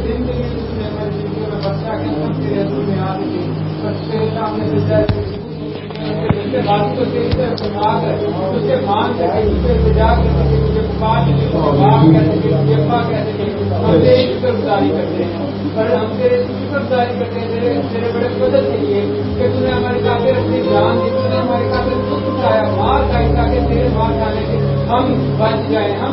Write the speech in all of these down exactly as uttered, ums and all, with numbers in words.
जिंदगी तुमने हमारी जिंदगी में बच्चा के हम तेरे हजूर में आ सके, बस तेरे सामने सच्चाई उसके बात को तेरी तरफ सुना कर उसके मान सके, उसके सजा कर सके, तुझे पुकार सके, बाप कह सके, तुझे अब्बा कह सके। हम तेरी शुक्रगुजारी करते हैं, पर हम तेरे शुक्रगुजारी करते हैं तेरे तेरे बड़े फजल के लिए कि तूने हमारी खातिर अपनी जान दी, तूने हमारी खातिर दुख उठाया, मार खाई ताकि तेरे मार खाने के हम बच जाए, हम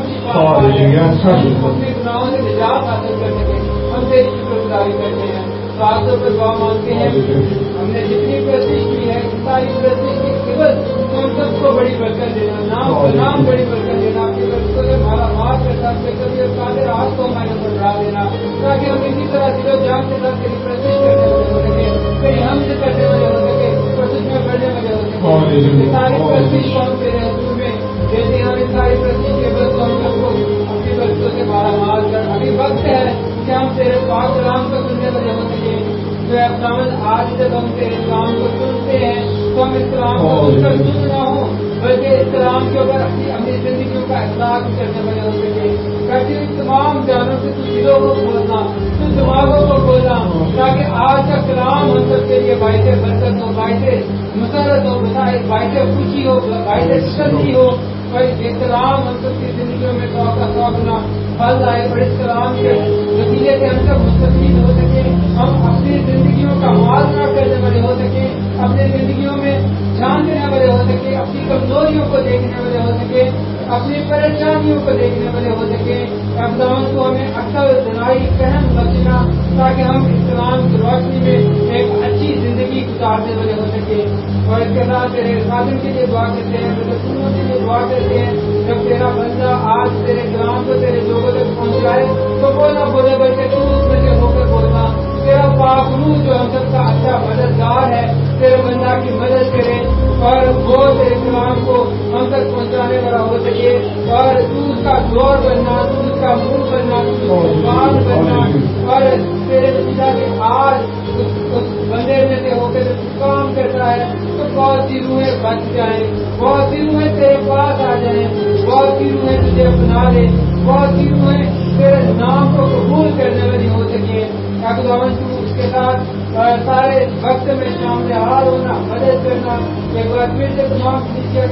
अपने गुनाहों से निजात हासिल कर सके। हम तेरी शुक्रगुजारी करते हैं, सातों पर दुआ मांगते हैं। हमने जितनी कोशिश की है सारी कोशिश की केवल तुम सबको बड़ी बरकत देना, नाम नाम बड़ी बरकत देना, अपनी बरकतों से माला मार कर साथ कभी काले हाथ को हमारे ऊपर बढ़ा देना, ताकि हम इसी तरह दिलो जान के साथ तेरी कोशिश करने वाले हो सके, तेरी हमद करने वाले हो सके, कोशिश में बढ़ने वाले हो सके। सारी कोशिश को हम तेरे हजूर में देते हैं, हमें सारी कोशिश के बस हम सबको अपनी बरकतों से माला मार कर अभी वक्त है कि हम तेरे पाक कलाम को सुनने वाले हो सके। तो आज जब हम तेरे कलाम को सुनते हैं तो हम इस कलाम को सुनकर सुन ना हो, बल्कि इस कलाम के ऊपर अपनी अपनी जिंदगियों का एहसास करने वाले हो सके। ताकि तमाम जानों से तू दिलों को खोलना, तू दिमागों को खोलना, ताकि आज का कलाम हम सबके लिए बाइस बरकत हो, बाइस मसरत हो, बाइस खुशी हो, बाइस शक्ति हो। और ये कलाम हम सबकी जिंदगियों में सौ का सौ गुना फल आए, और इस कलाम के नतीजे से हम सब मुस्तफीद हो सके, हम अपनी जिंदगियों का मुआवजा करने वाले हो सके, अपनी जिंदगियों में ध्यान देने वाले हो सके, अपनी कमजोरियों को देखने वाले हो सके, अपनी परेशानियों को देखने वाले हो सके। अब्दान को हमें अक्ल दिलाई फहम बचना, ताकि हम इस कलाम की रोशनी में एक अच्छी जिंदगी गुजारने वाले हो सके। और इसके साथ तेरे खादिम के लिए दुआ करते हैं, तेरे रसूलों के लिए दुआ करते हैं, जब तेरा बंदा आज तेरे कलाम को तेरे लोगों तक पहुंचाए तो वो ना बोले बल्कि तू उसमें से होकर बोलना। तेरा पाक रूह जो हम सबका अच्छा मददगार है, तेरे बंदा की मदद करे और वो तेरे कलाम को हम तक पहुंचाने वाला हो सके, और तू उसका जोर बनना, तू उसका मुंह बनना, तू उसका बनना, और तेरे पिता के आज उस, उस बंदे में से होकर तू काम करता है तो बहुत सी रूहें बच जाए, बहुत सी रूहें तेरे पास आ जाए, बहुत सी रूहें तुझे अपना ले, बहुत सी रूहें तेरे नाम को कबूल करने वाली हो सके। खुदावन तू उसके साथ सारे वक्त में शामिल हाल होना, मदद करना। एक बार फिर से तमाम नीचे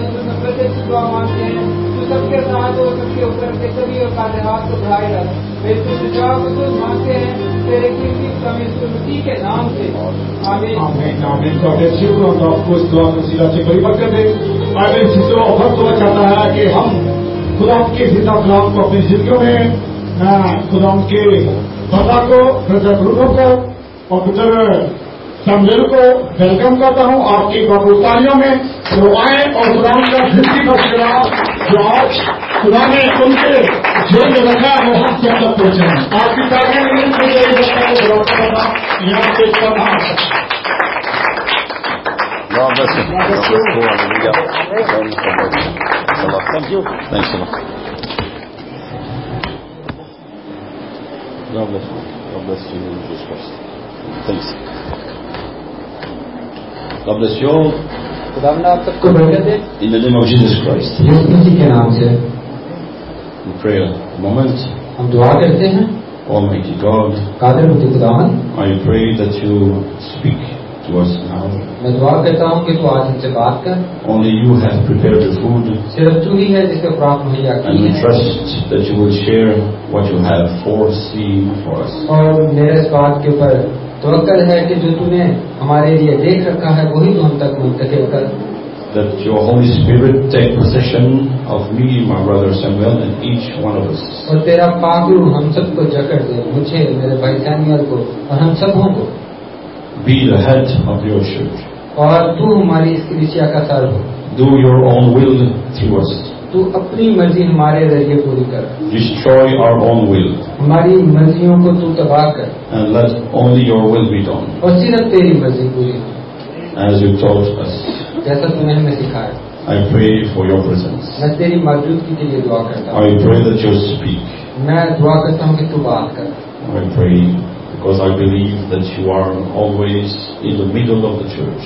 दुआ मांगते हैं, तू सबके साथ हो, सबके ऊपर के सभी और काले हाथ को बढ़ाए रख। दुआ को तो मांगते हैं तेरे कीमती कमी के नाम से, आमीन। आपको इस दुआ को सीधा से बड़ी बरकत दे। आगे सिलसिला और दुआ चाहता है कि हम खुदा के जिंदा कलाम को अपनी जिंदगियों में खुदा के बंदा को, ब्रदर ब्रूनो को और ब्रदर सैमुएल को वेलकम करता हूँ आपकी तालियों में। वो आए और खुदा का जिंदगी बख्शा जो आज खुदा ने उनके जेल में रखा है वो हम सब तक पहुंचाए। आपकी तालियों में यहाँ से कम God bless you. God bless you. Hallelujah. Thank you. Thanks a lot. God bless you. God bless you in Jesus Christ. Thanks. God bless you all. In the name of Jesus Christ. We pray a moment. Almighty God, I pray that you speak to us now. Only you have prepared the food, and we trust that you will share what you have foreseen for us. That your Holy Spirit take possession of me, my brother Samuel, and each one of us. Be the head of your church. Do your own will through us. Destroy our own will. And let only your will be done. As you taught us. I pray for your presence. I pray that you speak. I pray because I believe that you are always in the middle of the church.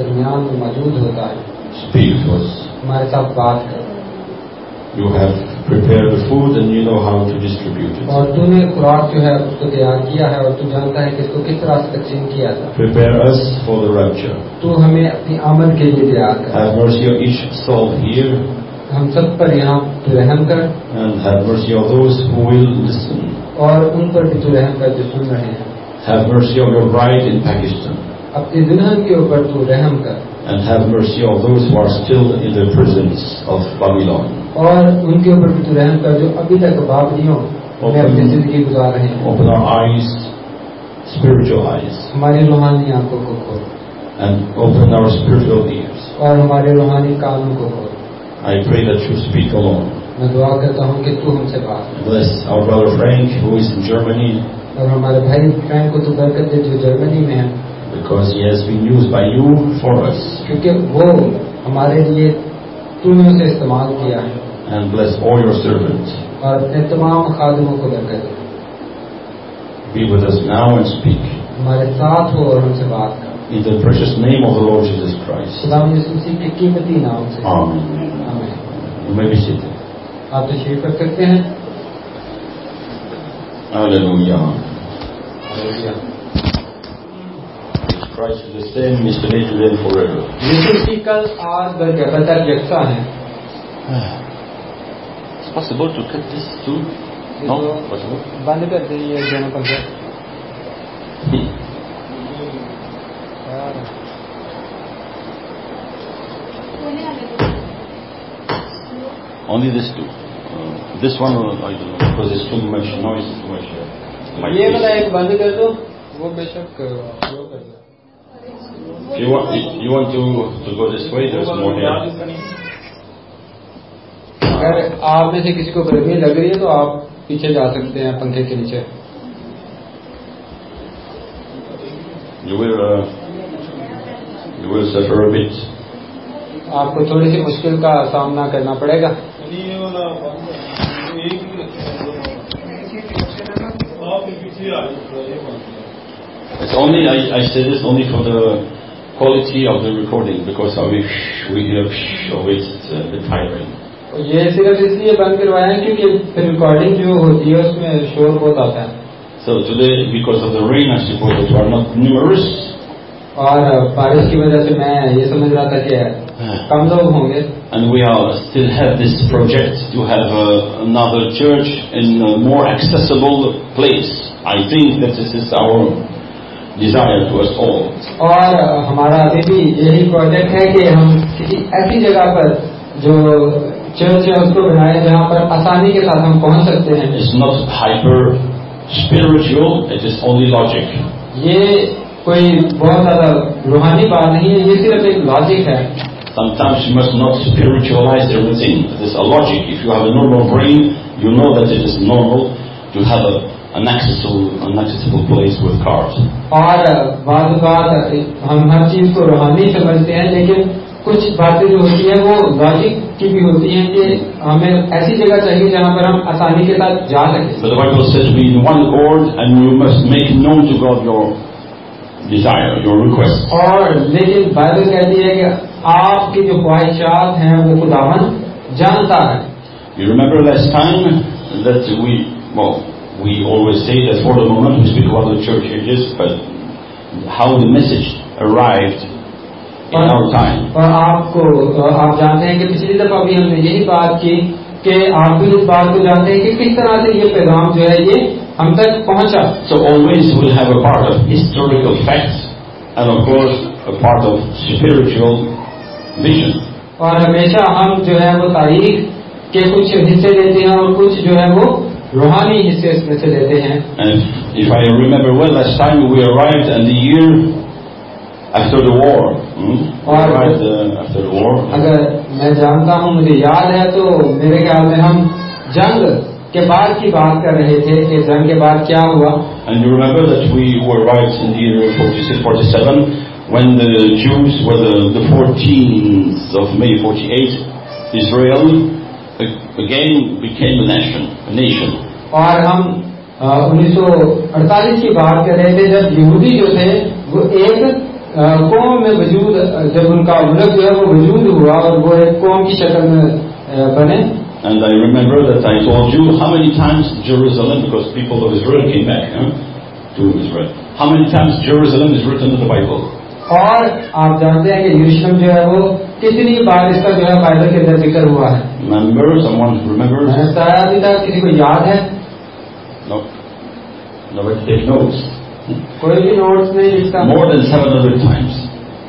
Speak to us. You have prepared the food and you know how to distribute it. और तूने खुराक जो है उसको तैयार किया है और तू जानता है कि इसको किस तरह से तकसीम किया था. Prepare us for the rapture. तू हमें अपनी आमद के लिए तैयार कर. Have mercy on each soul here. हम सब पर यहाँ तू रहम कर. And have mercy on those who will listen. और उन पर भी तू रहम कर जो सुन रहे हैं. Have mercy on your bride in Pakistan. अपनी दुल्हन के ऊपर तू रहम कर. And have mercy on those who are still in the prisons of Babylon. और उनके ऊपर भी तू रहम कर जो अभी तक बाबरियों में अपनी जिंदगी गुजार रहे हैं. Open our eyes, spiritual eyes. हमारी रूहानी आंखों को खोल. And open our spiritual ears. और हमारे रूहानी कानों को खोल. I pray that you speak alone. मैं दुआ करता हूँ कि तू हमसे बात. Bless our brother Frank who is in Germany. और हमारे भाई फ्रैंक को तू बरकत दे जो जर्मनी में है. Because he has been used by you for us. क्योंकि वो हमारे लिए तूने उसे इस्तेमाल किया है. And bless all your servants. और अपने तमाम खादिमों को बरकत दे. Be with us now and speak. हमारे साथ हो और हमसे बात कर. In the precious name of the Lord Jesus Christ. खुदा यीशु मसीह के कीमती नाम से. Amen. आमीन. You may be seated. आप तशरीफ रख सकते हैं. Hallelujah. Hallelujah. Christ is the same yesterday, today, and forever. यीशु मसीह कल आज बरकत यकसा है. It's possible to cut this too? No, possible. बंद कर दीजिए दोनों पंखे. Only this two. Uh, this one I don't know because there's too much noise, too much. Uh, ये वाला एक बंद कर दो, वो बेशक वो कर दो. If you want, if you want to to go this way, there's more here. अगर आप में से किसी को गर्मी लग रही है तो आप पीछे जा सकते हैं पंखे के नीचे. You will uh, you will suffer a bit. आपको थोड़ी सी मुश्किल का सामना करना पड़ेगा. It's only I, I say this only for the quality of the recording because we we hear always a bit tiring. ये सिर्फ इसलिए बंद करवाया है क्योंकि फिर रिकॉर्डिंग जो होती है उसमें शोर बहुत आता है. So today, because of the rain, I suppose that you are not numerous. और बारिश की वजह से मैं ये समझ रहा था कि कम लोग होंगे. And we are still have this project to have uh, another church in a more accessible place. I think that this is our desire to us all. और हमारा अभी भी यही प्रोजेक्ट है कि हम किसी ऐसी जगह पर जो चर्च है उसको बनाए जहाँ पर आसानी के साथ हम पहुँच सकते हैं. It's not hyper spiritual. It is only logic. ये कोई बहुत ज्यादा रूहानी बात नहीं है, ये सिर्फ एक लॉजिक है. Sometimes you must not spiritualize everything. It is a logic. If you have a normal brain, you know that it is normal to have a, an accessible, an accessible place with cars. और बाद बात हम हर चीज को रूहानी समझते हैं, लेकिन कुछ बातें जो होती है वो लॉजिक की भी होती हैं कि हमें ऐसी जगह चाहिए जहाँ पर हम आसानी के साथ जा सकें. But the Bible says to be in one accord, and you must make known to God your desire, your request. और लेकिन बाइबल कहती है कि आपकी जो ख्वाहिशात हैं वो खुदावन जानता है. You remember last time that we, well, we always say that for the moment we speak about the church ages, but how the message arrived in our time. और आपको आप जानते हैं कि पिछली दफा भी हमने यही बात की कि आप भी इस बात को जानते हैं कि किस तरह से ये पैगाम जो है ये हम तक पहुंचा. So always we'll have a part of historical facts and of course a part of spiritual vision. और हमेशा हम जो है वो तारीख के कुछ हिस्से लेते हैं और कुछ जो है वो रूहानी हिस्से इसमें से लेते हैं. And if I remember well, last time we arrived in the year after the war. Hmm? और arrived uh, after the war. अगर मैं जानता हूँ, मुझे याद है, तो मेरे ख्याल में हम जंग के बाद की बात कर रहे थे कि जंग के बाद क्या हुआ. And you remember that we were arrived in the year forty-six forty-seven when the Jews were the, the fourteenth of May forty-eight, Israel again became a nation, a nation. और हम उन्नीस सौ अड़तालीस की बात कर रहे थे जब यहूदी जो थे वो एक कौम में वजूद, जब उनका मुल्क जो है वो वजूद हुआ और वो एक कौम की शक्ल में बने. And I remember that I told you how many times Jerusalem, because people of Israel came back huh, to Israel, how many times Jerusalem is written in the Bible. और आप जानते हैं कि यरूशलेम जो है वो कितनी बार इसका जो है बाइबल के अंदर जिक्र हुआ है. Remember? Someone remembers? मैंने बताया अभी तक किसी को याद है? No. Nobody take notes. कोई भी नोट्स नहीं लिखता. More than seven hundred times.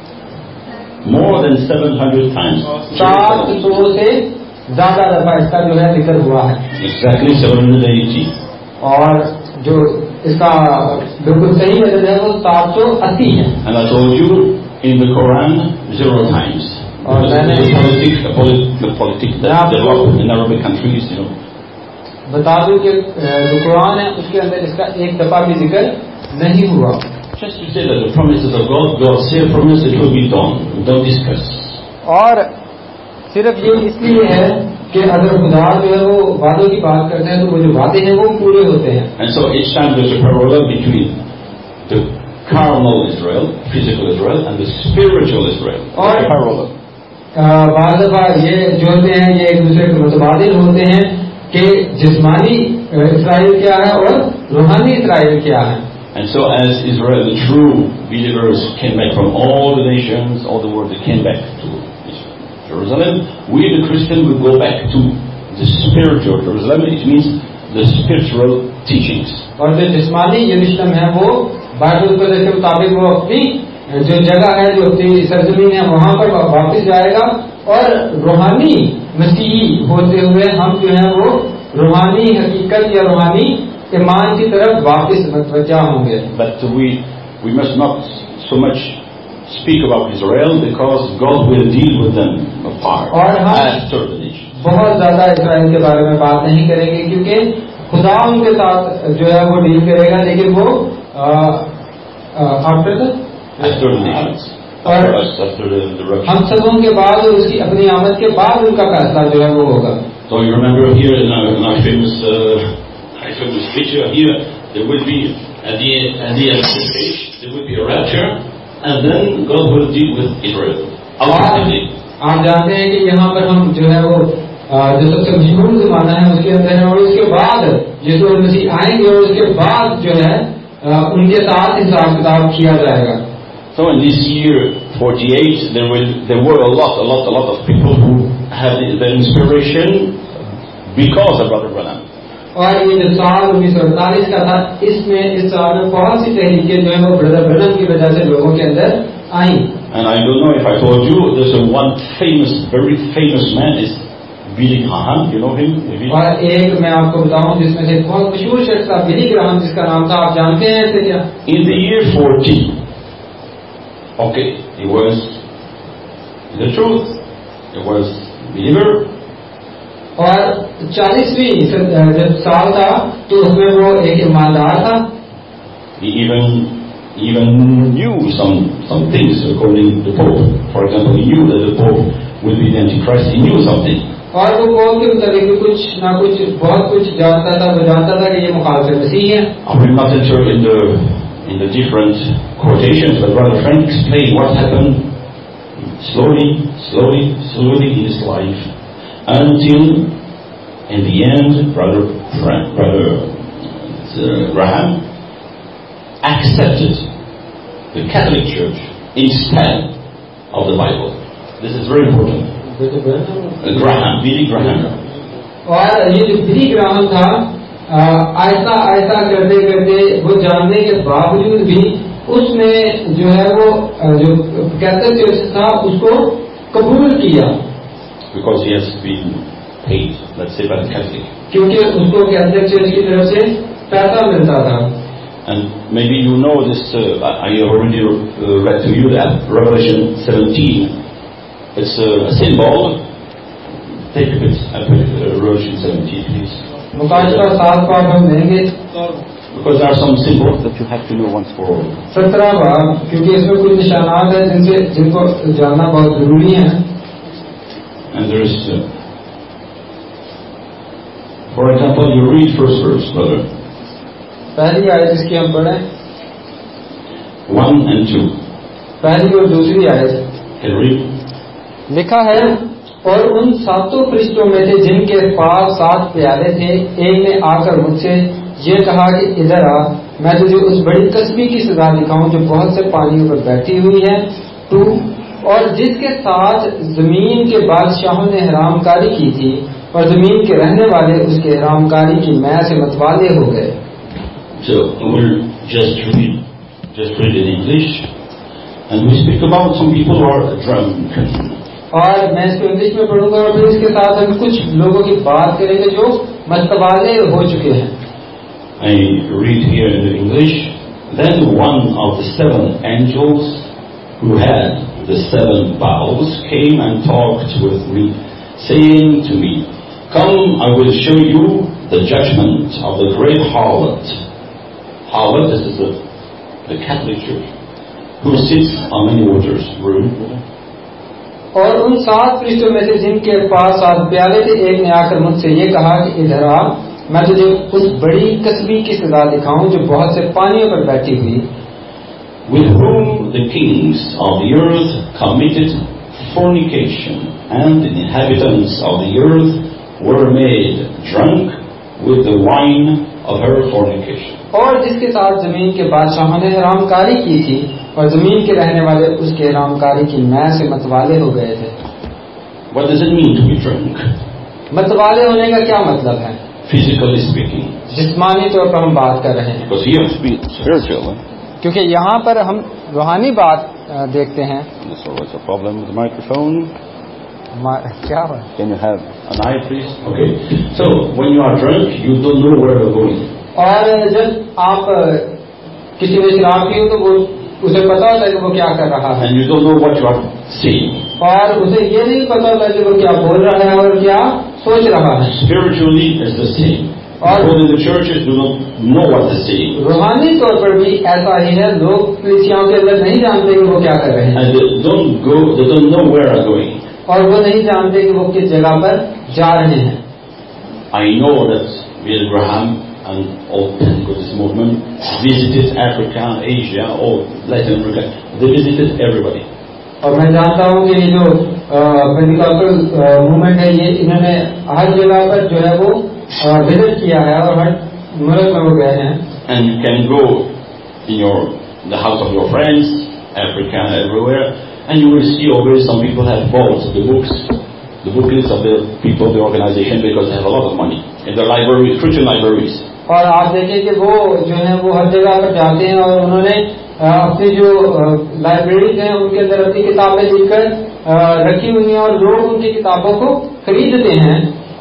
More than seven hundred times. सात सौ से ज्यादा दफा इसका जो है जिक्र हुआ है. Exactly seven hundred eighty. और जो इसका बिल्कुल सही वजन है वो सात सौ अस्सी है. And I told you in the Quran zero times. और मैंने the politics, the politics, the politics that develop in Arabic countries, you know. बता दूं कि जो कुरान है उसके अंदर इसका एक दफा भी जिक्र नहीं हुआ. Just to say that the promises of God, God say a promise, it will be done. Don't discuss. और सिर्फ ये इसलिए है कि अगर खुदा जो है वो वादों की बात करते हैं तो वो जो वादे हैं वो पूरे होते हैं. And so each time there's a parallel between the carnal Israel, physical Israel, and the spiritual Israel. और parallel. बार दफा ये जोड़ते हैं, ये एक दूसरे के मुतबादिल होते हैं कि जिस्मानी इस्राएल क्या है और रूहानी इस्राएल क्या है. And so as Israel, the true believers came back from all the nations, all the world, they came back to Jerusalem. We, the Christian, will go back to the spiritual Jerusalem. It means the spiritual teachings. और जो जिस्मानी यरूशलेम है वो Bible के मुताबिक वो अपनी जो जगह है, जो अपनी सरजमीन है, वहाँ पर वापस जाएगा. और रूहानी मसीही होते हुए हम जो है वो रूहानी हकीकत या रूहानी ईमान की तरफ वापस मतवज्जा होंगे. But we we must not so much speak about Israel because God will deal with them apart after the nation. बहुत ज्यादा इस्राएल के बारे में बात नहीं करेंगे क्योंकि खुदा उनके साथ जो है वो डील करेगा, लेकिन वो आफ्टर after the nations. और after the, the हम सबों के बाद और उसकी अपनी आमद के बाद उनका फैसला जो है वो होगा. So you remember here in our, in our famous uh, famous picture here, there will be at the at the end of the page there will be a rapture. And then God will deal with Israel. आप जानते हैं कि यहाँ पर हम जो है वो जो सबसे मशहूर ज़माना है उसके अंदर है, और उसके बाद यीशु मसीह आएंगे और उसके बाद जो है उनके साथ हिसाब किताब किया जाएगा. So in this year forty-eight, there will there were a lot, a lot, a lot of people who had the, the inspiration because of Brother Branham. और ये जो साल उन्नीस सौ अड़तालीस का था, इसमें इस साल में बहुत सी तहरीकें जो है वो ब्रदर ब्रनम की वजह से लोगों के अंदर आई. And I don't know if I told you, there's a one famous, very famous man is Billy Graham. You know him? Maybe? और एक मैं आपको बताऊं जिसमें से बहुत मशहूर शख्स था बिली ग्राहम, जिसका नाम था, आप जानते हैं ऐसे क्या? In the year forty, okay, he was the truth. He was believer. और चालीसवीं जब साल था तो उसमें वो एक ईमानदार था. He even even knew some some things according to the Pope. For example, he knew that the Pope will be the Antichrist. He knew something. और वो पोप के मुताबिक कुछ ना कुछ बहुत कुछ जानता था. वो जानता था कि ये मुखालिफ मसीह है. I will not enter in the in the different quotations, but Brother Frank explained what happened slowly, slowly, slowly in his life. Until, in the end, Brother Frank, Brother uh, Graham accepted the Catholic Church instead of the Bible. This is very important. Uh, Graham, Billy Graham. और ये जो Billy Graham था, ऐसा ऐसा करते करते वो जानने के बावजूद भी उसने जो है वो जो कैथोलिक चर्च था उसको कबूल किया. Because he has been paid, let's say, by the Catholic. क्योंकि उसको कैथोलिक चर्च की तरफ से पैसा मिलता था. And maybe you know this. Uh, I already uh, read to you that Revelation seventeen. It's a, a symbol. Take a bit. I put it, uh, Revelation seventeen, please. मुकाशफा सात बाब हम लेंगे. Because there are some symbols that you have to know once for all. सत्रह बाब, क्योंकि इसमें कुछ निशानात हैं जिनसे जिनको जानना बहुत जरूरी है. And there is, uh, for example, you read first verse, brother. पहली आयत इसकी हम पढ़ें. One and two. पहली और दूसरी आयत. Can you read? लिखा है, और उन सातों फरिश्तों में से जिनके पास सात प्याले थे, एक ने आकर मुझसे ये कहा कि इधर आ, मैं तुझे उस बड़ी कसबी की सजा दिखाऊं जो बहुत से पानियों पर बैठी हुई है। तू और जिसके साथ जमीन के बादशाहों ने हरामकारी की थी और जमीन के रहने वाले उसके हरामकारी की मै से मतवाले हो गए। So we'll just read, just read in English, and we speak about some people who are drunk. और मैं इसको इंग्लिश में पढ़ूंगा और फिर इसके साथ हम कुछ लोगों की बात करेंगे जो मतवाले हो चुके हैं। I read here in English. Then one of the seven angels who had the seven bowls came and talked with me, saying to me, "Come, I will show you the judgment of the great harlot." Harlot, this is the, the Catholic Church, who sits on many waters. और उन सात फरिश्तों में से जिनके पास सात प्याले थे, एक ने आकर मुझसे ये कहा कि इधर आ, मैं तुझे उस बड़ी कसबी की सजा दिखाऊं जो बहुत से पानियों पर बैठी हुई, with whom the kings of the earth committed fornication, and the inhabitants of the earth were made drunk with the wine of her fornication. और जिसके साथ जमीन के बादशाहों ने हरामकारी की थी और जमीन के रहने वाले उसके हरामकारी की मै से मतवाले हो गए थे। What does it mean to be drunk? मतवाले होने का क्या मतलब है? Physically speaking. जिस्मानी तौर पर हम बात कर रहे हैं। Because here we speak spiritual. क्योंकि यहाँ पर हम रूहानी बात देखते हैं। So what's the problem with the microphone? क्या हुआ? Can you have an eye, please? Okay. So when you are drunk, you don't know where you're going. और जब आप किसी ने शराब पी हो तो वो उसे पता होता है कि वो क्या कर रहा है। And you don't know what you are saying. और उसे ये नहीं पता होता कि वो क्या बोल रहा है और क्या सोच रहा है। Spiritually is the same. और people in the churches do not know what they're saying. रूहानी तौर पर भी ऐसा ही है, लोग कलीसियाओं के अंदर नहीं जानते कि वो क्या कर रहे हैं। And they don't go, they don't know where they're going. और वो नहीं जानते कि वो किस जगह पर जा रहे हैं। I know that Billy Graham and all Pentecostal movement visited Africa, Asia, or Latin America. They visited everybody. और मैं जानता हूँ कि जो पेंटिकॉस्टल मूवमेंट है, ये इन्होंने हर जगह पर जो है वो विजिट किया है और हर मुल्क में वो गए हैं। And you can go in your the house of your friends, Africa, everywhere, and you will see always some people have bought the books, the booklets of the people, the organization, because they have a lot of money in their libraries, Christian libraries. और आप देखें कि वो जो है वो हर जगह पर जाते हैं और उन्होंने अपनी जो लाइब्रेरीज हैं उनके अंदर अपनी किताबें लिखकर रखी हुई हैं और लोग उनकी किताबों को खरीदते हैं।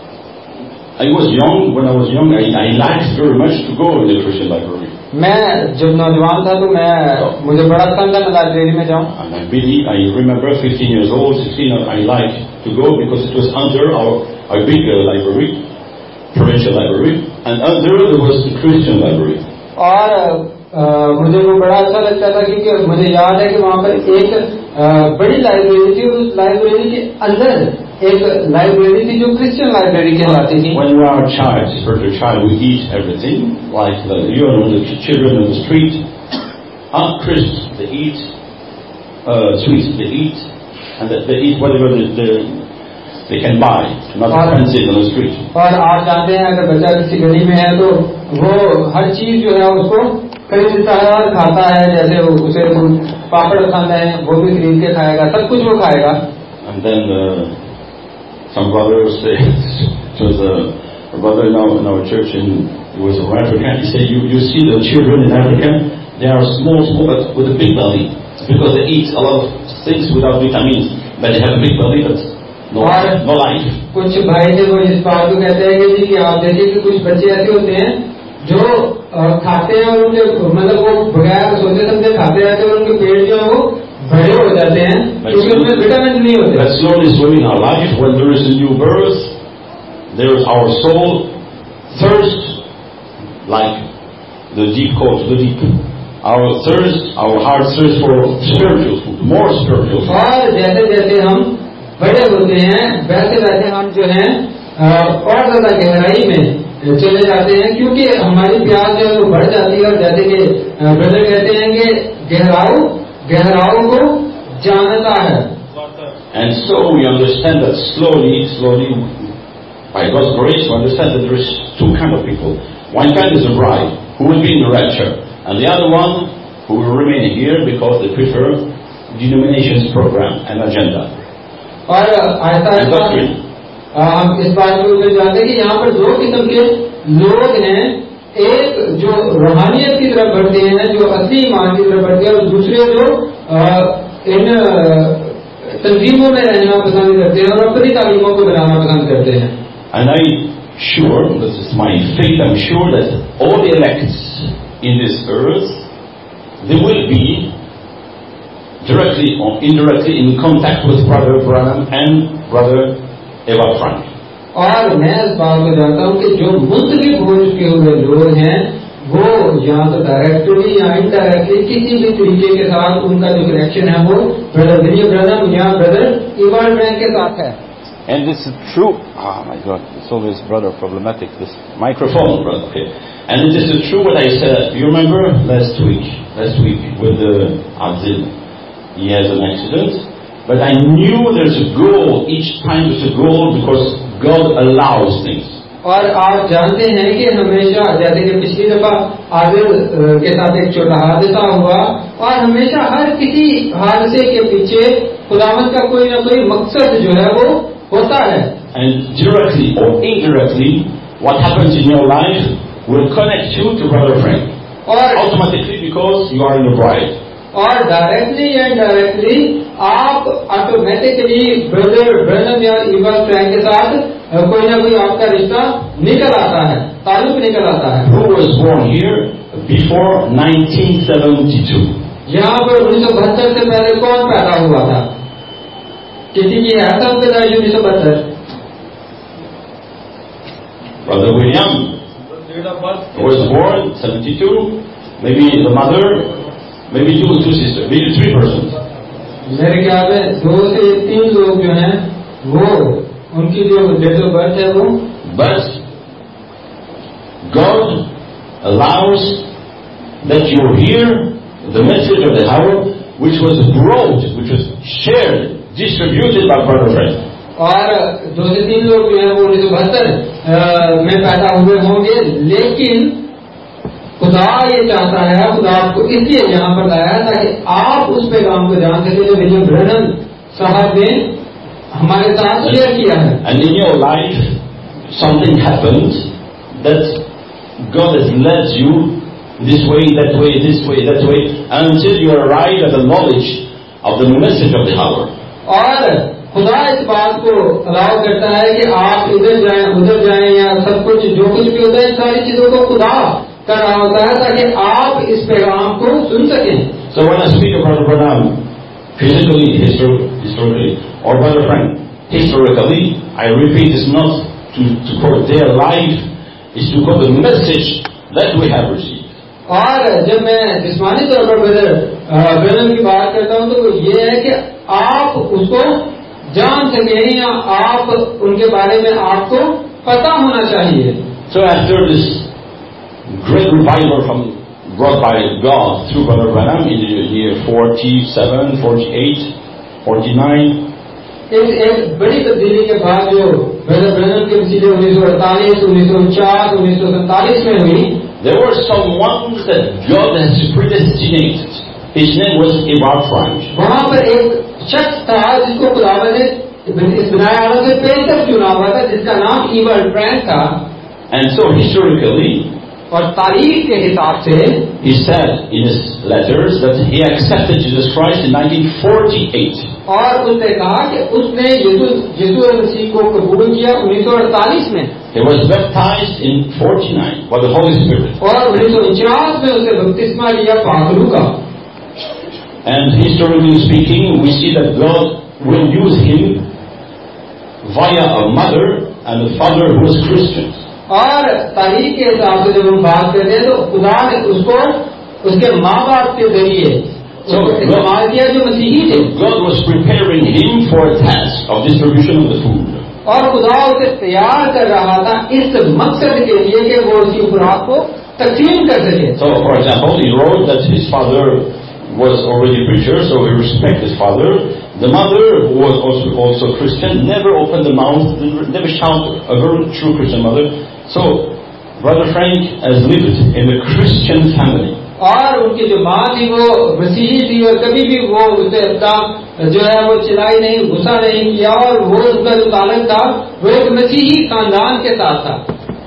I was young, when I was young, I, I liked very much to go in the Christian library. मैं जब नौजवान था तो मैं मुझे बड़ा पसंद था मैं लाइब्रेरी में जाऊं। And I really, I remember fifteen years old, sixteen, I liked to go because it was under our, our big uh, library, provincial library, and under there was the Christian library. और आ, मुझे वो बड़ा अच्छा लगता था क्योंकि मुझे याद है कि वहाँ पर एक आ, बड़ी लाइब्रेरी थी और उस लाइब्रेरी के अंदर एक लाइब्रेरी थी जो क्रिश्चियन लाइब्रेरी कहलाती थी। When we are a child, spiritual child, we eat everything like the, you know, the children on the street. Are Christians, they eat uh, sweets, they eat, and they eat whatever they, they, they can buy, not expensive on the street. और आप जानते हैं अगर बच्चा किसी गली में है तो वो हर चीज जो है उसको खरीदता है और खाता है, जैसे उसे पापड़ खाना है वो भी खरीद के खाएगा, सब कुछ वो खाएगा। And then uh, some brothers say, so the brother in our, in our church in he was from Africa, he said, you, you see the children in Africa, they are small, small but with a big belly because they eat a lot of things without vitamins, but they have a big belly but no, no life. कुछ भाई थे वो इस बात को कहते हैं कि आप देखिए कि कुछ बच्चे ऐसे होते हैं जो खाते हैं और उनके मतलब वो बगैर सोचे समझे खाते रहते हैं और उनके पेट जो है वो बड़े हो जाते हैं क्योंकि उनमें विटामिन नहीं होते। But slowly, slowly in our life, when there is a new birth, there is our soul thirst like the deep call to the deep. Our thirst, our heart thirst for spiritual food, more spiritual food. और जैसे जैसे हम बड़े होते हैं वैसे वैसे हम जो है और ज्यादा गहराई में चले जाते हैं क्योंकि हमारी प्यास जो है वो बढ़ जाती है और जैसे कि ब्रदर कहते हैं कि गहराऊ गहराऊ को जानता है। And so we understand that slowly, slowly, by God's grace, we understand that there is two kind of people. One kind is the bride, who will be in the rapture, and the other one who will remain here because they prefer denominations program and agenda. और ऐसा And doctrine. हम इस बात को जानते हैं कि यहाँ पर दो किस्म के लोग हैं, एक जो रूहानियत की तरफ बढ़ते हैं, जो असली ईमान की तरफ बढ़ते हैं, और दूसरे जो इन तंजीमों में रहना पसंद करते हैं और अपनी तालीमों को बनाना पसंद करते हैं. And I sure, this is my faith, I'm sure that all the elects in this earth, they will be directly or indirectly in contact with Brother Branham and Brother Eva Frank. और मैं इस बात को जानता हूँ कि जो मुंतखब हो चुके हुए लोग हैं, वो या तो डायरेक्टली या इनडायरेक्टली किसी भी तरीके के साथ उनका जो कनेक्शन है वो ब्रदर विलियम ब्रैनम या ब्रदर एवा फ्रैंक के साथ है. And this is true. Oh my God, it's always brother problematic. This microphone, brother. Okay. And it is true what I said. You remember last week? Last week with the Azil, he has an accident. But I knew there's a goal. Each time there's a goal because God allows things. और आप जानते हैं कि हमेशा, जैसे कि पिछली दफा आदिल के साथ एक छोटा हादसा हुआ, और हमेशा हर किसी हादसे के पीछे खुदावंद का कोई ना कोई मकसद जो है वो होता है. And directly or indirectly, what happens in your life will connect you to Brother Frank. और automatically because you are in the bride. और डायरेक्टली या इनडायरेक्टली आप ऑटोमेटिकली ब्रदर ब्रैनम या ईवा फ्रैंक के साथ कोई ना कोई आपका रिश्ता निकल आता है, ताल्लुक निकल आता है. Who was born here before nineteen seventy-two? यहाँ पर उन्नीस सौ बहत्तर से पहले कौन पैदा हुआ था? किसी की है सब पैदाइश उन्नीस सौ बहत्तर? Brother William was born seventy-two. Maybe the mother, maybe two two sisters, maybe three persons. मेरे ख्याल में दो से तीन लोग जो हैं वो उनकी जो डेट ऑफ बर्थ है वो. But God allows that you hear the message of the hour, which was brought, which was shared, distributed by Brother Frank. और दो से तीन लोग जो है वो उन्नीस सौ बहत्तर में पैदा हुए होंगे, लेकिन खुदा ये चाहता है, खुदा आपको इसलिए यहाँ पर लाया ताकि आप उस पैगाम को जान सके जो विलियम ब्रैनम साहब ने हमारे साथ शेयर किया है. And in your life, something happened that God has led you this way, that way, this way, that way, until you arrive at the knowledge of the message of the hour. और खुदा इस बात को allow करता है कि आप इधर जाएं, उधर जाएं, या सब कुछ जो कुछ भी होता है, इन सारी चीजों को खुदा कर रहा होता है ताकि आप इस पैगाम को सुन सकें. So when I speak about Brother Branham, physically, historically, or Brother Frank, historically, I repeat, it's not to, to quote their life, it's to quote the message that we have received. और जब मैं जिस्मानी तौर पर brother Branham की बात करता हूँ तो ये है कि आप उसको जान सकें या आप उनके बारे में आपको पता होना चाहिए. So after this great revival from brought by God through Brother Branham in the year forty-seven, forty-eight, forty-nine. इस एक बड़ी तब्दीली के बाद जो ब्रदर ब्रैनम के वसीले उन्नीस सौ अड़तालीस, उन्नीस सौ उनचास, उन्नीस सौ सैंतालीस में हुई, there were some ones that God has predestinated. His name was Eva Frank. वहाँ पर एक शख्स था जिसको खुदावंद ने इस बनाए आलम से पहले तक चुना हुआ था, जिसका नाम ईवा फ्रैंक था. And so historically, और तारीख के हिसाब से he said in his letters that he accepted Jesus Christ in nineteen forty-eight. और उसने कहा कि उसने यीशु यीशु मसीह को कबूल किया उन्नीस सौ अड़तालीस में. He was baptized in forty-nine by the Holy Spirit. और उन्नीस सौ उनचास में उसने बपतिस्मा लिया पाखलू का. And historically speaking, we see that God will use him via a mother and a father who was Christians. और तारीख के हिसाब से जब हम बात करते हैं तो खुदा ने उसको उसके माँ बाप के जरिए इस्तेमाल किया जो मसीही थे. God was preparing him for a task of distribution of the food. और खुदा उसे तैयार कर रहा था इस मकसद के लिए कि वो उसकी खुराक को तकसीम कर सके. So, for example, he wrote that his father was already a preacher, so he respected his father. The mother, who was also, also Christian, never opened the mouth, never shouted. A very true Christian mother. So, Brother Frank has lived in a Christian family. और उनकी जो माँ थी वो मसीही थी और कभी भी वो उसे अपना जो है वो चिल्लाई नहीं, गुस्सा नहीं किया और वो उनका जो ताल्लुक था वो एक मसीही खानदान के साथ था.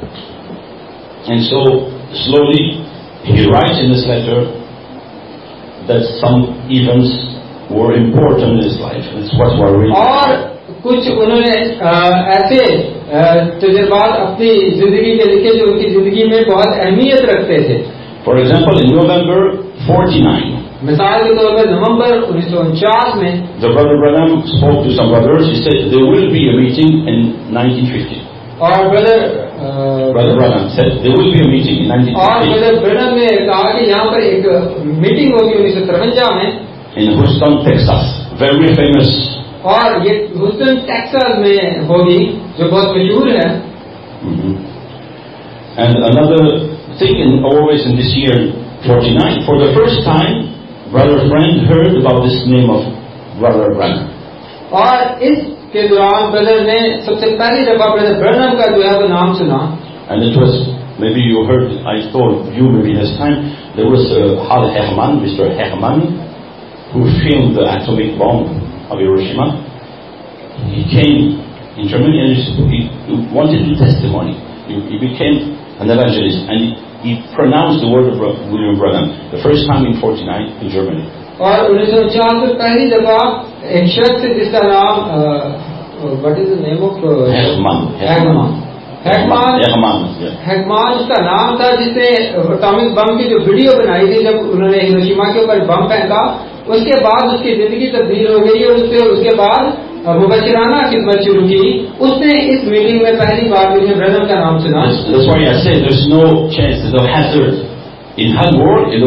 And so slowly he writes in this letter that some events were important in his life. That's what we're reading. और कुछ उन्होंने ऐसे तजुर्बात अपनी जिंदगी के लिखे जो उनकी जिंदगी में बहुत अहमियत रखते थे. For example, in November forty-nine, मिसाल के तौर पर नवंबर उन्नीस सौ उनचास में the brother Branham spoke to some brothers. He said there will be a meeting in nineteen fifty. और brother Brother Branham said there will be a meeting in nineteen fifty. और ब्रदर ब्रैनम ने कहा कि यहाँ पर एक meeting होगी उन्नीस सौ तिरवंजा में in Houston, Texas, very famous. और ये ह्यूस्टन टेक्सास में होगी जो बहुत मशहूर है. Mm-hmm. And another thing, in, always in this year forty-nine, for the first time, Brother Frank heard about this name of Brother Branham. और इसके दौरान ब्रदर ने सबसे पहली दफा ब्रदर ब्रैनम का जो है वो नाम सुना. And it was, maybe you heard, I told you maybe this time, there was uh, Hal Herman, Mister Herman, who filmed the atomic bomb of Hiroshima. He came in Germany and he wanted to testimony. He, he became an evangelist and he, he pronounced the word of William Branham the first time in forty-nine in Germany. और उन्नीस सौ उनचास में पहली दफा एक शख्स जिसका नाम what is the name of Herman. Hagman Hagman Herman. Hagman उसका नाम था जिसने एटॉमिक बम की जो वीडियो बनाई थी जब उन्होंने हिरोशिमा के ऊपर बम फेंका. उसके बाद उसकी जिंदगी तब्दील हो गई और उससे उसके बाद मुबशराना खिदमत शुरू की. उसने इस मीटिंग में पहली बार विलियम ब्रैनम का नाम सुना. That's why I say there's no chance, there's no hazard. In Hamburg, in the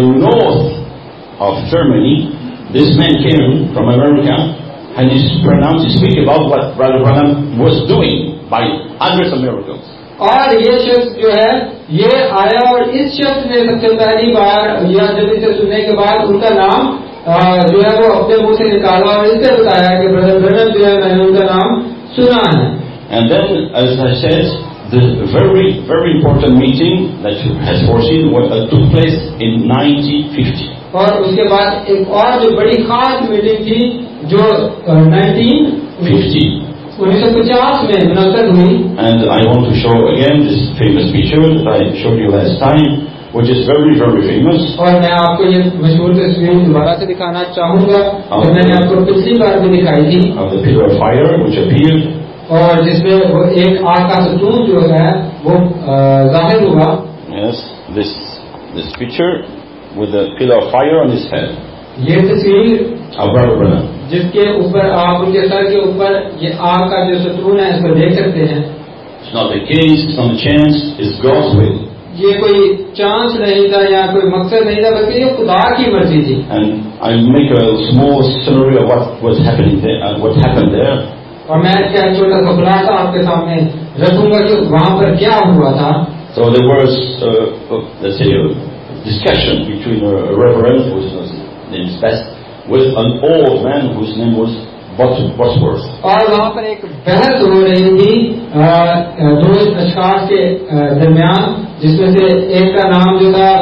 north of Germany, this man came from America and he pronounced, he speak about what Brother Branham was doing by hundreds of miracles. और ये शख्स जो है ये आया और इस शख्स ने सबसे पहली बार या जब इसे सुनने के बाद उनका नाम जो है वो अपने मुंह से निकाला और इससे बताया कि ब्रदर ब्रैनम जो है मैंने उनका नाम सुना है. And then, as I said, the very, very important meeting that has foreseen what uh, took place in nineteen fifty. और उसके बाद एक और जो बड़ी खास मीटिंग थी जो नाइनटीन fifty. उन्नीस सौ पचास में मुनक्कद हुई. And I want to show again this famous picture that I showed you last time, which is very, very famous. और मैं आपको ये मशहूर तस्वीर दोबारा से दिखाना चाहूँगा और मैंने आपको पिछली बार भी दिखाई थी. Of the pillar of fire which appeared. और जिसमें वो एक आग का सतून जो है वो जाहिर हुआ. Yes, this this picture with the pillar of fire on his head. ये तस्वीर of Brother Branham. जिसके ऊपर आप उनके सर के ऊपर ये आग का जो सतून है इसको देख सकते हैं. It's not a case, it's not a chance, it's God's will. ये कोई चांस नहीं था या कोई मकसद नहीं था बल्कि ये खुदा की मर्जी थी. And I make a small summary of what was happening there, uh, what happened there. और मैं क्या छोटा सा खुलासा आपके सामने रखूंगा कि वहाँ पर क्या हुआ था. So there was, uh, uh, let's say, a discussion between a reverend, whose name is Best, with an old man whose name was Bosworth. और वहाँ पर एक बहस हो रही थी दो अशखास के दरमियान जिसमें से एक का नाम जो था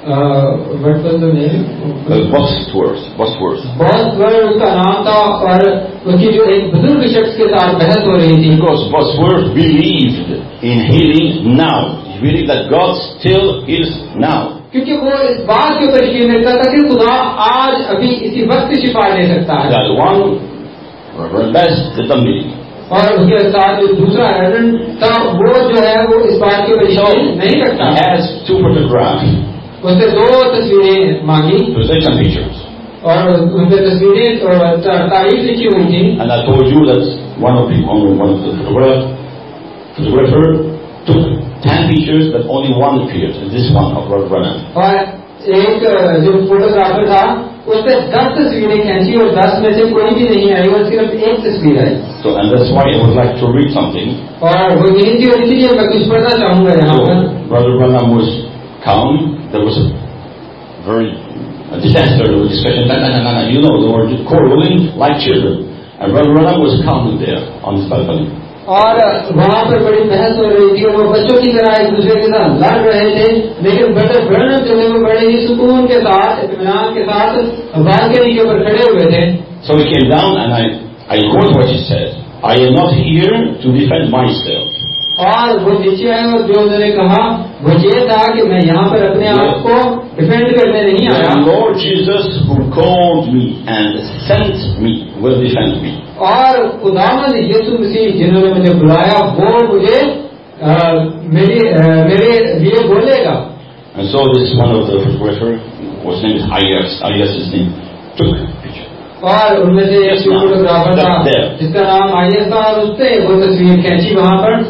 what was the name Bosworth. Bosworth. Bosworth उसका नाम था और उसकी जो एक बुजुर्ग शख्स के साथ बहस हो रही थी. Because Bosworth believed in healing now. He believed that God still heals now. क्योंकि वो इस बात के ऊपर यकीन रखता था कि खुदा आज अभी इसी वक्त शिफा दे सकता है. That one, Reverend Best, did the meeting. और उसके साथ जो दूसरा रेवरेंड था वो जो है वो इस बात के ऊपर यकीन नहीं रखता. He has two photographs. उसने दो तस्वीरें मांगी. To take some pictures. और उनके तस्वीरें तारीफ लिखी हुई थी. And I told you that one of the one of the photograph, photographer took ten pictures, but only one appeared. And this one of Brother Branham. और एक जो फोटोग्राफर था उसने दस तस्वीरें खींची और दस में से कोई भी नहीं आई और सिर्फ एक तस्वीर आई. So and that's why I would like to read something. और वो यही थी और इसीलिए मैं कुछ पढ़ना चाहूँगा यहाँ पर. So Brother Branham was calm. There was a very a disaster, a discussion. Na, na, na, na, you know, they were quarreling like children. And Brother Branham was counted there on his balcony. और वहाँ पर बड़ी बहस हो रही थी, वो बच्चों की तरह एक दूसरे के साथ लड़ रहे थे, लेकिन ब्रदर ब्रैनम जो है वो बड़े ही सुकून के साथ, इत्मीनान के साथ बालकनी के ऊपर खड़े हुए थे. So he came down and I, I quote what he said. I am not here to defend myself. और वो नीचे आए और जो उन्होंने कहा वो ये था कि मैं यहाँ पर अपने आप को डिफेंड करने नहीं आया. The Lord Jesus who called me and sent me will defend me. और खुदावंद यीशु मसीह जिन्होंने मुझे बुलाया वो मुझे आ, मेरी आ, मेरे लिए बोलेगा. And so this one of the photographers, whose name is Ayas, Ayas' name, took a picture. और उनमें से एक फोटोग्राफर था जिसका नाम आयस था और उससे वो तस्वीर खींची वहाँ पर.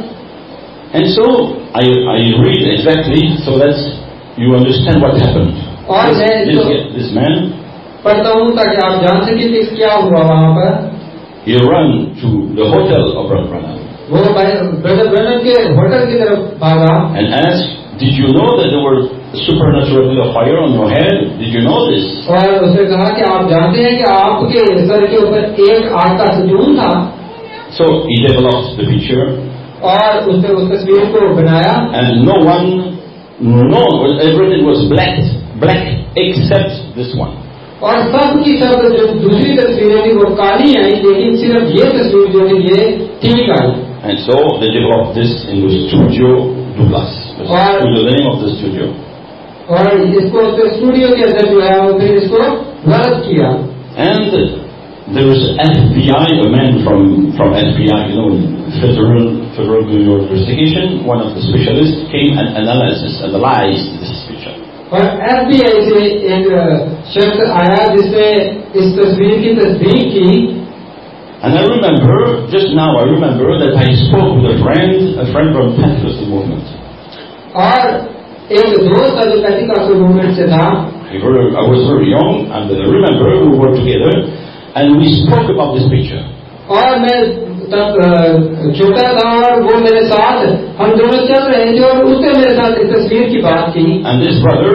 And so I I read exactly so that you understand what happened. और मैं this, this man पढ़ता हूँ ताकि आप जान सकें कि क्या हुआ वहाँ पर. He ran to the hotel of Brother Branham. वो ब्रदर ब्रैनम के होटल की तरफ भागा. And asked, did you know that there were supernatural pillar of fire on your head? Did you know this? और उसने कहा कि आप जानते हैं कि आपके सर के ऊपर एक आग का सजून था. So he developed the picture. और उसने उस तस्वीर को बनाया. And no one, no, everything was black, black except this one. और सब की सब जो दूसरी तस्वीरें थी वो काली आई, लेकिन सिर्फ ये तस्वीर जो थी ये ठीक आई. And so they developed this in the studio Douglas. और the name of the studio. और इसको स्टूडियो के अंदर जो है वो फिर इसको डेवलप किया. And there was F B I, a man from from F B I, you know, Federal Federal Bureau of Investigation, one of the specialists came and analyzed analyzed this picture. और F B I से एक शख्स आया जिसने इस तस्वीर की तस्दीक की. And I remember, just now I remember that I spoke with a friend, a friend from Pentecostal movement. और एक दोस्त जो पेंटिकॉस्टल मूवमेंट से था. I was very young, and I remember we were together, and we spoke about this picture. और मैं तब छोटा था और वो मेरे साथ हम दोनों चल रहे थे और उसने मेरे साथ इस तस्वीर की बात की. And this brother,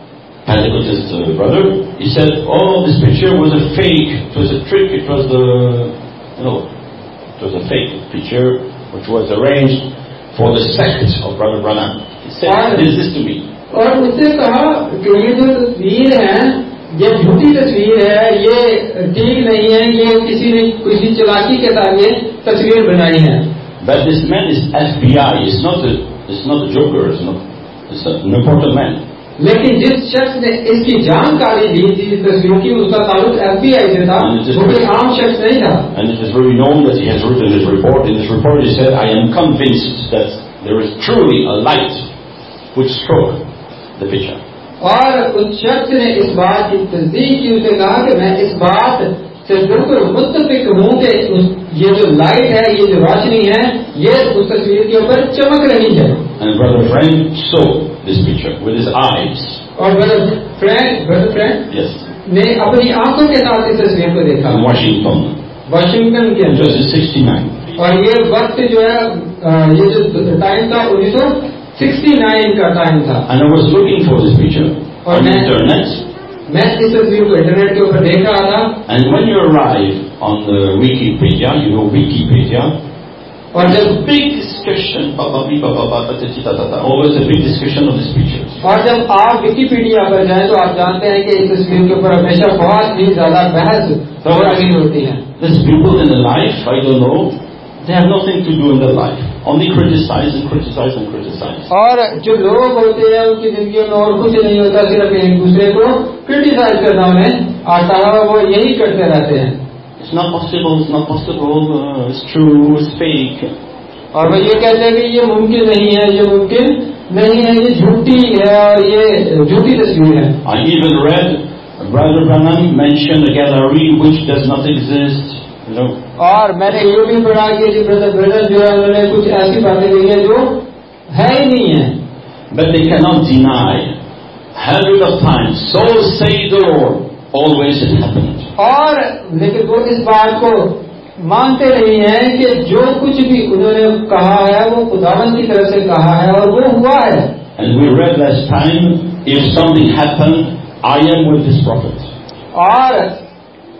Pentecostal brother, he said, "Oh, this picture was a fake. It was a trick. It was the, you know, it was a fake picture which was arranged for the sect of Brother Branham." He said, "This is to me." और उसने कहा कि ये जो तस्वीर है ये झूठी तस्वीर है, ये ठीक नहीं है, ये किसी ने किसी चालाकी के साथ ये तस्वीर बनाई है. But this man is F B I. It's not a, it's not a joker. It's not, it's an important man. लेकिन जिस शख्स ने इसकी जानकारी दी थी इस तस्वीर की, उसका ताल्लुक एफ बी आई से था, वो कोई आम शख्स नहीं था. And it is very known that he has written his report. In his report he said, "I am convinced that there is truly a light which struck the picture." और उस शख्स ने इस बात की तस्दीक की. उसने कहा कि मैं इस बात से बिल्कुल मुत्तफिक हूँ कि ये जो लाइट है, ये जो रोशनी है, ये उस तस्वीर के ऊपर चमक रही है. And brother friend saw this picture with his eyes. और brother friend brother friend yes ने अपनी आंखों के साथ इस तस्वीर को देखा. In Washington. वाशिंगटन के अंदर. Just sixty-nine. और ये वक्त जो है ये जो टाइम था उन्नीस सौ सिक्सटी नाइन का टाइम था. And I was looking for this picture on the internet. मैं इस तस्वीर को इंटरनेट के ऊपर देख रहा था. And when you arrive on the Wikipedia, you know Wikipedia. और जब big discussion, always a big discussion of this picture. और जब आप विकिपीडिया पर जाएं तो आप जानते हैं कि इस तस्वीर के ऊपर हमेशा बहुत ही ज्यादा बहस हो रही होती है. There's people in their life, I don't know, they have nothing to do in their life. Only criticize and criticize and criticize. और जो लोग होते हैं उनकी जिंदगी में और कुछ नहीं होता, सिर्फ एक दूसरे को क्रिटिसाइज करना उन्हें आता है, वो यही करते रहते हैं. It's not possible, it's not possible, uh, it's true, it's fake. और वो ये कहते हैं कि ये मुमकिन नहीं है, ये मुमकिन नहीं है, ये झूठी है और ये झूठी तस्वीर है. I even read Brother Branham mention a gallery which does not exist. You know. और मैंने ये भी पढ़ा कि जी ब्रदर ब्रदर जो है उन्होंने कुछ ऐसी बातें कही है जो है ही नहीं है. But they cannot deny hundreds of times. So say the Lord. Always it happened. और लेकिन वो इस बात को मानते नहीं हैं कि जो कुछ भी उन्होंने कहा है वो खुदावंद की तरफ से कहा है और वो हुआ है. And we read last time, if something happened, I am with this prophet. और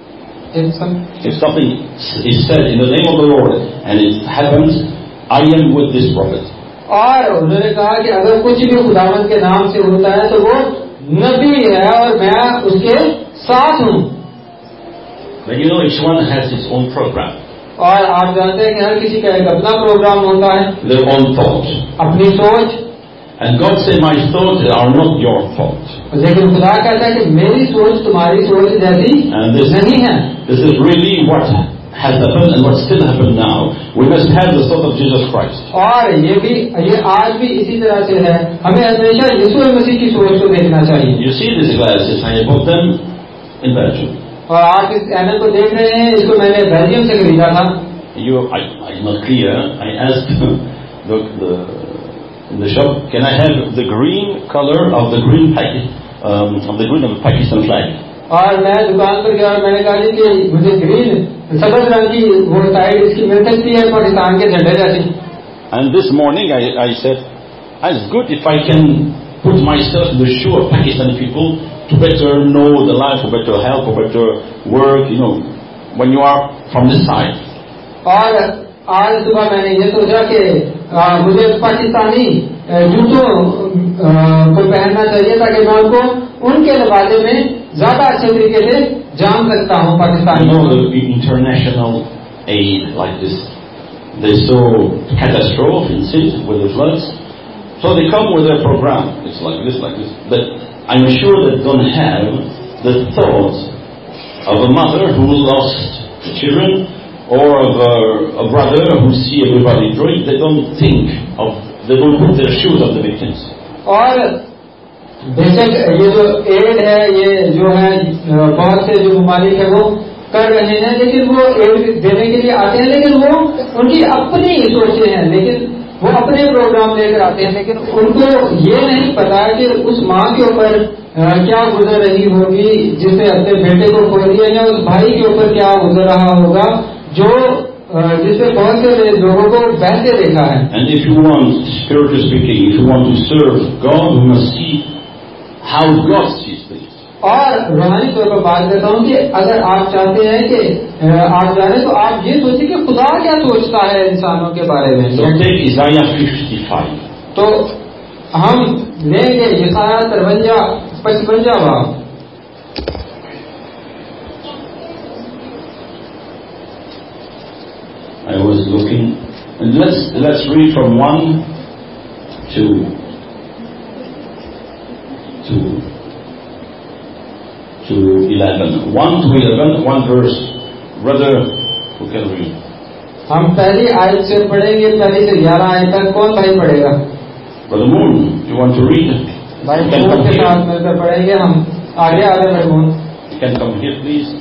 If some, If something is said in the name of the Lord and it happens, I am with this prophet. और उन्होंने कहा कि अगर कुछ भी खुदावंद के नाम से होता है तो वो नबी है और मैं उसके साथ हूँ. But you know, each one has his own program. और आप जानते हैं कि हर किसी का एक अपना प्रोग्राम होता है, Their own thought. अपनी सोच. And God said, my thoughts are not your thoughts. लेकिन खुदा कहता है कि मेरी सोच तुम्हारी सोच जैसी नहीं है. This is really what has happened and what still happened now. We must have the thought of Jesus Christ. और ये भी ये आज भी इसी तरह से है. हमें हमेशा यीशु मसीह की सोच को देखना चाहिए. You see these glasses? I bought them in Belgium. और आप इस ऐनक को देख रहे हैं, इसको मैंने बेल्जियम से खरीदा था. You, I, I'm not clear. I asked the, the in the shop, can I have the green color of the green packet, um, of the green of the Pakistan flag? और मैं दुकान पर गया और मैंने कहा कि मुझे ग्रीन सफेद रंग की वो साइड इसकी मिल सकती है पाकिस्तान के झंडे जैसी. And this morning I, I said, it's good if I can put myself in the shoe of Pakistani people to better know the life, for better help, for better work, you know, when you are from this side. और आज सुबह मैंने ये सोचा कि आ, मुझे पाकिस्तानी जूतों को पहनना चाहिए ताकि मैं उनको उनके बारे में ज्यादा अच्छे तरीके से जान सकता हूँ. Pakistani you know, the international aid like this, they saw catastrophe in cities with the floods, so they come with their program. It's like this, like this. But I'm sure they don't have the thoughts of a mother who lost the children, or of a, a brother who see everybody drink. They don't think of, they don't put their shoes on the victims. और बेशक ये जो add है, ये जो है बहुत से जो ममालिक है वो कर रहे हैं, लेकिन वो एड देने के लिए आते हैं, लेकिन वो उनकी अपनी सोचें हैं, लेकिन वो अपने प्रोग्राम लेकर आते हैं, लेकिन उनको ये नहीं पता कि उस माँ के ऊपर क्या गुजर रही होगी जिसने अपने बेटे को खो दिया, या उस भाई के ऊपर क्या गुजर रहा होगा जो जिससे बहुत से लोगों को बहते देखा है. And if you want, spiritually speaking, if you want to serve God, you must see how God sees things. और रूहानी तौर पर बात करता हूँ कि अगर आप चाहते हैं कि आप जाने तो आप ये सोचिए कि खुदा क्या सोचता है इंसानों के बारे में. So take Isaiah fifty-five. तो हम लेंगे यशाया तिरवंजा पचपंजा भाग. I was looking, and let's let's read from one to to to eleven. One to eleven, one verse. Brother, who can read? हम पहली आयत से पढ़ेंगे, पहली से ग्यारह आयत तक. कौन भाई पढ़ेगा? Brother Moon, you want to read? भाई मून के साथ मिलकर पढ़ेंगे हम. आगे आ रहे भाई Moon. You can come here, please.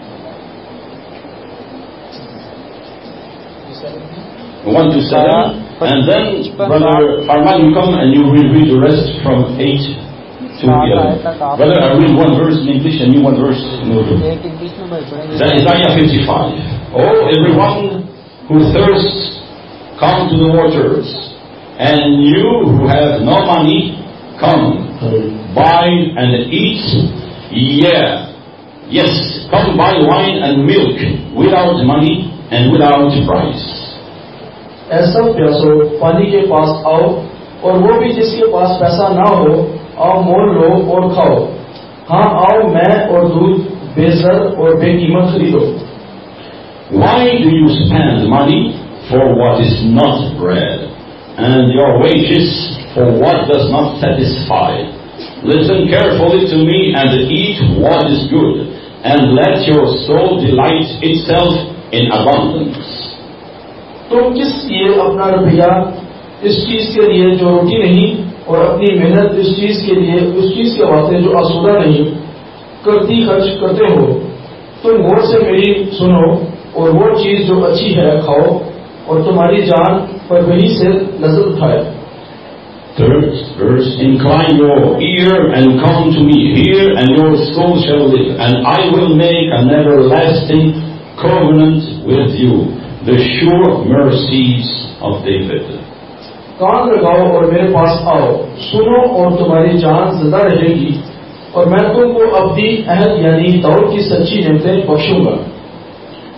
One to seven, and then Brother Farman, you come and you will read the rest from eight to eleven. Brother, I read one verse in English and you one verse in Urdu. Isaiah fifty-five. Oh, everyone who thirsts, come to the waters, and you who have no money, come, buy and eat. Yeah, yes, come buy wine and milk without money and without price. ऐसा प्यासो पानी के पास आओ, और वो भी जिसके पास पैसा ना हो, आओ मोल लो और खाओ. हाँ आओ मैं और दूध बेसर और बेकीमत खरीदो. Why do you spend money for what is not bread, and your wages for what does not satisfy? Listen carefully to me and eat what is good, and let your soul delight itself in abundance. तुम किस लिए अपना रुपया इस चीज के लिए जो रोटी नहीं, और अपनी मेहनत इस चीज के लिए उस चीज के वास्ते जो आसूदा नहीं करती खर्च करते हो? तुम गौर से मेरी सुनो, और वो चीज जो अच्छी है खाओ, और तुम्हारी जान पर वही से लज्जत उठाए. Third verse, incline your ear and come to me, hear and your soul shall live, and I will make an everlasting covenant with you, the sure mercies of David. कान लगाओ और मेरे पास आओ, सुनो और तुम्हारी जान जिंदा रहेगी, और मैं तुमको अपनी अहद यानी दाऊद की सच्ची नेमतें बख्शूंगा.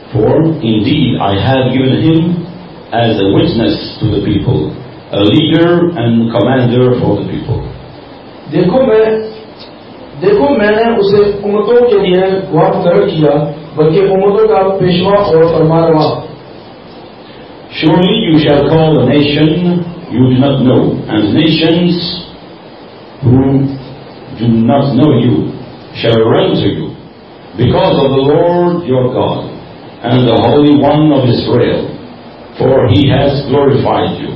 For indeed I have given him as a witness to the people, a leader and commander for the people. देखो मैं देखो मैंने उसे उम्मतों के लिए गवाह मुकर्रर किया, बल्कि उम्मतों का पेशवा और फरमानरवा. Surely you shall call a nation you do not know, and nations who do not know you shall run to you, because of the Lord your God and the Holy One of Israel, for he has glorified you.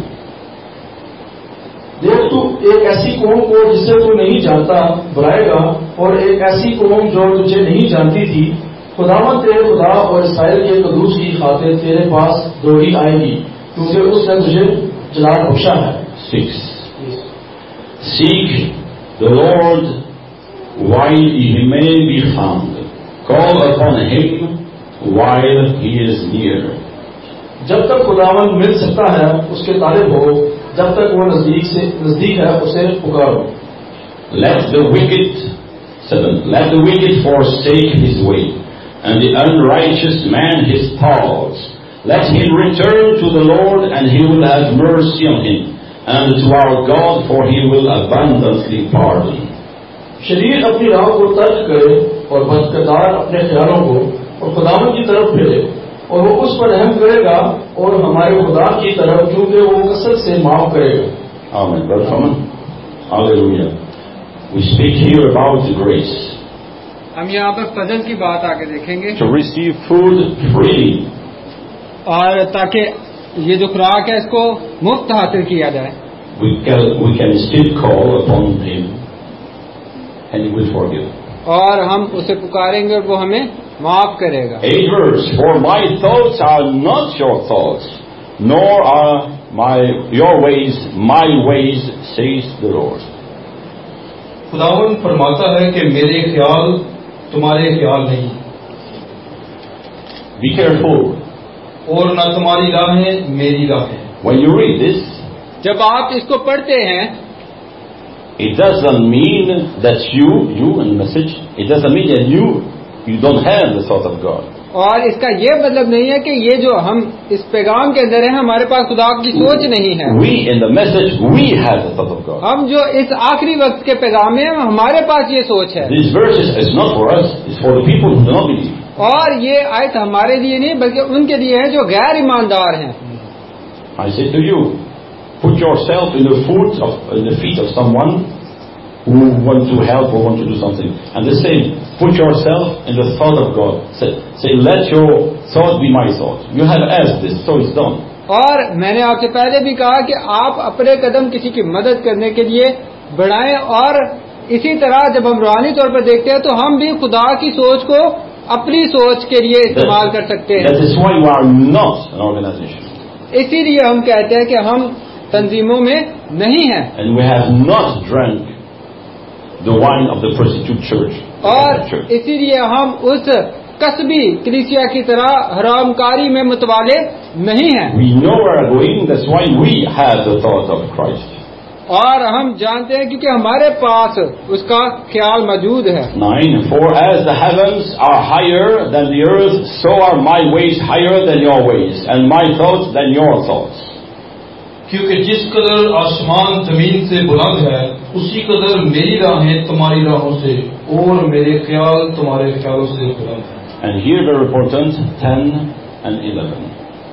देख तू एक ऐसी कौम को जिसे तू नहीं जानता बुलाएगा, और एक ऐसी कौम जो तुझे नहीं जानती थी, खुदावंद तेरे खुदा और इस्राएल के कदूस की खातिर तेरे पास दौड़ी आएगी, क्योंकि उसने तुझे जलाल बख्शा है. Six. Seek the Lord while he may be found. Call upon him while he is near. जब तक खुदावंद मिल सकता है उसके तालिब हो, जब तक वो नजदीक से नजदीक है उसे पुकारो. Let the wicked, seven, let the wicked forsake his way, and the unrighteous man his thoughts. Let him return to the Lord, and he will have mercy on him, and to our God, for he will abundantly pardon. शरीर अपनी राह को तर्क करे और बदकिरदार अपने ख्यालों को और खुदावंद की तरफ फिरे, और वो उस पर रहम करेगा और हमारे खुदा की तरफ, क्योंकि वो कसरत से माफ करेगा. Amen. Brother Froman. Hallelujah. We speak here about the grace. हम यहाँ पर फजल की बात आगे देखेंगे. To receive food freely. और ताकि ये जो खुराक है इसको मुफ्त हासिल किया जाए. We can, we can still call upon him and he will forgive. और हम उसे पुकारेंगे और वो हमें माफ करेगा. Eight verse. For my thoughts are not your thoughts, nor are my your ways my ways, says the Lord. खुदावंद फरमाता है कि मेरे ख्याल तुम्हारे ख्याल नहीं. Be careful. और न तुम्हारी राहें मेरी राहें. When you read this, जब आप इसको पढ़ते हैं, it doesn't mean that you, you in the message, it doesn't mean that you, you don't have the thought of God. और इसका ये मतलब नहीं है कि ये जो हम इस पैगाम के अंदर है हमारे पास खुदा की सोच नहीं है. We in the message, we have the thought of God. हम जो इस आखिरी वक्त के पैगाम में हमारे पास ये सोच है. These verses is not for us, it's for the people who do not believe. और ये आयत हमारे लिए नहीं बल्कि उनके लिए है जो गैर ईमानदार हैं. I say to you, put yourself in the foot of, in the feet of someone who want to help or want to do something. And the same, put yourself in the thought of God. Say, say, let your thought be my thought. You have asked this, so it's done. और मैंने आपसे पहले भी कहा कि आप अपने कदम किसी की मदद करने के लिए बढ़ाएं, और इसी तरह जब हम रूहानी तौर पर देखते हैं तो हम भी खुदा की सोच को अपनी सोच के लिए इस्तेमाल कर सकते हैं. That is why we are not an organization. इसीलिए हम कहते हैं कि हम तंजीमों में नहीं हैं. And we have not drank the wine of the prostitute church. और इसीलिए हम उस कसबी कलीसिया की तरह हरामकारी में मुतवाले नहीं हैं. We know where we are going, that's why we have the thought of Christ. और हम जानते हैं क्योंकि हमारे पास उसका ख्याल मौजूद है. Nine. For as the heavens are higher than the earth, so are my ways higher than your ways, and my thoughts than your thoughts. क्योंकि जिस कदर आसमान जमीन से बुलंद है, उसी कदर मेरी राहें तुम्हारी राहों से और मेरे ख्याल तुम्हारे ख्यालों से बुलंद हैं. And here very important, ten and eleven.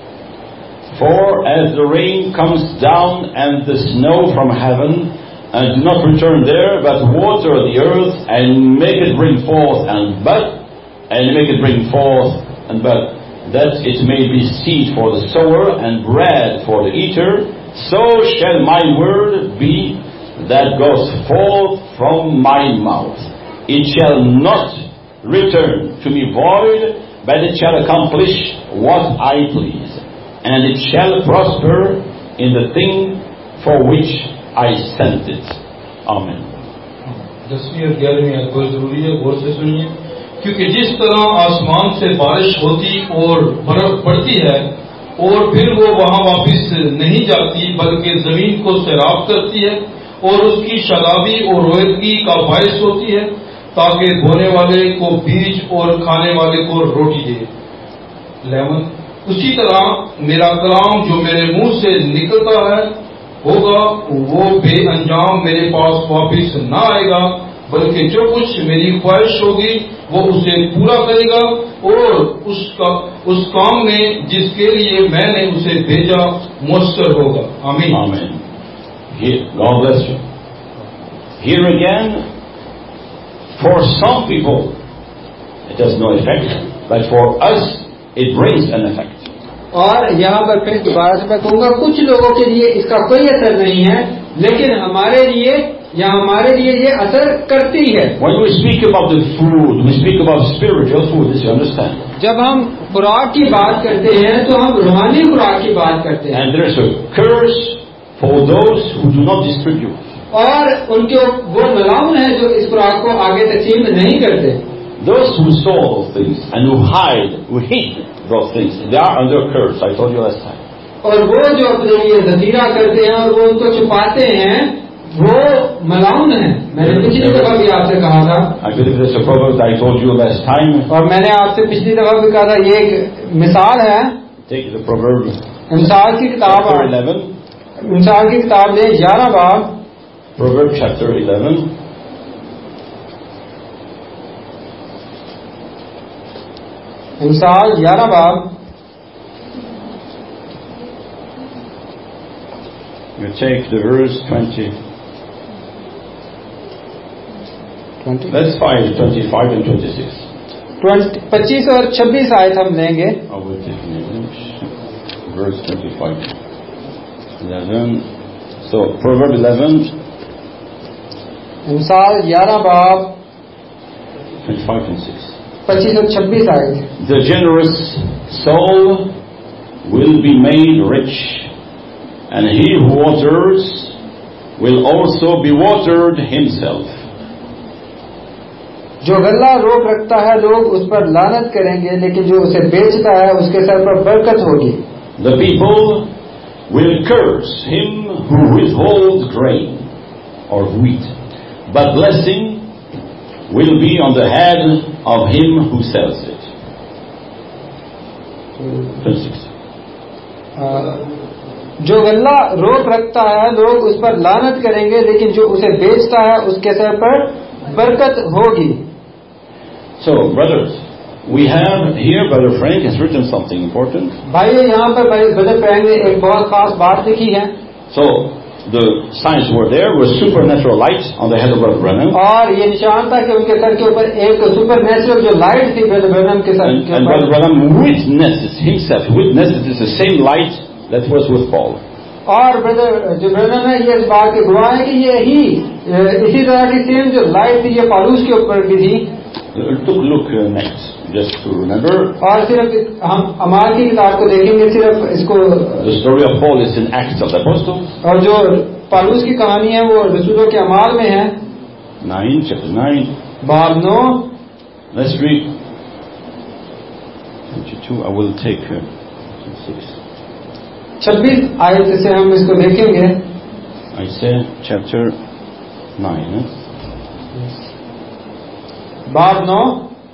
For as the rain comes down and the snow from heaven, and do not return there, but water the earth, and make it bring forth and bud, and make it bring forth and bud, that it may be seed for the sower and bread for the eater, so shall my word be that goes forth from my mouth. It shall not return to me void, but it shall accomplish what I please, and it shall prosper in the thing for which I sent it. Amen. दसवीं और ग्यारहवीं आयत बहुत जरूरी है, गौर से सुनिए. क्योंकि जिस तरह आसमान से बारिश होती और बर्फ पड़ती है और फिर वो वहां वापस नहीं जाती बल्कि जमीन को सैराब करती है और उसकी शगाबी और रोयदगी का बायस होती है, ताकि बोने वाले को बीज और खाने वाले को रोटी दे. इलेवन उसी तरह मेरा कलाम जो मेरे मुंह से निकलता है होगा वो बेअंजाम मेरे पास वापिस न आएगा, बल्कि जो कुछ मेरी ख्वाहिश होगी वो उसे पूरा करेगा और उसका उस काम में जिसके लिए मैंने उसे भेजा मुयस्सर होगा। आमीन। Amen. Here, God bless you. Here again, for some people it has no effect, but for us it brings an effect. और यहाँ पर फिर दोबारा से मैं कहूँगा, कुछ लोगों के लिए इसका कोई असर नहीं है, लेकिन हमारे लिए या हमारे लिए ये असर करती है। When we speak about the food, we speak about spiritual food, as you understand. जब हम खुराक की बात करते हैं तो हम रूहानी खुराक की बात करते हैं। And there is a curse for those who do not distribute. और उनके वो मलाउन है जो इस खुराक को आगे तकसीम नहीं करते। Those who store things and who hide, who hid those things, they are under curse. I told you last time. और वो जो अपने लिए जखीरा करते हैं और वो उनको छुपाते हैं, वो मलाउन है। मैंने पिछली दफा भी आपसे कहा था। I believe there's a proverb that I told you last time. और मैंने आपसे पिछली दफा भी कहा था, ये एक मिसाल है। Take the proverb. मिसाल की किताब eleven. मिसाल की किताब में ग्यारह बाब। Proverb chapter eleven. मिसाल ग्यारह बाब। You take the verse twenty. twenty. Let's find twenty-five and twenty-six. पच्चीस और छब्बीस आयत हम लेंगे। I will take in English. Verse twenty-five. eleven. So, Proverb eleven. मिसाल ग्यारह बाब twenty-five and six. पच्चीस और छब्बीस आयत। The generous soul will be made rich, and he who waters will also be watered himself. जो गल्ला रोक रखता है लोग उस पर लानत करेंगे, लेकिन जो उसे बेचता है उसके सर पर बरकत होगी। The people will curse him who withholds grain or wheat, but blessing will be on the head of him who sells it. twenty-six. जो गल्ला रोक रखता है लोग उस पर लानत करेंगे, लेकिन जो उसे बेचता है उसके सर पर बरकत होगी। So, brothers, we have here, Brother Frank has written something important. भाइयों, यहाँ पर ब्रदर फ्रैंक ने एक बहुत खास बात लिखी है। So, the signs were there, was supernatural light on the head of Brother Branham. और ये निशान था कि उनके सर के ऊपर एक सुपर नेचुरल जो लाइट थी ब्रदर ब्रैनम के सर के ऊपर। And Brother Branham witnesses himself, witnesses it's the same light that was with Paul. और ब्रदर जो ब्रैनम है ये इस बात के गवाह है कि ये ही इसी तरह की सेम जो लाइट थी ये पौलुस के ऊपर भी थी। Look, look uh, next, just to remember. और सिर्फ हम अमाल की किताब को देखेंगे, सिर्फ इसको। The story of Paul is in Acts of the Apostles. और जो पौलुस की कहानी है वो रसूलों के अमाल में है। Nine, chapter nine. बाब नौ। Let's read. Twenty-two. I will take uh, six. छब्बीस आयत से हम इसको देखेंगे। I say chapter nine. Eh? बाब नौ।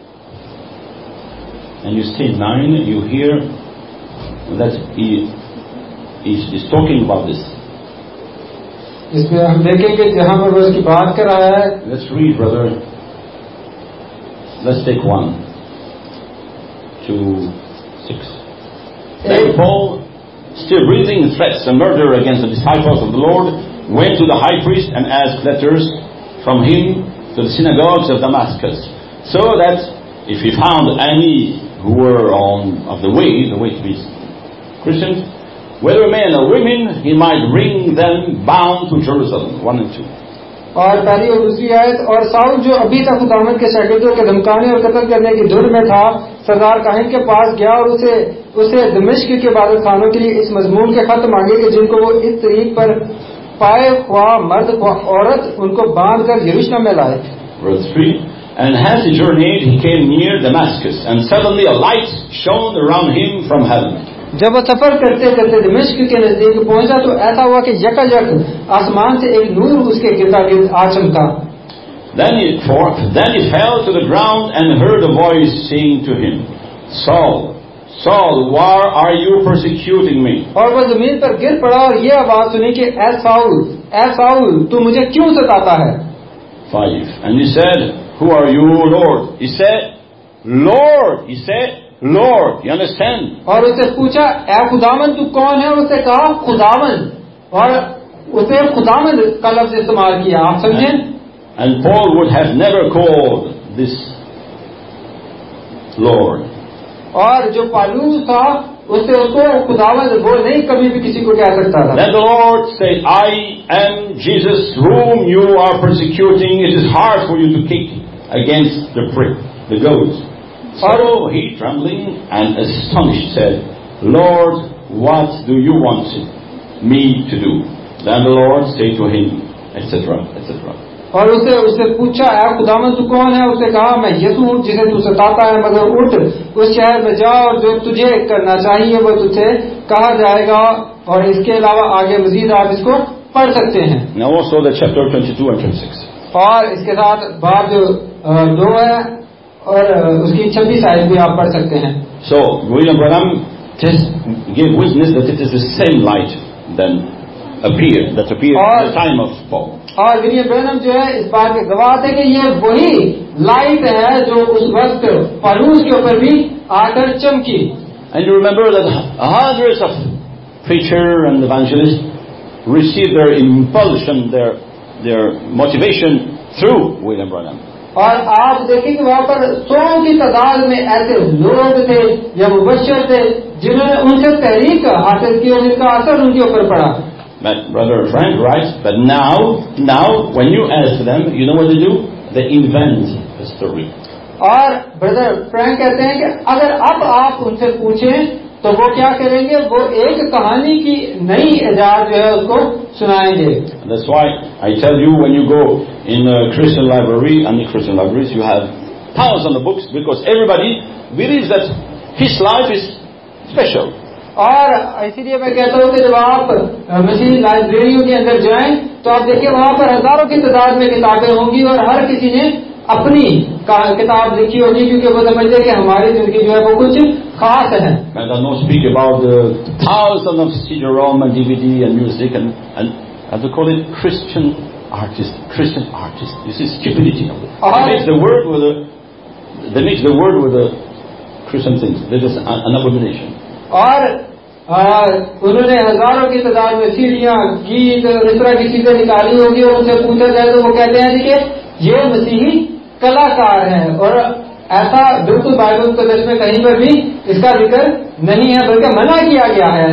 And you see nine, you hear that he is is talking about this. इसमें हम देखेंगे जहां पर वो इसकी बात कर रहा है। Let's read, brother. Let's take one, two, six. Then Paul, still breathing threats and murder against the disciples of the Lord, went to the high priest and asked letters from him to the synagogues of Damascus, so that if he found any who were on of the way, the way to be Christians, whether men or women, he might bring them bound to Jerusalem. One and two. और पहली और दूसरी आयत। और Saul जो अभी तक खुदावंद के शागिर्दों के धमकाने और कत्ल करने की धुन में था, सरदार काहिन के पास गया और उसे उसे दमिश्क के इबादत खानों के लिए इस मजमून के खत मांगे कि जिनको वो इस तरीक पर पाए, ख्वाह मर्द ख्वाह औरत, उनको बांध कर यरूशलेम में लाए। Verse three. And as he journeyed, he came near Damascus, and suddenly a light shone around him from heaven. जब वो सफर करते करते दमिश्क के नजदीक पहुंचा तो ऐसा हुआ कि यकायक आसमान से एक नूर उसके गिरता गिर्द आ चमका। Then he, for, then he fell to the ground and heard a voice saying to him, Saul, Saul, why are you persecuting me? और वो जमीन पर गिर पड़ा और ये आवाज सुनी कि ऐ साउल, ऐ साउल, तू मुझे क्यों सताता है? Five. And he said, who are you, Lord? He said, Lord. He said, Lord. You understand? और उससे पूछा, ऐ खुदावन तू कौन है? उसने कहा खुदावन, और उसे खुदावन का लफ्ज इस्तेमाल किया। आप समझे? And Paul would have never called this Lord. और जो पालूस था उससे उसको खुदावन वो नहीं कभी भी किसी को कह सकता था। Then the Lord said, I am Jesus whom you are persecuting. It is hard for you to kick against the prick, the goats. So he, trembling and astonished, said, Lord, what do you want me to do? Then the Lord said to him, et cetera, et cetera. और उसे उससे पूछा, ऐ खुदावन तू कौन है? उसने कहा, मैं यीशु हूँ जिसे तू सताता है, मगर उठ उस शहर में जा और जो तुझे करना चाहिए वो तुझसे कहा जाएगा। और इसके अलावा आगे मजीद आप इसको पढ़ सकते हैं। Now also the chapter twenty-two and twenty-six. और इसके साथ बाब जो दो है और उसकी छब्बीस आयत भी आप पढ़ सकते हैं। So William Branham just gave witness that it is the same light then appeared that appeared at the time of Paul. और विलियम ब्रैनम जो है इस बात के गवाह थे कि ये वही लाइट है जो उस वक्त पौलुस के ऊपर भी आकर चमकी। And you remember that hundreds of preachers and evangelists received their impulsion, their their motivation through William Branham. और आप देखेंगे वहाँ पर सौ की तादाद में ऐसे लोग थे या मुबश्शिर थे जिन्होंने उनसे तहरीक हासिल की और जिसका असर उनके ऊपर पड़ा। But Brother Frank writes, but now, now when you ask them, you know what they do? They invent a story. और ब्रदर फ्रैंक कहते हैं कि अगर अब आप उनसे पूछें तो वो क्या करेंगे? वो एक कहानी की नई इजाद जो है उसको सुनाएंगे। That's why I tell you, when you go in a Christian library, and in Christian libraries, you have thousands of books because everybody believes that his life is special. और इसीलिए मैं कहता हूँ कि जब आप मसीही लाइब्रेरियों के अंदर जाएं तो आप देखिए वहाँ पर हजारों की तादाद में किताबें होंगी और हर किसी ने अपनी किताब लिखी होगी क्योंकि वो समझते कि हमारी जिंदगी जो है वो कुछ खास है। And I don't speak about the thousands of C D-ROM and D V D and music and and and they call it Christian artist, Christian artist. This is stupidity. They mix the word with the they mix the word with the Christian things. That is an, an abomination. और आ, उन्होंने हजारों की तादाद में सीढ़ियाँ, गीत और इस तरह की चीजें निकाली होगी और उनसे पूछा जाए तो वो कहते हैं कि ये मसीही कलाकार हैं और ऐसा बिल्कुल बाइबल कदस में कहीं पर भी इसका जिक्र नहीं है बल्कि मना किया गया है।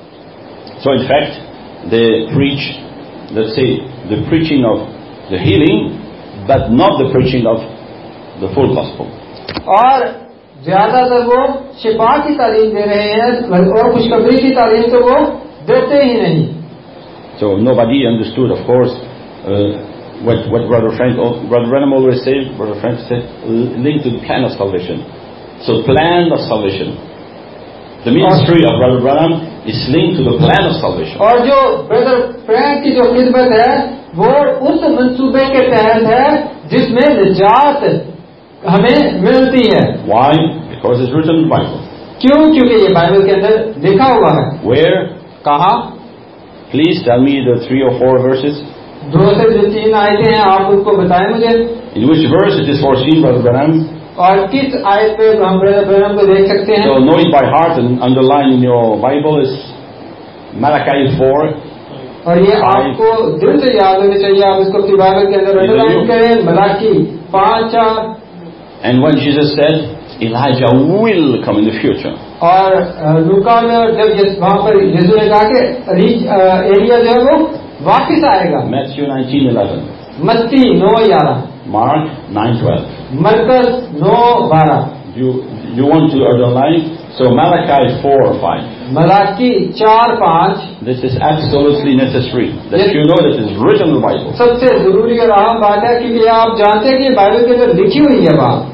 So in fact, they preach, let's say, the preaching of the healing, but not the preaching of the full gospel. और ज्यादातर वो शिफा की तालीम दे रहे हैं और खुशखबरी की तालीम तो वो देते ही नहीं। So nobody understood, of course, uh, what what Brother Frank, Brother Branham always said. Brother Frank said, linked to the plan of salvation. So plan of salvation. The ministry of Brother Branham is linked to the plan of salvation. और जो brother Frank की जो खिदमत है वो उस मंसूबे के तहत है जिसमें निजात हमें मिलती है। Why? Because it's written in the Bible. क्यों? क्योंकि ये बाइबल के अंदर लिखा हुआ है। Where? कहाँ? Please tell me the three or four verses. दो से जो तीन आयतें हैं आप उसको बताएं मुझे। In which verse it is foreseen, Brother Branham? और किस आयत पे हम ब्रदर ब्रैनम को देख सकते हैं? So know it by heart and underline in your Bible is Malachi four. और ये आपको दिल से याद होनी चाहिए। आप इसको अपनी बाइबल के अंदर अंडरलाइन करें। मलाकी पाँच चार। And when Jesus said, Elijah will come in the future. और लूका में और जब वहाँ पर यीशु ने कहा कि एलिया जो है वो वापस आएगा। Matthew nineteen eleven. मत्ती नौ ग्यारह। Mark nine twelve. मरकस नौ बारह। You you want to underline? So Malachi four five. Malachi चार पाँच। This is absolutely necessary that you know that it is written in the Bible. सबसे जरूरी और अहम बात है क्योंकि आप जानते हैं कि बाइबल के अंदर लिखी हुई है बात।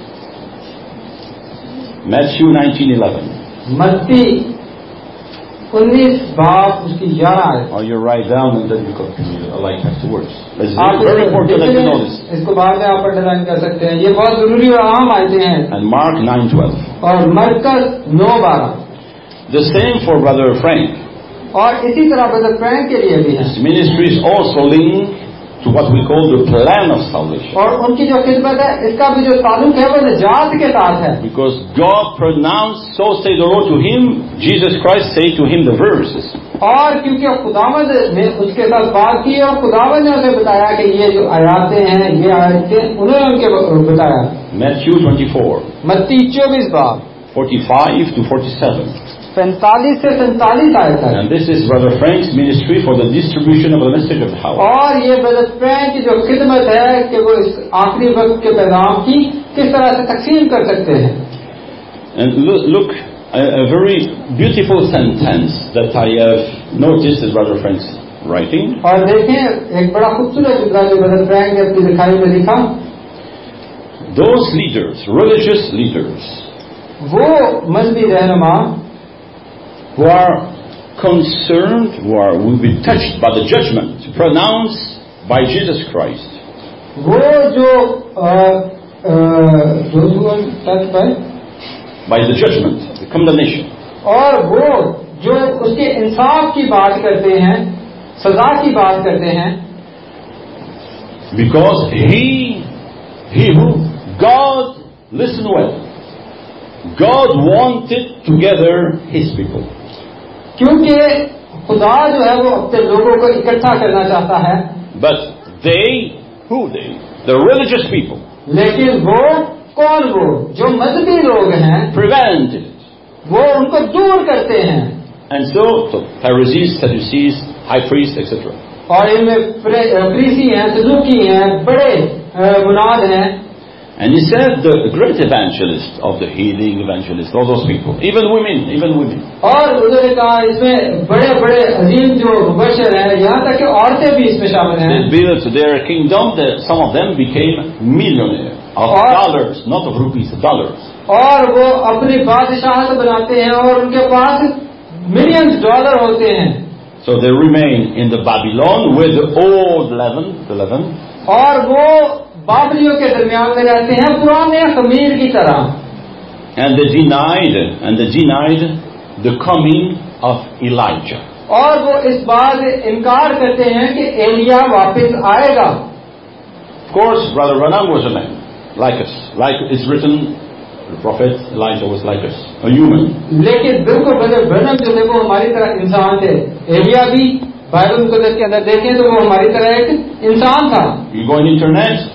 Matthew nineteen eleven. मत्ती उन्नीस बाब उसकी ग्यारह आयत। Or you write down and then you copy a like afterwards. It's आप very important that you know this. इसको बाद में आप अंडरलाइन कर सकते हैं, ये बहुत जरूरी और अहम आयतें हैं। And Mark nine twelve. और मरकज नौ बारह। The same for Brother Frank. और इसी तरह ब्रदर फ्रैंक के लिए भी है। His ministry is also linked to what we call the plan of salvation. और उनकी जो खिदमत है इसका भी जो ताल्लुक है वो निजात के साथ है। Because God pronounced, so say the Lord to him, Jesus Christ say to him the verses. और क्योंकि खुदावंद ने उसके साथ बात की और खुदावंद ने उसे बताया कि ये जो आयातें हैं ये आयतें उन्होंने उनके बताया। Matthew twenty-four. मत्ती चौबीस बाब forty-five to forty-seven. पैंतालीस से सैंतालीस आयत है। And this is Brother Frank's ministry for the distribution of the message of the hour. और ये ब्रदर फ्रैंक की जो खिदमत है कि वो इस आखिरी वक्त के पैगाम की किस तरह से तकसीम कर सकते हैं। And look, look a, a very beautiful sentence that I have noticed is Brother Frank's writing. और देखें एक बड़ा खूबसूरत जुमला जो ब्रदर फ्रैंक ने अपनी लिखाई में लिखा। Those leaders, religious leaders, वो मजहबी रहनुमा who are concerned, who are will be touched by the judgment pronounced by Jesus Christ. वो जो those who are touched by by the judgment, the condemnation. और वो जो उसके इंसाफ की बात करते हैं, सजा की बात करते हैं। Because he, he who God, listen well, God wanted to gather His people. क्योंकि खुदा जो है वो अपने लोगों को इकट्ठा करना चाहता है। But they, who they? The religious people. लेकिन वो कौन वो जो मजहबी लोग हैं prevented it. वो उनको दूर करते हैं। And so, so Pharisees, Sadducees, high priests, et cetera. और इनमें फरीसी हैं, सदूकी हैं, बड़े मुनाद हैं। And he said the great evangelist of the healing evangelist, all those people, even women, even women. और उन्होंने कहा इसमें बड़े बड़े अजीम जो मुबशर हैं, यहाँ तक कि औरतें भी इसमें शामिल हैं। They built their kingdom. That some of them became millionaires of dollars, not of rupees, of dollars. और वो अपनी बादशाहत बनाते हैं और उनके पास मिलियंस डॉलर होते हैं। So they remain in the Babylon with the old leaven, the leaven. और वो बाबलियों के दरमियान में रहते हैं पुराने खमीर की तरह। And they denied, and they denied the coming of Elijah. और वो इस बात इनकार करते हैं कि एलिया वापस आएगा। Of course, Brother Branham was a man like us, like it's written. The prophet Elijah was like us, a human. लेकिन बिल्कुल ब्रदर ब्रनम जो थे वो हमारी तरह इंसान थे। एलिया भी बाइबल मुकद्दस के अंदर देखें तो वो हमारी तरह एक इंसान था। You go on internet,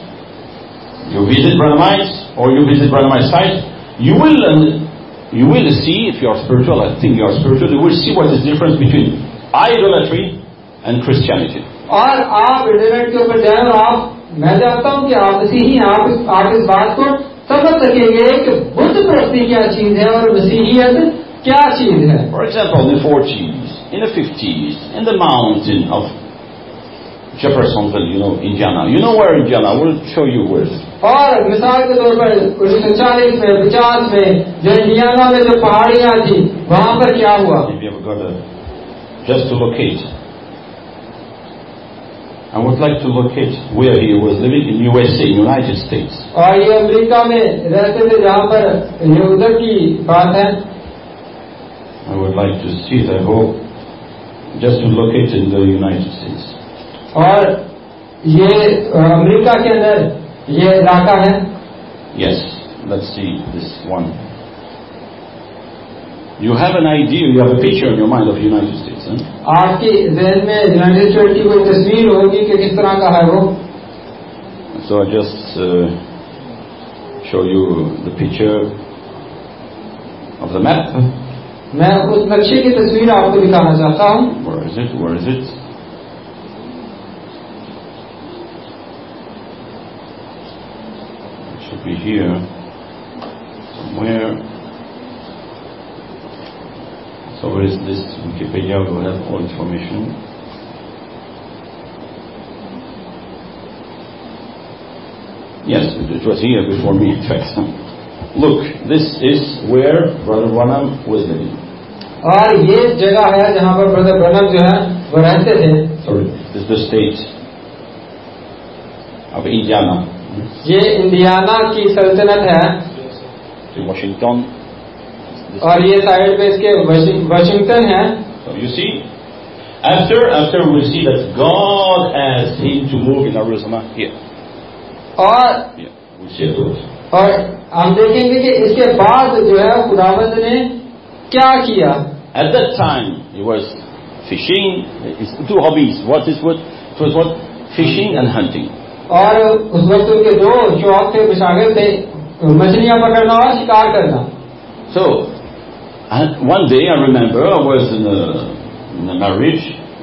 you visit Branhamites or you visit Branhamite site, you will you will see, if you are spiritual, I think you are spiritual, you will see what is the difference between idolatry and Christianity. और आप internet के ऊपर जाए और आप मैं जानता हूँ कि आप मसीही हैं, आप आप इस बात को समझ सकेंगे कि बुद्ध प्रस्ती क्या चीज है और मसीहियत क्या चीज है। For example, in the forties, in the fifties, in the mountain of Jeffersonville, you know, Indiana. You know where Indiana? We'll show you where. और मिसाल के तौर पर उन्नीस सौ चालीस में, पचास में जो इंडियाना में जो पहाड़ियां थी वहां पर क्या हुआ? If you ever got a, just to locate. I would like to locate where he was living in U S A, United States. और ये अमेरिका में रहते थे जहाँ पर ये उधर की बात है। I would like to see it. I hope just to locate in the United States. और ये अमेरिका के अंदर ये इलाका है। Yes, let's see this one. You have an idea, you have a picture in your mind of the United States, huh? आपकी ज़हन में यूनाइटेड स्टेट की कोई तस्वीर होगी कि किस तरह का है वो। So I just uh, show you the picture of the map. मैं उस नक्शे की तस्वीर आपको दिखाना चाहता हूँ। Where is it? Where is it? It should be here somewhere. So where is this? Wikipedia will have all information. Yes, it was here before me, in fact. Look, this is where Brother Branham was living. और ये जगह है जहाँ पर brother ब्रनम जो है वो रहते थे. Sorry, this is the state of Indiana. ये इंडियाना की सल्तनत है. Washington. और ये साइड पे इसके वाशिंगटन है. So you see, after after we see that God asked him to move in Arizona here. और Yeah, we see it. और हम देखेंगे कि इसके बाद जो है खुदावंद ने क्या किया. At that time, he was fishing. His two hobbies. What is what? It was what? Fishing and hunting. और उस वक्त उनके दो शौक थे, विशागत थे, मछलियां पकड़ना और शिकार करना. So, and one day I remember I was in a, in a marriage.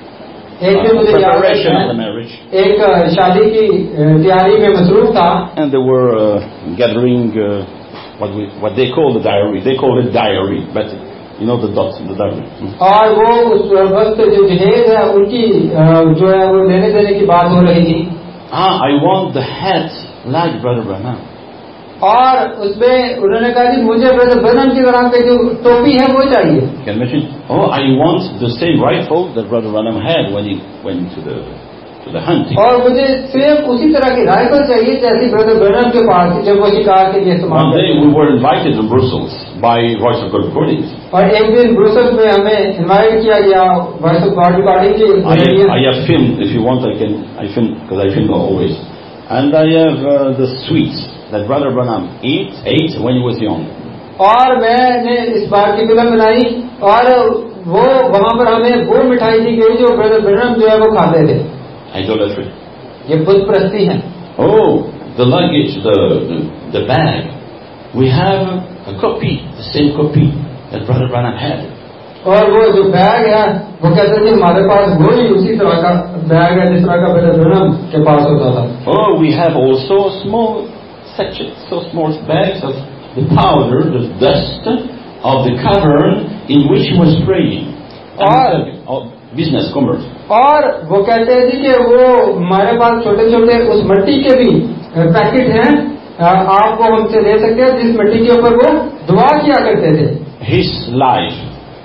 एक दिन मुझे याद preparation of the है, marriage. एक शादी की तैयारी में मसरूफ था. And they were uh, gathering uh, what we what they call the diary. They call it diary, but you know the dots in the diary. और वो उस वक्त जो जहेज है उनकी जो है वो लेने देने की बात हो रही थी. Ah, I want the hat like Brother Branham. और उसमें उन्होंने कहा कि मुझे ब्रदर ब्रनम की तरह की जो टोपी है वो चाहिए. Can you imagine? Oh, I want the same rifle that Brother Branham had when he went to the to the hunting. और मुझे सेम उसी तरह की राइफल चाहिए जैसी ब्रदर ब्रनम के पास जब वो शिकार के लिए इस्तेमाल. One day we were invited to Brussels by Voice of God Recordings. और एक दिन ब्रुसेल्स में हमें इनवाइट किया गया वॉइस ऑफ गॉड रिकॉर्डिंग के. I have, I have filmed. If you want, I can. I film because I film always. And I have uh, the sweets that Brother Branham ate ate when he was young. और मैंने इस बात की film बनाई और वो वहाँ पर हमें वो मिठाई दी गई जो ब्रदर ब्रनम जो है वो खाते थे. Idolatry. ये बुत प्रस्ती है. Oh, the luggage, the, the the bag. We have a copy, the same copy that Brother Branham had. और वो जो बैग है वो कहते थे हमारे पास वही उसी तरह का बैग है जिस तरह का ब्रदर ब्रनम के पास होता था. Oh, we have also small sachets, so small bags of the powder, the dust of the cavern in which he was praying. और oh, business, commerce. और वो कहते हैं जी कि वो हमारे पास छोटे छोटे उस मिट्टी के भी पैकेट हैं, आप वो हमसे ले सकते हैं जिस मिट्टी के ऊपर वो दुआ किया करते थे. His life.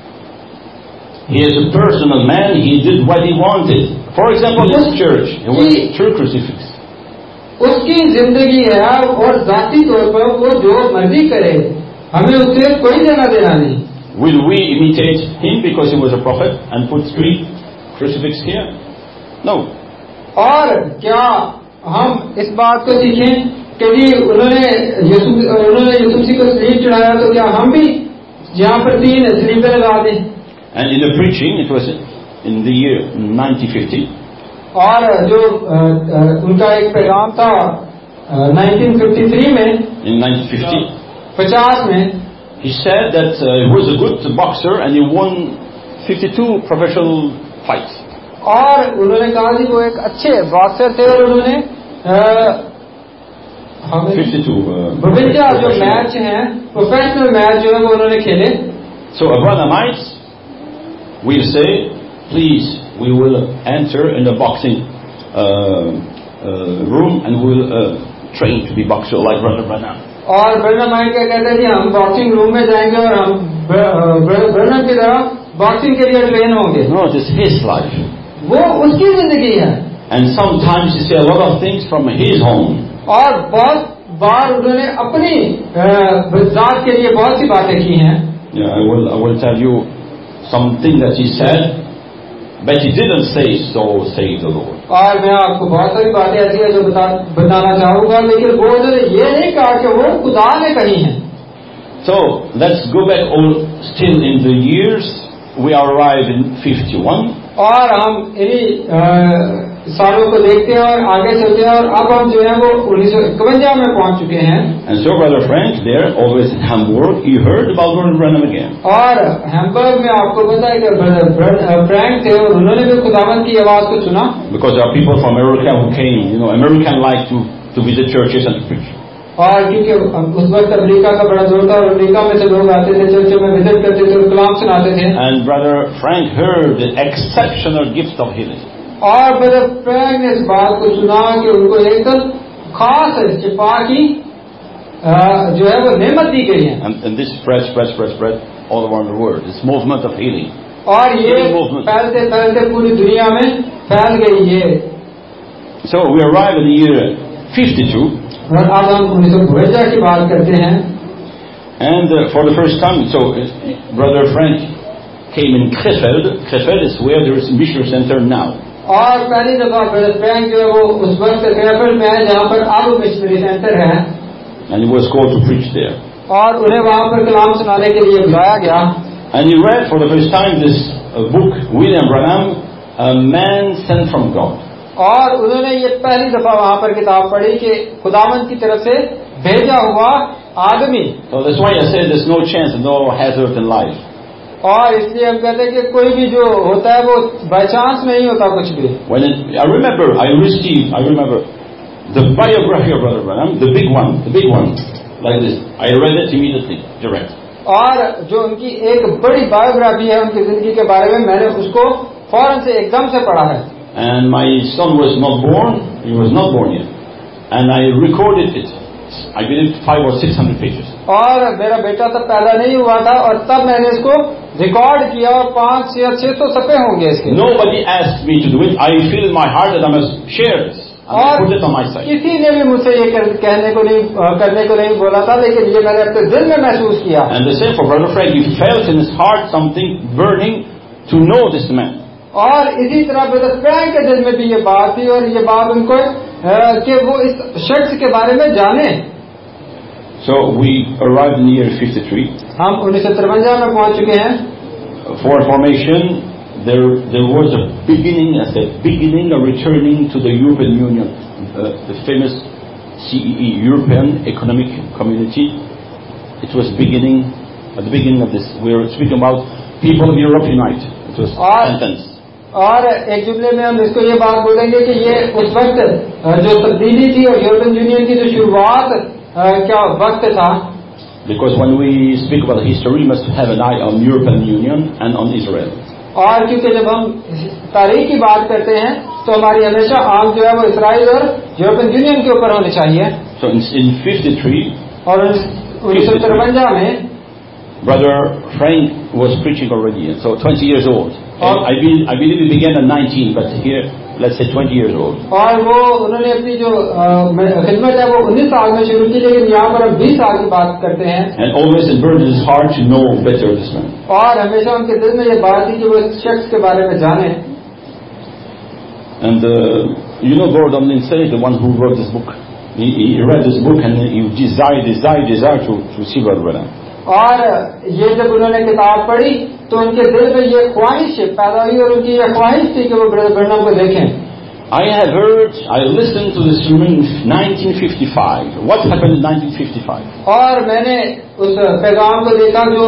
He is a personal man. He did what he wanted. For example, this church, it was a true crucifix. उसकी जिंदगी है और जाती तौर पर वो जो मर्जी करे, हमें उससे कोई लेना देना नहीं. Will we imitate him because he was a prophet and put three crucifix here? No. और क्या हम इस बात को सीखें कि जी उन्होंने यीशु उन्होंने यीशु मसीह को सलीब चढ़ाया तो क्या हम भी यहाँ पर तीन सलीबें लगा दें? And in the preaching, it was in the year nineteen fifty. और जो आ, आ, उनका एक पैगाम था नाइनटीन फिफ्टी थ्री में, In nineteen fifty, पचास में, he said that uh, he was a good boxer and he won fifty-two professional fights. और उन्होंने कहा कि वो एक अच्छे बॉक्सर थे और उन्होंने fifty-two uh, विभिन्न जो मैच हैं प्रोफेशनल मैच जो है वो उन्होंने खेले. So Abrahamites will say, please, we will enter in the boxing uh, uh, room and we will uh, train to be boxer like Brother Branham. और ब्रनम आइट क्या कहते हैं कि हम बॉक्सिंग रूम में जाएंगे और हम ब्रनम की तरह बॉक्सिंग के लिए ट्रेन होंगे. No, it is his life. वो उसकी जिंदगी है. And sometimes he say a lot of things from his home. और बहुत बार उन्होंने अपनी जात के लिए बहुत सी बातें की हैं. Yeah, I will. I will tell you something that he said, but he didn't say so. Say the Lord. और मैं आपको बहुत सारी बातें ऐसी है जो बता बताना चाहूंगा, लेकिन वो उन्होंने ये नहीं कहा कि वो खुदा ने कही है. So let's go back all still in the years. We arrived in fifty-one. और हम इन्हीं सालों को देखते हैं और आगे चलते हैं और अब हम जो है वो उन्नीस सौ इक्यावन में पहुंच चुके हैं. And so Brother Frank there, always in Hamburg, he heard about Brother Branham again. और हैम्बर्ग में आपको पता है कि ब्रदर फ्रैंक थे और उन्होंने भी खुदावंद की आवाज को सुना. Because there are people from America who came. You know, American like to to visit churches and to preach. और क्योंकि उस वक्त अमेरिका का बड़ा जोर था और अमेरिका में से लोग आते थे, चर्चों में विजिट करते थे और कलाम सुनाते थे. And Brother Frank heard the exceptional gift of healing. और ब्रदर फ्रैंक ने इस बात को सुना कि उनको एक खास शिफा की जो है वो नेमत दी गई है. And, and this spread, spread, spread, spread. all around the world. This movement of healing. और ये फैलते फैलते पूरी दुनिया में फैल गई है. So we arrive at the year fifty-two. और अब हम उन्नीस सौ बावन की बात करते हैं. And uh, for the first time, so uh, Brother Frank came in Krefeld. Krefeld is where there is a mission center now. और पहली दफा ब्रदर फ्रैंक जो है वो उस वक्त क्रेफेल्ड में है जहाँ पर अब मिशनरी सेंटर है. And he was called to preach there. और उन्हें वहाँ पर कलाम सुनाने के लिए बुलाया गया. And he read for the first time this uh, book, William Branham, A Man Sent from God. और उन्होंने ये पहली दफा वहाँ पर किताब पढ़ी कि खुदावंद की तरफ से भेजा हुआ आदमी. So that's why I said there's no chance, no hazard in life. और इसलिए हम कहते हैं कि कोई भी जो होता है वो बाय चांस में ही होता कुछ भी. When it, I remember, I received, I remember the biography of Brother Branham, the big one, the big one, like this. I read it immediately, direct. और जो उनकी एक बड़ी बायोग्राफी है उनकी जिंदगी के बारे में, मैंने उसको फौरन से एकदम से पढ़ा है. And my son was not born; he was not born yet, and I recorded it. I believe five or six hundred pages. और मेरा बेटा तब पैदा नहीं हुआ था और तब मैंने इसको रिकॉर्ड किया और पांच या छह सौ सफ़े होंगे इसके. Nobody asked me to do it. I feel in my heart that I must share this. I put it on my side. किसी ने भी मुझसे ये कहने को नहीं करने को नहीं बोला था, लेकिन ये मैंने अपने दिल में महसूस किया. And the same for Brother Frank. He felt in his heart something burning to know this man. और इसी तरह ब्रदर फ्रैंक के दिल में भी ये बात थी और ये बात उनको कि वो इस शख्स के बारे में जाने. So we arrived in the year fifty-three. हम उन्नीस सौ तिरवंजा में पहुंच चुके हैं. For information, there there was a beginning, as a beginning, a returning to the European Union, uh, the famous C E E, European Economic Community. It was beginning at the beginning of this. We were speaking about people of Europe unite. It was sentence. और एक जुमले में हम इसको ये बात बोलेंगे कि ये उस वक्त जो तब्दीली थी और यूरोपियन यूनियन की जो शुरुआत क्या वक्त था. Because when we speak about history, we must have an eye on European Union and on Israel. और क्योंकि जब हम तारीख की बात करते हैं तो हमारी हमेशा आंख जो है वो इसराइल और यूरोपियन यूनियन के ऊपर होनी चाहिए. So in, in fifty-three, और उन्नीस सौ तिरवंजा में Brother Frank was preaching already, so twenty years old. And I believe, I believe he began at nineteen, but here, let's say twenty years old. और वो उन्होंने अपनी जो खिदमत है वो उन्नीस साल में शुरू की, लेकिन यहाँ पर हम बीस साल की बात करते हैं. And always it burned his heart to know better this man. और हमेशा उनके दिल में ये बात थी कि वो इस शख्स के बारे में जाने. And uh, you know Gordon Lindsay, the one who wrote this book. He, he read this book and he desired, desired, desired to to see Brother Branham. और ये जब उन्होंने किताब पढ़ी तो उनके दिल में ये ख्वाहिश पैदा हुई और उनकी ये ख्वाहिश थी कि वो ब्रदर ब्रैनम को देखें. I have heard, I listened to this sermon in nineteen fifty-five. What happened in nineteen fifty-five? और मैंने उस पैगाम को देखा जो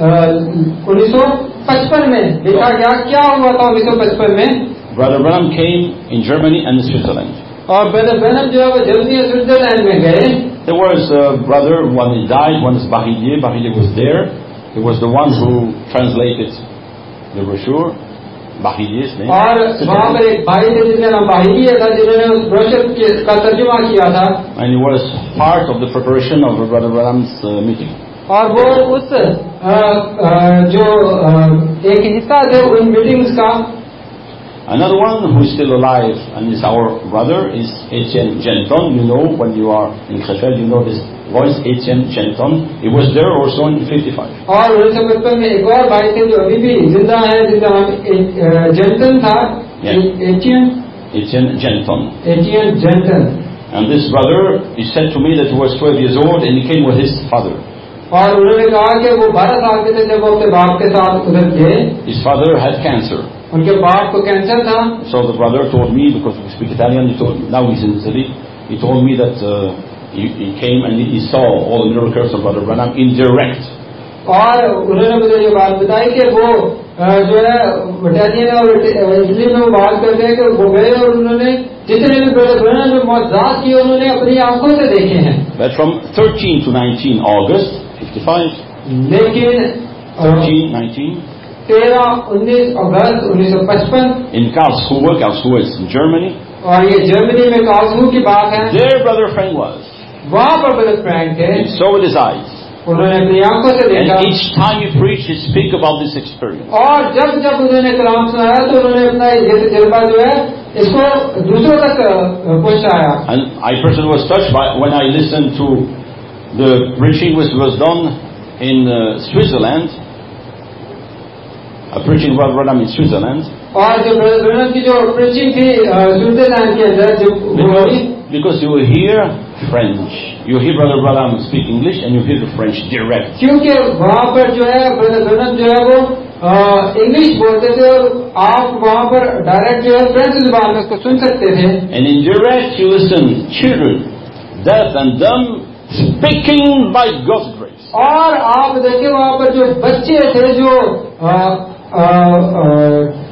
उन्नीस सौ पचपन में देखा गया. क्या हुआ था उन्नीस सौ पचपन में? Brother Branham came in Germany and Switzerland. और ब्रदर ब्रैनम जो है वो जर्मनी और स्विट्जरलैंड में गए. There was a brother, one he died, one is Bahilier. Bahilier was there. He was the one who translated the brochure. Bahilier's name. और वहाँ पर एक भाई थे जिसका नाम बाहिलिया था, जिन्होंने उस ब्रोशर का तर्जुमा किया था. And he was part of the preparation of Brother Branham's uh, meeting. और वो उस आ, आ, जो आ, एक हिस्सा थे उन मीटिंग्स का. Another one who is still alive and is our brother is Etienne Genton. You know, when you are in Krefeld, you know this voice, Etienne Genton. He was there also in fifty-five. और उन्नीस सौ पचपन में एक और भाई थे जो अभी भी जिंदा है, जिनका नाम जेंटन था. Etienne Etienne Genton. Etienne Genton. And this brother, he said to me that he was twelve years old and he came with his father. और उन्होंने कहा कि वो बारह साल के थे जब वो अपने बाप के साथ उधर थे. His father had cancer. उनके बाप को कैंसर था. So the brother told me, because we speak Italian, he told, now he's in Italy, he told me that uh, he, he came and he saw all the miracles of Brother Branham in direct. और उन्होंने मुझे ये बात बताई कि वो जो है इटालियन और इटली में वो बात करते हैं कि वो गए और उन्होंने जितने भी ब्रदर ब्रैनम में मौजूद किए उन्होंने अपनी आंखों से देखे हैं. But from thirteen to nineteen August fifty-five. लेकिन thirteen, nineteen. तेरह उन्नीस अगस्त उन्नीस सौ पचपन in Karlsruhe, Karlsruhe is in Germany. और ये जर्मनी में कार्लसरूहे की बात है. There Brother Frank was. वहाँ पर ब्रदर फ्रैंक थे. He saw with his eyes. उन्होंने अपनी आंखों से देखा। And each time he preached, he speak about this experience. और जब जब उन्होंने कलाम सुनाया तो उन्होंने अपना ये तजुर्बा जो है इसको दूसरों तक पहुंचाया। And I personally was touched by when I listened to the preaching which was done in uh, Switzerland, a preaching about Branham in Switzerland. और जो ब्रदर की जो प्रीचिंग थी स्विट्जरलैंड के अंदर जो because, because you hear French, you hear Brother Branham speak English and you hear the French direct. क्योंकि वहाँ पर जो है ब्रदर ब्रनम जो है वो इंग्लिश बोलते थे और आप वहाँ पर डायरेक्ट जो है फ्रेंच ज़बान में उसको सुन सकते थे। And in direct you listen children, deaf and dumb, speaking by God's grace. और आप देखें वहाँ पर जो बच्चे थे जो आ, आ, आ,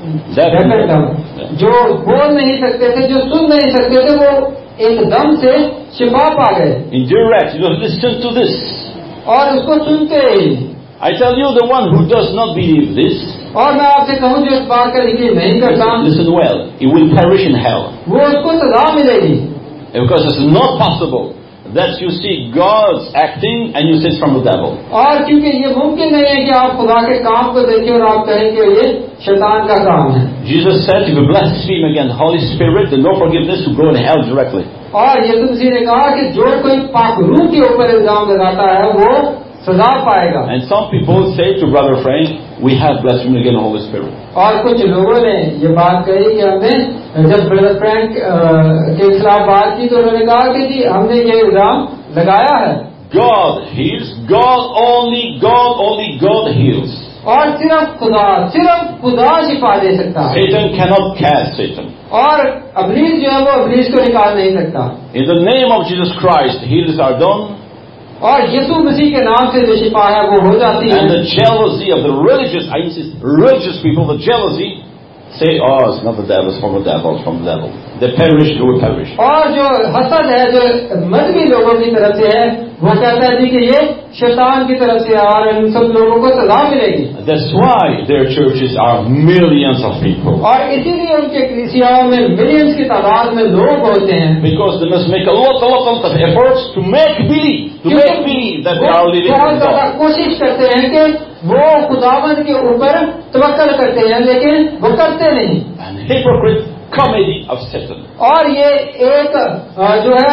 जो बोल नहीं सकते थे, जो सुन नहीं सकते थे, वो एकदम से शिफा पा गए। In direct, you listen to this. और उसको सुनते ही I tell you, the one who does not believe this, और मैं आपसे कहूँ जो इस बात का यकीन नहीं करता, listen well, he will perish in hell. वो उसको सजा मिलेगी। Because it's not possible that you see God's acting and you say it's from the devil. और क्योंकि ये मुमकिन नहीं है कि आप खुदा के काम को देखें और आप कहें कि ये शैतान का काम है। Jesus said, if you blaspheme against the Holy Spirit, then no forgiveness, you go to hell directly. और यीशु मसीह ने कहा कि जो कोई पाक रूह के ऊपर इल्जाम लगाता है वो सजा पाएगा। And some people say to Brother Frank, we have blasphemed against the Holy Spirit. और कुछ लोगों ने ये बात कही कि हमने जब ब्रदर फ्रैंक के खिलाफ बात की तो उन्होंने कहा कि जी हमने ये इल्जाम लगाया है। God heals, God only, God only, God heals. और सिर्फ खुदा सिर्फ खुदा शिफा दे सकता है। Satan cannot cast Satan. और अब्लीस जो है वो अब्लीस को निकाल नहीं सकता। In the name of Jesus Christ, healings are done. और यीशु मसीह के नाम से जो शिफा है वो हो जाती है। And the jealousy of the religious, I insist, religious people, the jealousy, say, oh, it's not the devil, it's from the devil, it's from the devil. They perish, they will perish. और जो हसद है जो मजहबी लोगों की तरफ से है वो कहता है जी कि ये शैतान की तरफ से और इन सब लोगों को सजा मिलेगी। That's why their churches are millions of people. और इसीलिए उनके कलीसियाओं में मिलियंस की तादाद में लोग होते हैं। Because they must make a lot, a lot, a lot of efforts to make believe, to make believe that they are living बहुत with ज्यादा God. कोशिश करते हैं कि वो खुदावंद के ऊपर तवक्कल करते हैं लेकिन वो करते नहीं। An hypocrite comedy of Satan. और ये एक जो है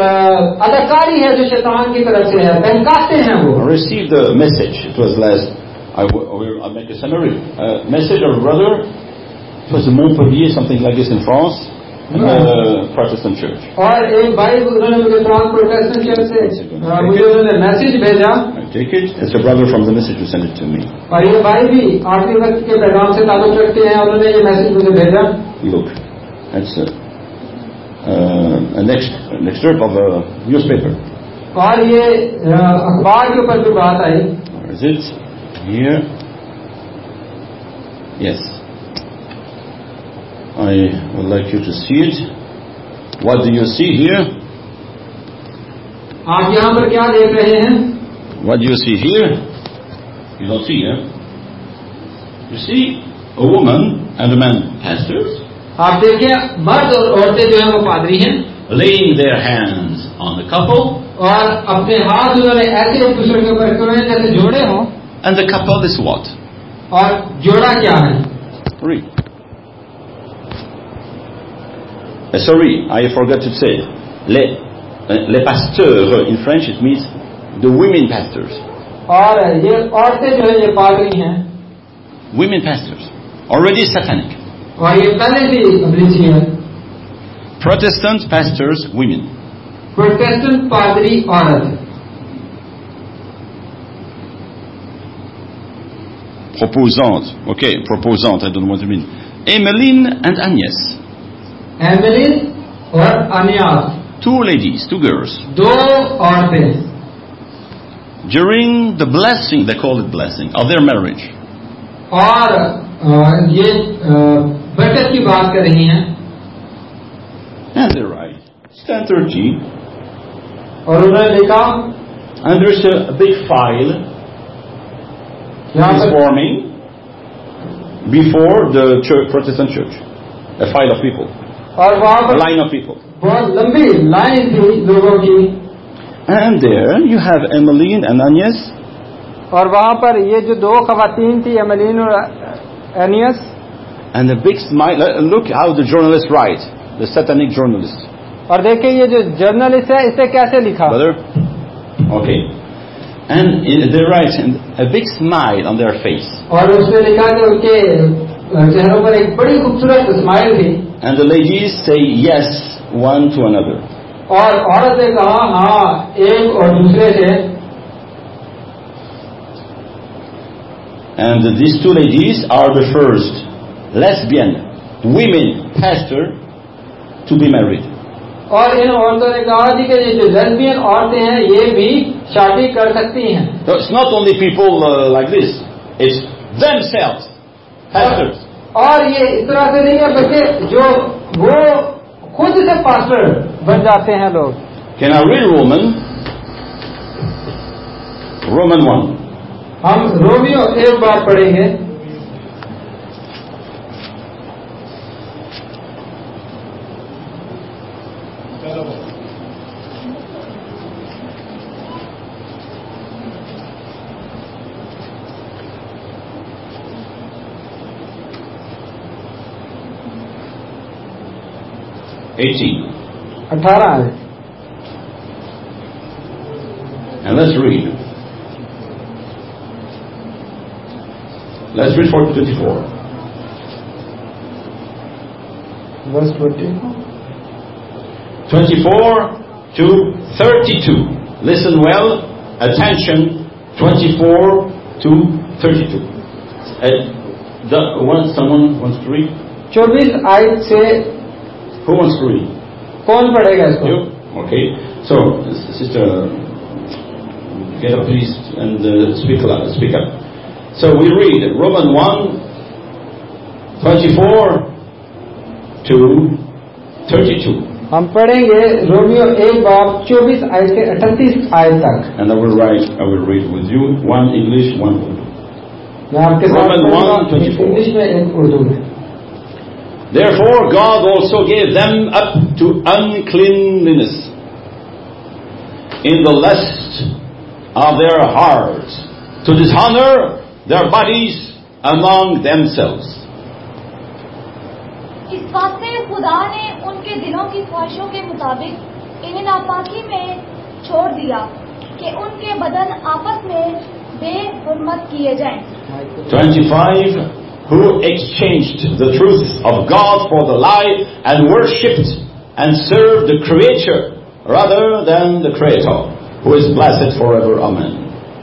अदाकारी है जो शैतान की तरफ से है, बहकाते हैं वो। I received the message. It was last. I will I'll make a summary. Uh, message of a brother. It was in Montpellier, something like this in France, in a Protestant church. और एक भाई उन्होंने मुझे France Protestant church से मुझे उन्होंने message भेजा। I take it. It's a brother from the message who sent it to me. और ये भाई भी आखिरी वक्त के पैगाम से ताल्लुक रखते हैं, उन्होंने ये मैसेज मुझे भेजा। Look, that's a, uh, an ex- an excerpt of a newspaper. और ये अखबार के ऊपर जो बात आई। Where is it? Here. Yes. I would like you to see it. What do you see here? आप यहाँ पर क्या देख रहे हैं? What do you see here? You don't see, eh? You see a woman and a man, pastors, आप देखिए मर्द और औरतें जो हैं वो पादरी हैं, laying their hands on the couple, और अपने हाथ उन्होंने ऐसे एक दूसरे के ऊपर रखे हुए हैं जैसे जोड़े हों। and the couple is what? और जोड़ा क्या है? Read. Uh, sorry, I forgot to say. Les, uh, les pasteurs in French, it means the women pastors. और ये औरतें जो है ये पादरी हैं। Women pastors. Already satanic. और ये पहले भी अब्लिसी है। Protestant pastors, women. प्रोटेस्टेंट पादरी औरत। Proposante. Okay, proposante, I don't know what you mean. Emmeline and Agnès. Emmeline और Agnes. Two ladies, two girls. दो औरतें। During the blessing, they call it blessing, of their marriage. और ये बरकत की बात कर रही हैं। And they write, stand thirty. और उन्होंने लिखा, And there's a, a big file is forming before the church, Protestant church. A file of people. और वहाँ A पर line of people. बहुत लंबी लाइन थी लोगों की। And there you have Emmeline and Agnes. और वहाँ पर ये जो दो खवातीन थी, एमेलीन और एनियस. And a big smile. Look how the journalist writes, the satanic journalist. और देखिए ये जो जर्नलिस्ट है इसे कैसे लिखा. Brother? Okay. And they write a big smile on their face. और उसने लिखा कि उनके चेहरों पर एक बड़ी खूबसूरत स्माइल थी. And the ladies say yes one to another. और औरत ने कहा हाँ एक और दूसरे से. And these two ladies are the first lesbian women pastor to be married. और इन औरतों ने कहा थी कि ये जो लेस्बियन औरतें हैं ये भी शादी कर सकती हैं. No, it's not only people uh, like this. It's themselves, pastors. और ये इस तरह से नहीं है बल्कि जो वो खुद से पास्टर बन जाते हैं लोग. Can I read Roman? Roman one. हम रोमियो एक बार पढ़ेंगे. eighteen. अठारह है. And let's read. Let's read for twenty-four. Verse twenty. twenty-four to thirty-two. Listen well. Attention. twenty-four to thirty-two. Uh, the, one, someone wants to read? चौबीस आयत से. Who wants to read? कौन पढ़ेगा इसको? You? Okay. So, sister, get up please and uh, speak loud, speak up. So we read Romans one, twenty-four to thirty-two. हम पढ़ेंगे Romeo एक बाब चौबीस आयत से अड़तीस आयत तक. And I will write, I will read with you one English, one Urdu. मैं आपके साथ Romans one, twenty-four. इंग्लिश में एक उर्दू में. Therefore God also gave them up to uncleanness in the lust of their hearts, to dishonor their bodies among themselves. इस वास्ते खुदा ने उनके दिलों की ख्वाहिशों के मुताबिक इन्हें नापाकी में छोड़ दिया कि उनके बदन आपस में बेहुरमत किए जाएं. twenty-five. Who exchanged the truth of God for the lie and worshipped and served the Creator rather than the Creator, who is blessed forever. Amen.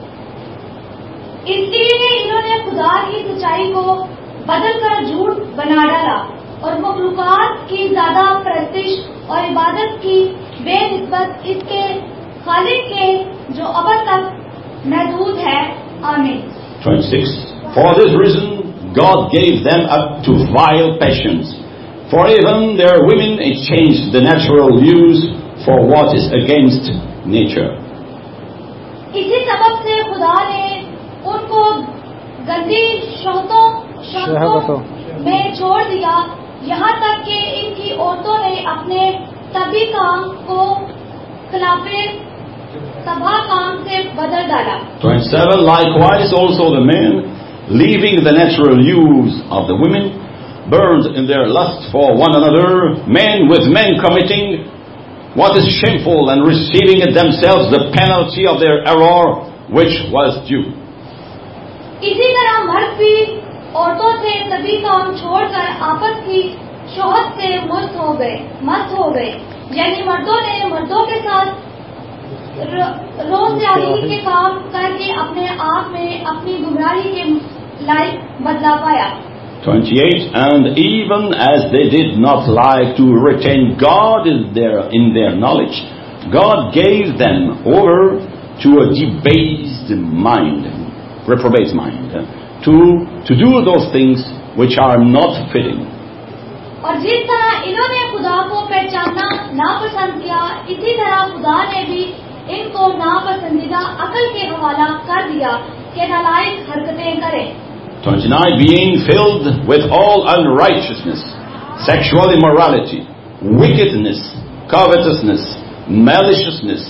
इसलिए इन्होंने खुदा की सच्चाई को बदलकर झूठ बना डाला और मखलूकात की ज्यादा परस्तिश और इबादत की बेनिस्बत इसके खालिक के जो अब तक महदूद है. आमीन. twenty-six. For this reason God gave them up to vile passions, for even their women exchanged the natural use for what is against nature. इसी सबब से खुदा ने उनको गंदी शहवतों शहवतों में छोड़ दिया, यहाँ तक कि इनकी औरतों ने अपने तभी काम को खिलाफे सभा काम से बदल डाला. twenty-seven. Likewise also the men, leaving the natural use of the women, burned in their lust for one another, men with men committing what is shameful and receiving in themselves the penalty of their error which was due. इसी तरह मर्द भी औरतों से सभी काम छोड़कर आपस की शौहरत से मस्त हो गए मस्त हो गए यानी मर्दों ने मर्दों के साथ रोज़गारी के काम करके अपने आप में अपनी गुमराही के लायक बदला पाया. twenty-eight. And even as they did not like to retain God in their, in their knowledge, God gave them over to a debased mind, reprobate mind, to, to do those things which are not fitting. और जिस तरह इन्होंने खुदा को पहचानना नापसंद किया, इसी तरह खुदा ने भी इनको नापसंदीदा अकल के हवाला कर दिया कि नालायक हरकतें करें. twenty-nine. Being filled with all unrighteousness, sexual immorality, wickedness, covetousness, maliciousness,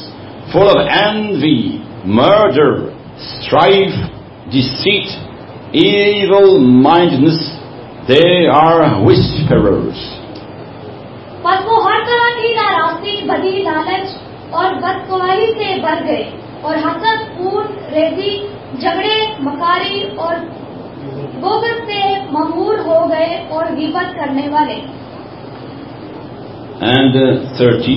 full of envy, murder, strife, deceit, evil-mindedness. They are whisperers. पर वो हर तरह की नाराजगी, बदी, लालच और बदगवाही से भर गए और हसद, पूर्ण, रेजी, झगड़े, मकारी और बोगस से ममूर हो गए और गीबत करने वाले. And uh, thirty,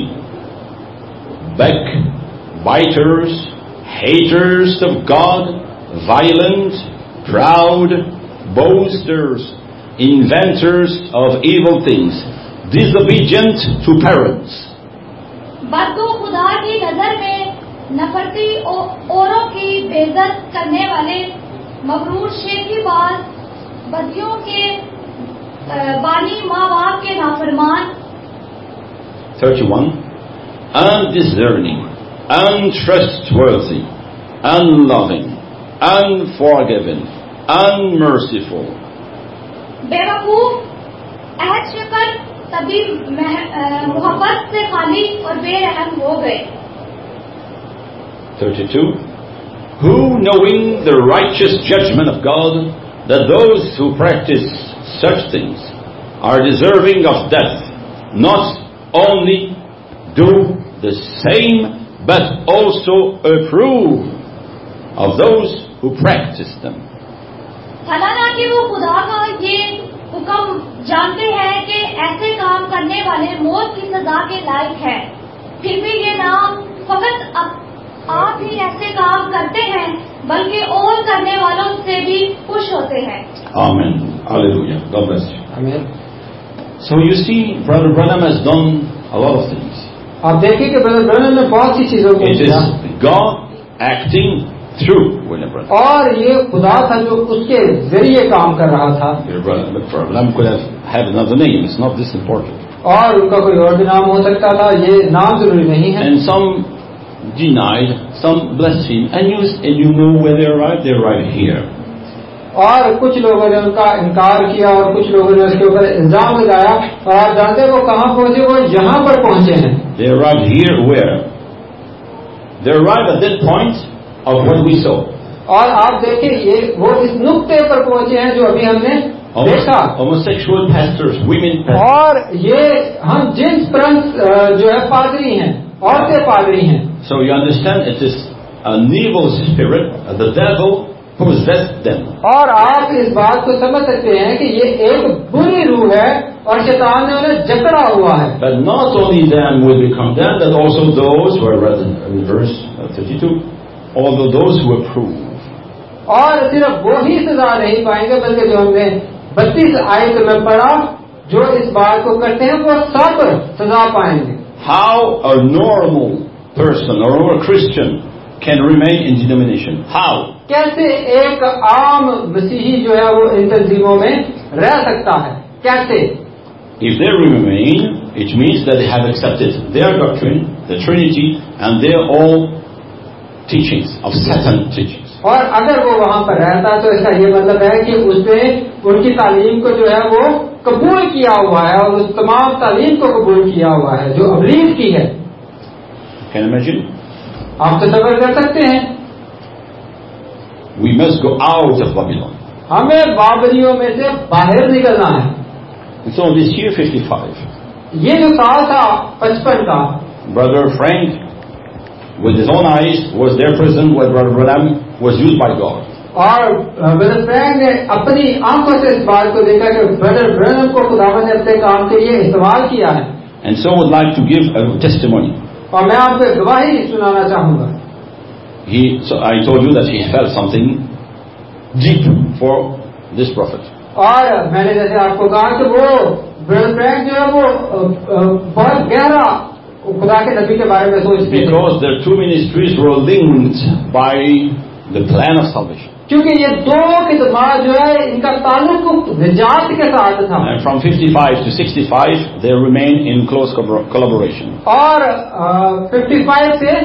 backbiters, haters of God, violent, proud, boasters, inventors of evil things, disobedient to parents. बदगो खुदा की नजर में नफरती औरों की बेइज्जत करने वाले, मगरूर, शेखीबाज, बदियों के बानी, माँ बाप के नाफरमान. thirty-one, undiscerning, untrustworthy, unloving, unforgiving, unmerciful. बेवकूफ, अहद शिकन, तभी मोहब्बत से खाली और बेरहम हो गए. thirty-two, who knowing the righteous judgment of God, that those who practice such things are deserving of death, not only do the same, but also approve of those who practice them. हालांकि कि वो खुदा का ये हुक्म जानते हैं कि ऐसे काम करने वाले मौत की सजा के लायक है, फिर भी ये नाम फकत आप ही ऐसे काम करते हैं, बल्कि और करने वालों से भी खुश होते हैं. Amen. Hallelujah. God bless you. Amen. So you see, Brother Branham has done a lot of things. आप देखिए कि ब्रदर ब्रैनम ने बहुत सी चीजों को It किया, is God acting through William Branham. और ये खुदा था जो उसके जरिए काम कर रहा था. Brother Branham could have had another name. It's not this important. और उनका कोई और भी नाम हो सकता था, ये नाम जरूरी नहीं है. And some denied, some blasphemed, and you and you know where they're right. They're right here. और कुछ लोगों ने उनका इनकार किया और कुछ लोगों ने उसके ऊपर इल्जाम लगाया, और आप जानते हैं वो कहाँ पहुंचे, वो यहाँ पर पहुंचे हैं. They're right here where? They're right at that point of what we saw. और आप देखिए ये वो इस नुक्ते पर पहुंचे हैं जो अभी हमने देखा. Homosexual pastors, women pastors. और ये हम जिन्स परंत जो है पादरी हैं, औरतें पादरी हैं. So you understand, it is an evil spirit, the devil possessed them. और आप इस बात को समझ सकते हैं कि ये एक बुरी रूह है और शैतान ने उन्हें जकड़ा हुआ है. But not only them will become damned, but also those who are read in verse thirty-two, although those who approve. और सिर्फ वो ही सजा नहीं पाएंगे, बल्कि जो हमने बत्तीस आयत में पढ़ा, जो इस बात को करते हैं वो सब सजा पाएंगे. How a normal person or a Christian can remain in denomination? How? कैसे एक आम मसीही जो है वो इन तंजीमों में रह सकता है? कैसे? If they remain, it means that they have accepted their doctrine, the Trinity, and their all teachings of Satan teachings. और अगर वो वहां पर रहता तो इसका ये मतलब है कि उसने उनकी तालीम को जो है वो कबूल किया हुआ है और उस तमाम तालीम को कबूल किया हुआ है जो अबलीस की है. Can you imagine? आप तो सबर कर सकते हैं. We must go out of Babylon. हमें बाबरियों में से बाहर निकलना है. So this year fifty-five, ये जो साल था पचपन का, Brother Frank, with his own eyes, was there present where Brother Branham was used by God. और ब्रदर फ्रैंक ने अपनी आंखों से इस बात को देखा कि ब्रदर ब्रैनम को खुदावंद ने अपने काम के लिए इस्तेमाल किया है. And so would like to give a testimony. और मैं आपको गवाही सुनाना चाहूंगा. He, so I told you that he felt something deep for this prophet. और मैंने जैसे आपको कहा कि वो ब्रदर फ्रैंक जो है वो बहुत गहरा खुदा के नबी के बारे में सोचते थे. Because their two ministries were linked by the plan of salvation. क्योंकि ये दो खिदमत जो है इनका ताल्लुक निजात के साथ था. And from fifty-five to sixty-five, they remained in close collaboration. और पचपन से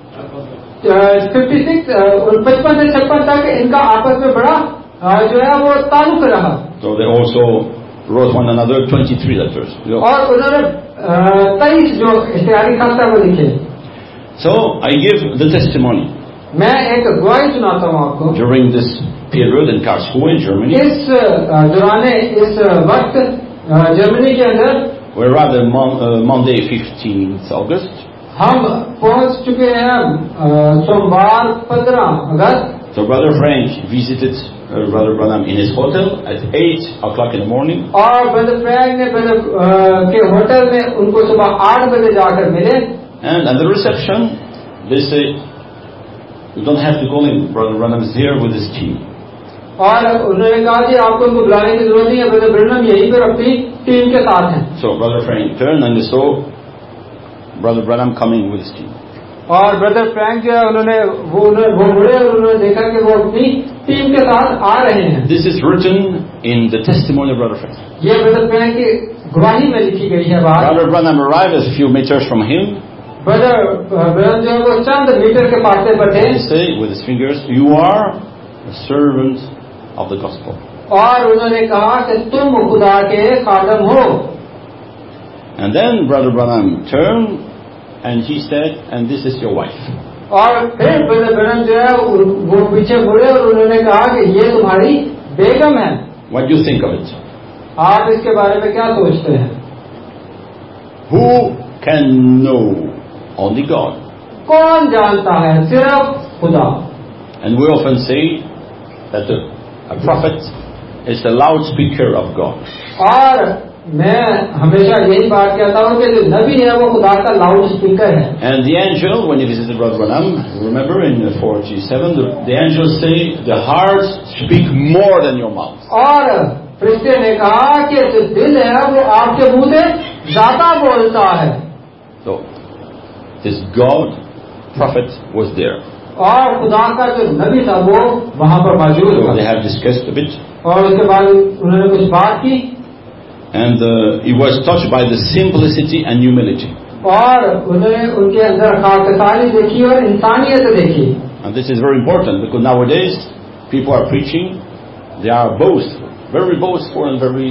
छप्पन पचपन से छप्पन तक इनका आपस में बड़ा जो है वो ताल्लुक रहा. So they also wrote one another twenty-three letters. और उन्होंने तेईस जो इश्तिहारी खाते वो लिखे. So I give the testimony. मैं एक गवाही सुनाता हूँ आपको। During this period in Karlsruhe in Germany, इस दौरान इस वक्त जर्मनी के अंदर, we're rather mon, uh, Monday fifteenth August. हम पहुंच चुके हैं सोमवार पंद्रह अगस्त। So Brother Frank visited uh, Brother Branham in his hotel at eight o'clock in the morning. और ब्रदर फ्रैंक ने ब्रदर के होटल में उनको सुबह आठ बजे जाकर मिले। And at the reception, they say, "You don't have to call him. Brother Branham is here with his team." और उन्होंने कहा कि आपको उनको बुलाने की जरूरत नहीं है, ब्रदर ब्रैनम यहीं पर अपनी टीम के साथ हैं। So Brother Frank turned and they saw Brother Branham coming with his team. और ब्रदर फ्रैंक जो है उन्होंने वो वो मुड़े और उन्होंने देखा कि वो अपनी टीम के साथ आ रहे हैं। This is written in the testimony of Brother Frank. ये ब्रदर फ्रैंक की गवाही में लिखी गई है बात। Brother Branham arrived a few meters from him. Brother Branham जो है वो चंद मीटर के फासले पर थे। He say with his fingers, "You are a servant of the gospel." और उन्होंने कहा कि तुम खुदा के खादम हो। And then Brother Branham turned and he said, "And this is your wife." और फिर ब्रदर ब्रैनम जो है वो पीछे मुड़े और उन्होंने कहा कि ये तुम्हारी बेगम है। What do you think of it? आप इसके बारे में क्या सोचते हैं? Who can know? Only God. कौन जानता है? सिर्फ खुदा। And we often say that a, a prophet is the loudspeaker of God. और मैं हमेशा यही बात कहता हूँ कि जो नबी है वो खुदा का लाउड स्पीकर है। And the angel, when he visited Brother Branham, remember in forty-seven, the, the angels say, "The heart speak more than your mouth." और फरिश्ते ने कहा कि जो दिल है वो आपके मुंह से ज्यादा बोलता है। So this God prophet was there. और खुदा का जो नबी था वो वहाँ पर मौजूद So था। they have discussed a bit. और उसके बाद उन्होंने कुछ बात की। And uh, he was touched by the simplicity and humility. और उन्होंने उनके अंदर खाकसारी देखी और इंसानियत देखी। And this is very important because nowadays people are preaching, they are boastful, very boastful and very,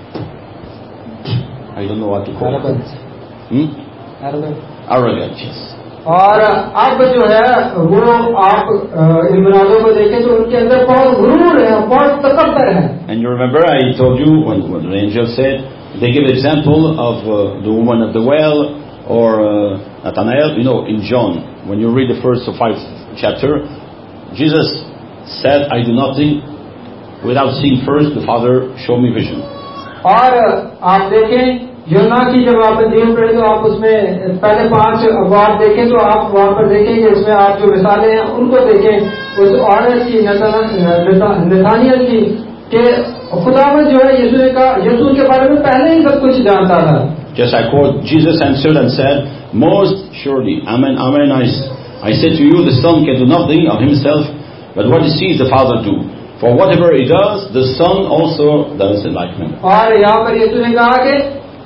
I don't know what to call it. Hmm? Arrogant, yes. और अब जो है वो आप इल्मुनादों को देखें तो उनके अंदर बहुत गुरूर है, बहुत तकब्बर है। And you remember I told you when, when the angel said, they give example of uh, the woman at the well or uh, Nathanael. You know, in John, when you read the first five chapter, Jesus said, "I do nothing without seeing first the Father show me vision." और आप देखें योना की जब आप अध्ययन पढ़े तो आप उसमें पहले पांच अखबार देखें तो आप वहाँ पर देखें कि इसमें आप जो मिसालें हैं उनको देखें। उस औरत की नथानियल की कि खुदावंद जो है यीशु ने कहा, यीशु के बारे में पहले ही सब कुछ जानता था। Just I quote, Jesus answered and said, "Most surely, amen, amen, I, I say to you, the Son can do nothing of himself, but what he sees the Father do. For whatever he does, the Son also does in like manner." और यहाँ पर यीशु ने कहा कि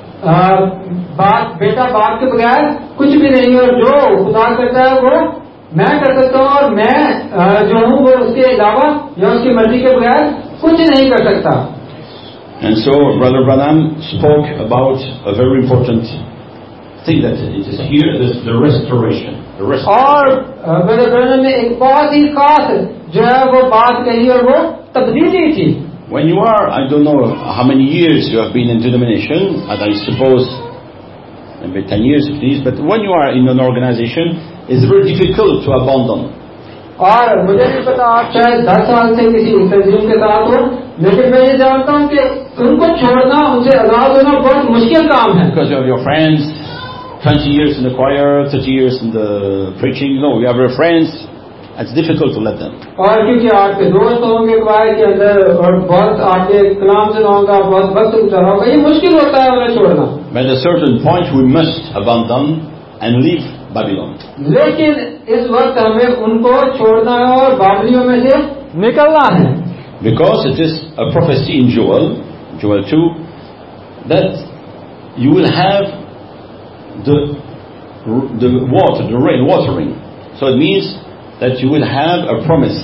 बाप बेटा बाप के बगैर कुछ भी नहीं, और जो खुदा करता है वो मैं कर सकता हूँ, और मैं जो हूँ वो उसके अलावा या उसकी मर्जी के बगैर कुछ नहीं कर सकता। And so Brother Branham spoke about a very important thing that it is here, is the restoration. The restoration. और ब्रदर ब्रैनम ने एक बहुत ही खास जो है वो बात कही और वो तब्दीली थी। When you are, I don't know how many years you have been in denomination, and I suppose maybe ten years at least, but when you are in an organization, it's very difficult to abandon. और मुझे नहीं पता आप शायद दस साल से किसी तंजीम के साथ हो, लेकिन मैं ये जानता हूँ कि उनको छोड़ना, उनसे आजाद होना बहुत मुश्किल काम है। Because you have your friends, twenty years in the choir, thirty years in the preaching, you know, you have your friends. It's difficult to let them. और क्योंकि आपके दोस्त होंगे क्वायर के अंदर और बहुत आपके कलाम सुना होगा, बहुत वक्त गुजारा होगा, ये मुश्किल होता है उन्हें छोड़ना। At a certain point we must abandon and leave Babylon. लेकिन इस वक्त हमें उनको छोड़ना है और बाबलियों में से निकलना है। Because it is a prophecy in Joel, Joel two, that you will have the the water, the rain, watering. So it means that you will have a promise.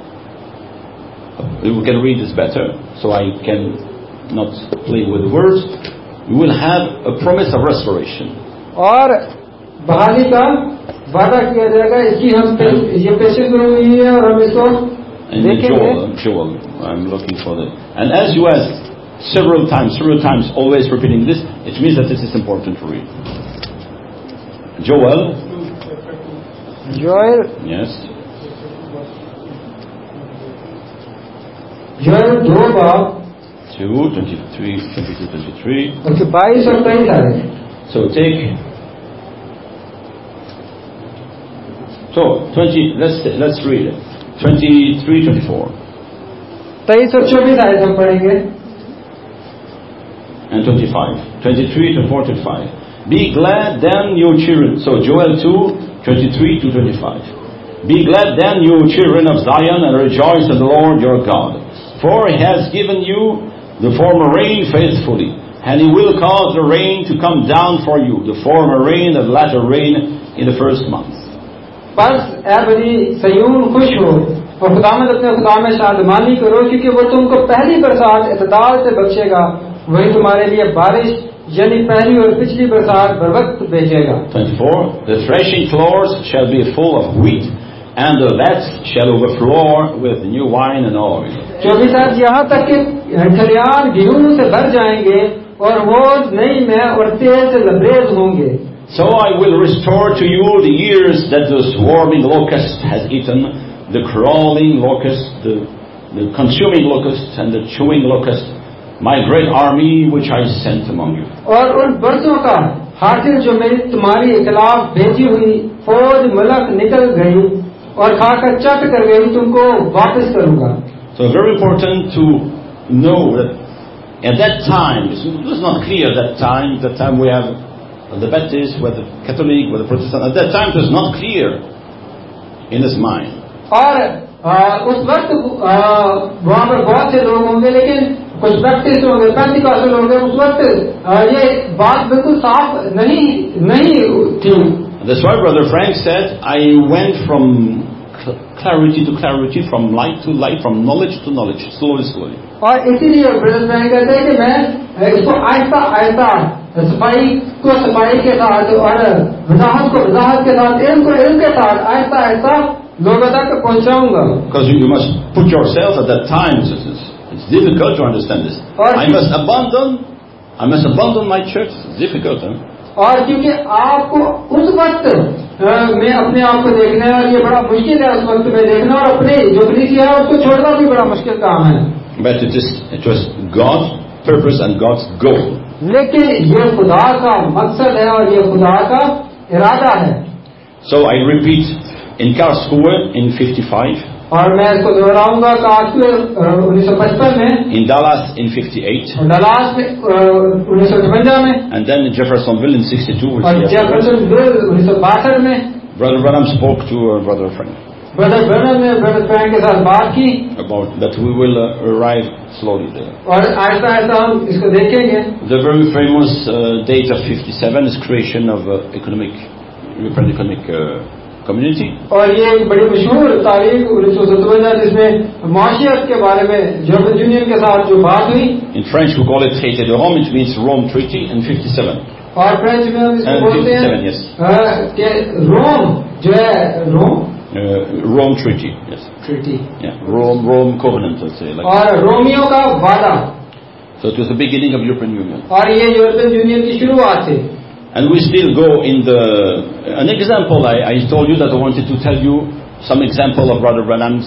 We can read this better, so I can not play with the words. You will have a promise of restoration. और बहाली का वादा किया जाएगा। इसकी हम ये patient हुई है और हम इसको देखेंगे। Joel, Joel, I'm looking for the. And as you asked several times, several times, always repeating this, it means that this is important for you. Joel. Joel. Yes. Joel दो बाब two, twenty-three, twenty-two, twenty-three. उसके बाईस और तेईस आ रहे हैं। So take. So twenty. Let's let's read it. twenty-three, twenty-four. तेईस और चौबीस आए हम पढ़ेंगे। And twenty-five. twenty-three, twenty-four, twenty-five. Be glad then, you children. So Joel two, twenty-three to twenty-five. Be glad then, you children of Zion, and rejoice in the Lord your God. For he has given you the former rain faithfully, and he will cause the rain to come down for you, the former rain and the latter rain in the first month. बस ऐ बनी सयून खुश हो और खुदावंद अपने खुदा में शादमानी करो, क्योंकि वो तुमको पहली बरसात इतदाल से बख्शेगा, वही तुम्हारे लिए बारिश यानी पहली और पिछली बरसात बर वक्त भेजेगा। twenty-four. The threshing floors shall be full of wheat, and the vats shall overflow with new wine and oil. चौबीस आज यहाँ तक कि खलियान गेहूं से भर जाएंगे और वो नई में और तेल से लबरेज होंगे। So I will restore to you the years that the swarming locust has eaten, the crawling locust, the, the consuming locust, and the chewing locust, my great army which I sent among you. और उन बरसों का हासिल जो मेरी तुम्हारी खिलाफ भेजी हुई फौज मलक निकल गई और खाकर चट कर गई, तुमको वापस करूंगा। So very important to know that at that time, it was not clear at that time, that time we have the Baptist, whether Catholic, whether Protestant, at that time it was not clear in his mind. और आ, उस वक्त वहाँ पर बहुत से लोग होंगे, लेकिन कुछ बैप्टिस्ट होंगे, पेंटिकॉस्टल होंगे, उस वक्त ये बात बिल्कुल साफ नहीं नहीं थी। That's why Brother Frank said, I went from clarity to clarity, from light to light, from knowledge to knowledge, slowly, slowly. और इसीलिए ब्रदर फ्रैंक कहते हैं कि मैं इसको आहिस्ता आहिस्ता सफाई को सफाई के साथ और वजाहत को वजाहत के साथ, इल्म को इल्म के साथ आहिस्ता आहिस्ता लोगों तक पहुंचाऊंगा। Because you must put yourself at that time. It's, it's, it's difficult to understand this. I must abandon, I must abandon my church. It's difficult, huh? और क्योंकि आपको उस वक्त में अपने आप को देखना है और ये बड़ा मुश्किल है उस वक्त में देखना, और अपने जो कलीसिया है उसको छोड़ना भी बड़ा मुश्किल काम है। But it is it was God's purpose and God's goal. लेकिन ये खुदा का मकसद है और ये खुदा का इरादा है। So I repeat, in Karlsruhe in fifty-five. और मैं इसको दोहराऊंगा कार्लसरूहे उन्नीस सौ पचपन में, in Dallas in fifty-eight, और डलास में उन्नीस सौ छप्पन में, and then in Jeffersonville in sixty-two. और जेफरसनविल उन्नीस सौ बासठ में। Brother Branham spoke to uh, Brother Frank. Brother Branham ने ब्रदर फ्रैंक के साथ बात की about that we will uh, arrive slowly there. और आहिस्ता आहिस्ता हम इसको देखेंगे। The very famous uh, date of fifty-seven is creation of uh, economic, European economic uh, community. और ये एक बड़ी मशहूर तारीख उन्नीस सौ सत्तावन जिसमें माशियत के बारे में यूरोपियन यूनियन के साथ जो बात हुई। In French we call it Traité de Rome, it means Rome Treaty, and fifty-seven. और फ्रेंच में हम इसको बोलते हैं yes. कि रोम जो है Rome uh, Rome Treaty, yes. Treaty. Yeah, Rome Rome Covenant, let's say. Like और रोमियो का वादा। So it was the beginning of European Union. और ये यूरोपियन यूनियन की शुरुआत थी। And we still go in the an example. I, I told you that I wanted to tell you some example of Brother Branham's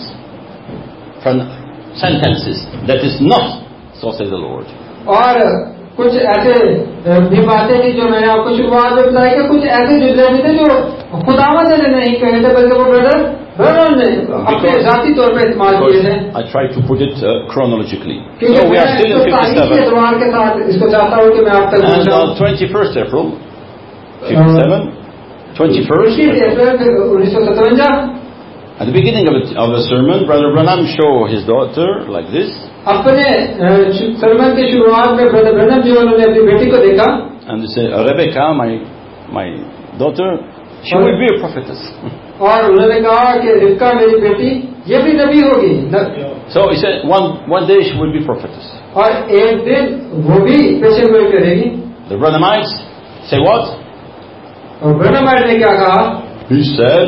sentences that is not so says the Lord. और कुछ ऐसे भी बातें थी जो मैंने आपको शुरुआत में बताई कि कुछ ऐसे जुमले भी थे जो खुदावंद ने नहीं कहे थे, बल्कि वो ब्रदर ब्रदर ने अपने जाती तौर पे इस्तेमाल किए थे। I try to put it uh, chronologically. So we are still in fifty-seven. के साथ इसको चाहता हूँ कि मैं आप तक and on twenty-first April, fifty-seven, twenty-first उन्नीस सौ सतवंजा, at the beginning of, it, of the sermon, Brother Branham showed his daughter like this. अपने सरमन के शुरुआत में ब्रदर ब्रनम जी उन्होंने अपनी बेटी को देखा। And they say, Rebecca, my my daughter, she will be a prophetess. और उन्होंने कहा कि रिबका मेरी बेटी ये भी नबी होगी। So he said, one one day she will be prophetess. और एक दिन वो भी पेशेवर करेगी। The Branhamites say what? और ब्रनमाइट ने क्या कहा? He said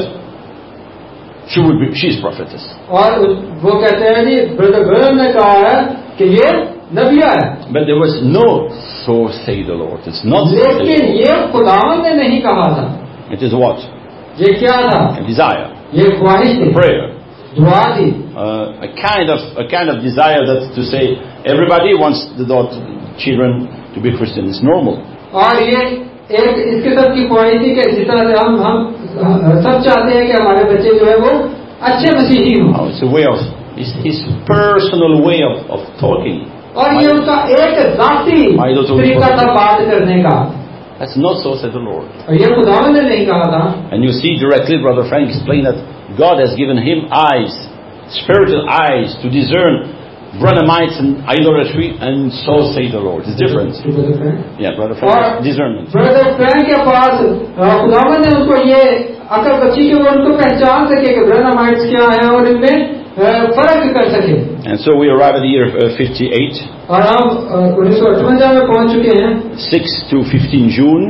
she would be, she's prophetess. और वो कहते हैं जी ब्रदर ब्रैनम ने कहा है कि ये नबिया है. But there was no so say the Lord. It's not so say the लेकिन Lord. ये खुदावंद ने नहीं कहा था. It is what? ये क्या था? A desire. ये ख्वाहिश थी. Prayer. दुआ थी. Uh, a kind of a kind of desire that to say everybody wants the daughter, children to be Christian. It's normal. और ये एक इस किस्म की ख्वाहिश थी कि जिस तरह से हम हम सब चाहते हैं कि हमारे बच्चे जो है वो अच्छे मसीही हों. Oh, it's a way of it's his personal way of, of talking. और ये उनका एक जाती तरीका था बात करने का. That's not so said the Lord. और ये खुदावंद ने नहीं कहा था. And you see directly, Brother Frank explained that God has given him eyes, spiritual eyes, to discern Branhamites and idolatry, and so say the Lord. It's different. Yeah, Brother Frank, discernment. Brother Frank के पास खुदावंद ने उनको ये अकल बच्ची कि वो उनको पहचान सके कि ब्रैनमाइट्स क्या है और इनमें फर्क कर सके. And so we arrive at the year uh, fifty-eight. और हम उन्नीस सौ अठवंजा में पहुंच चुके हैं. six to fifteen June.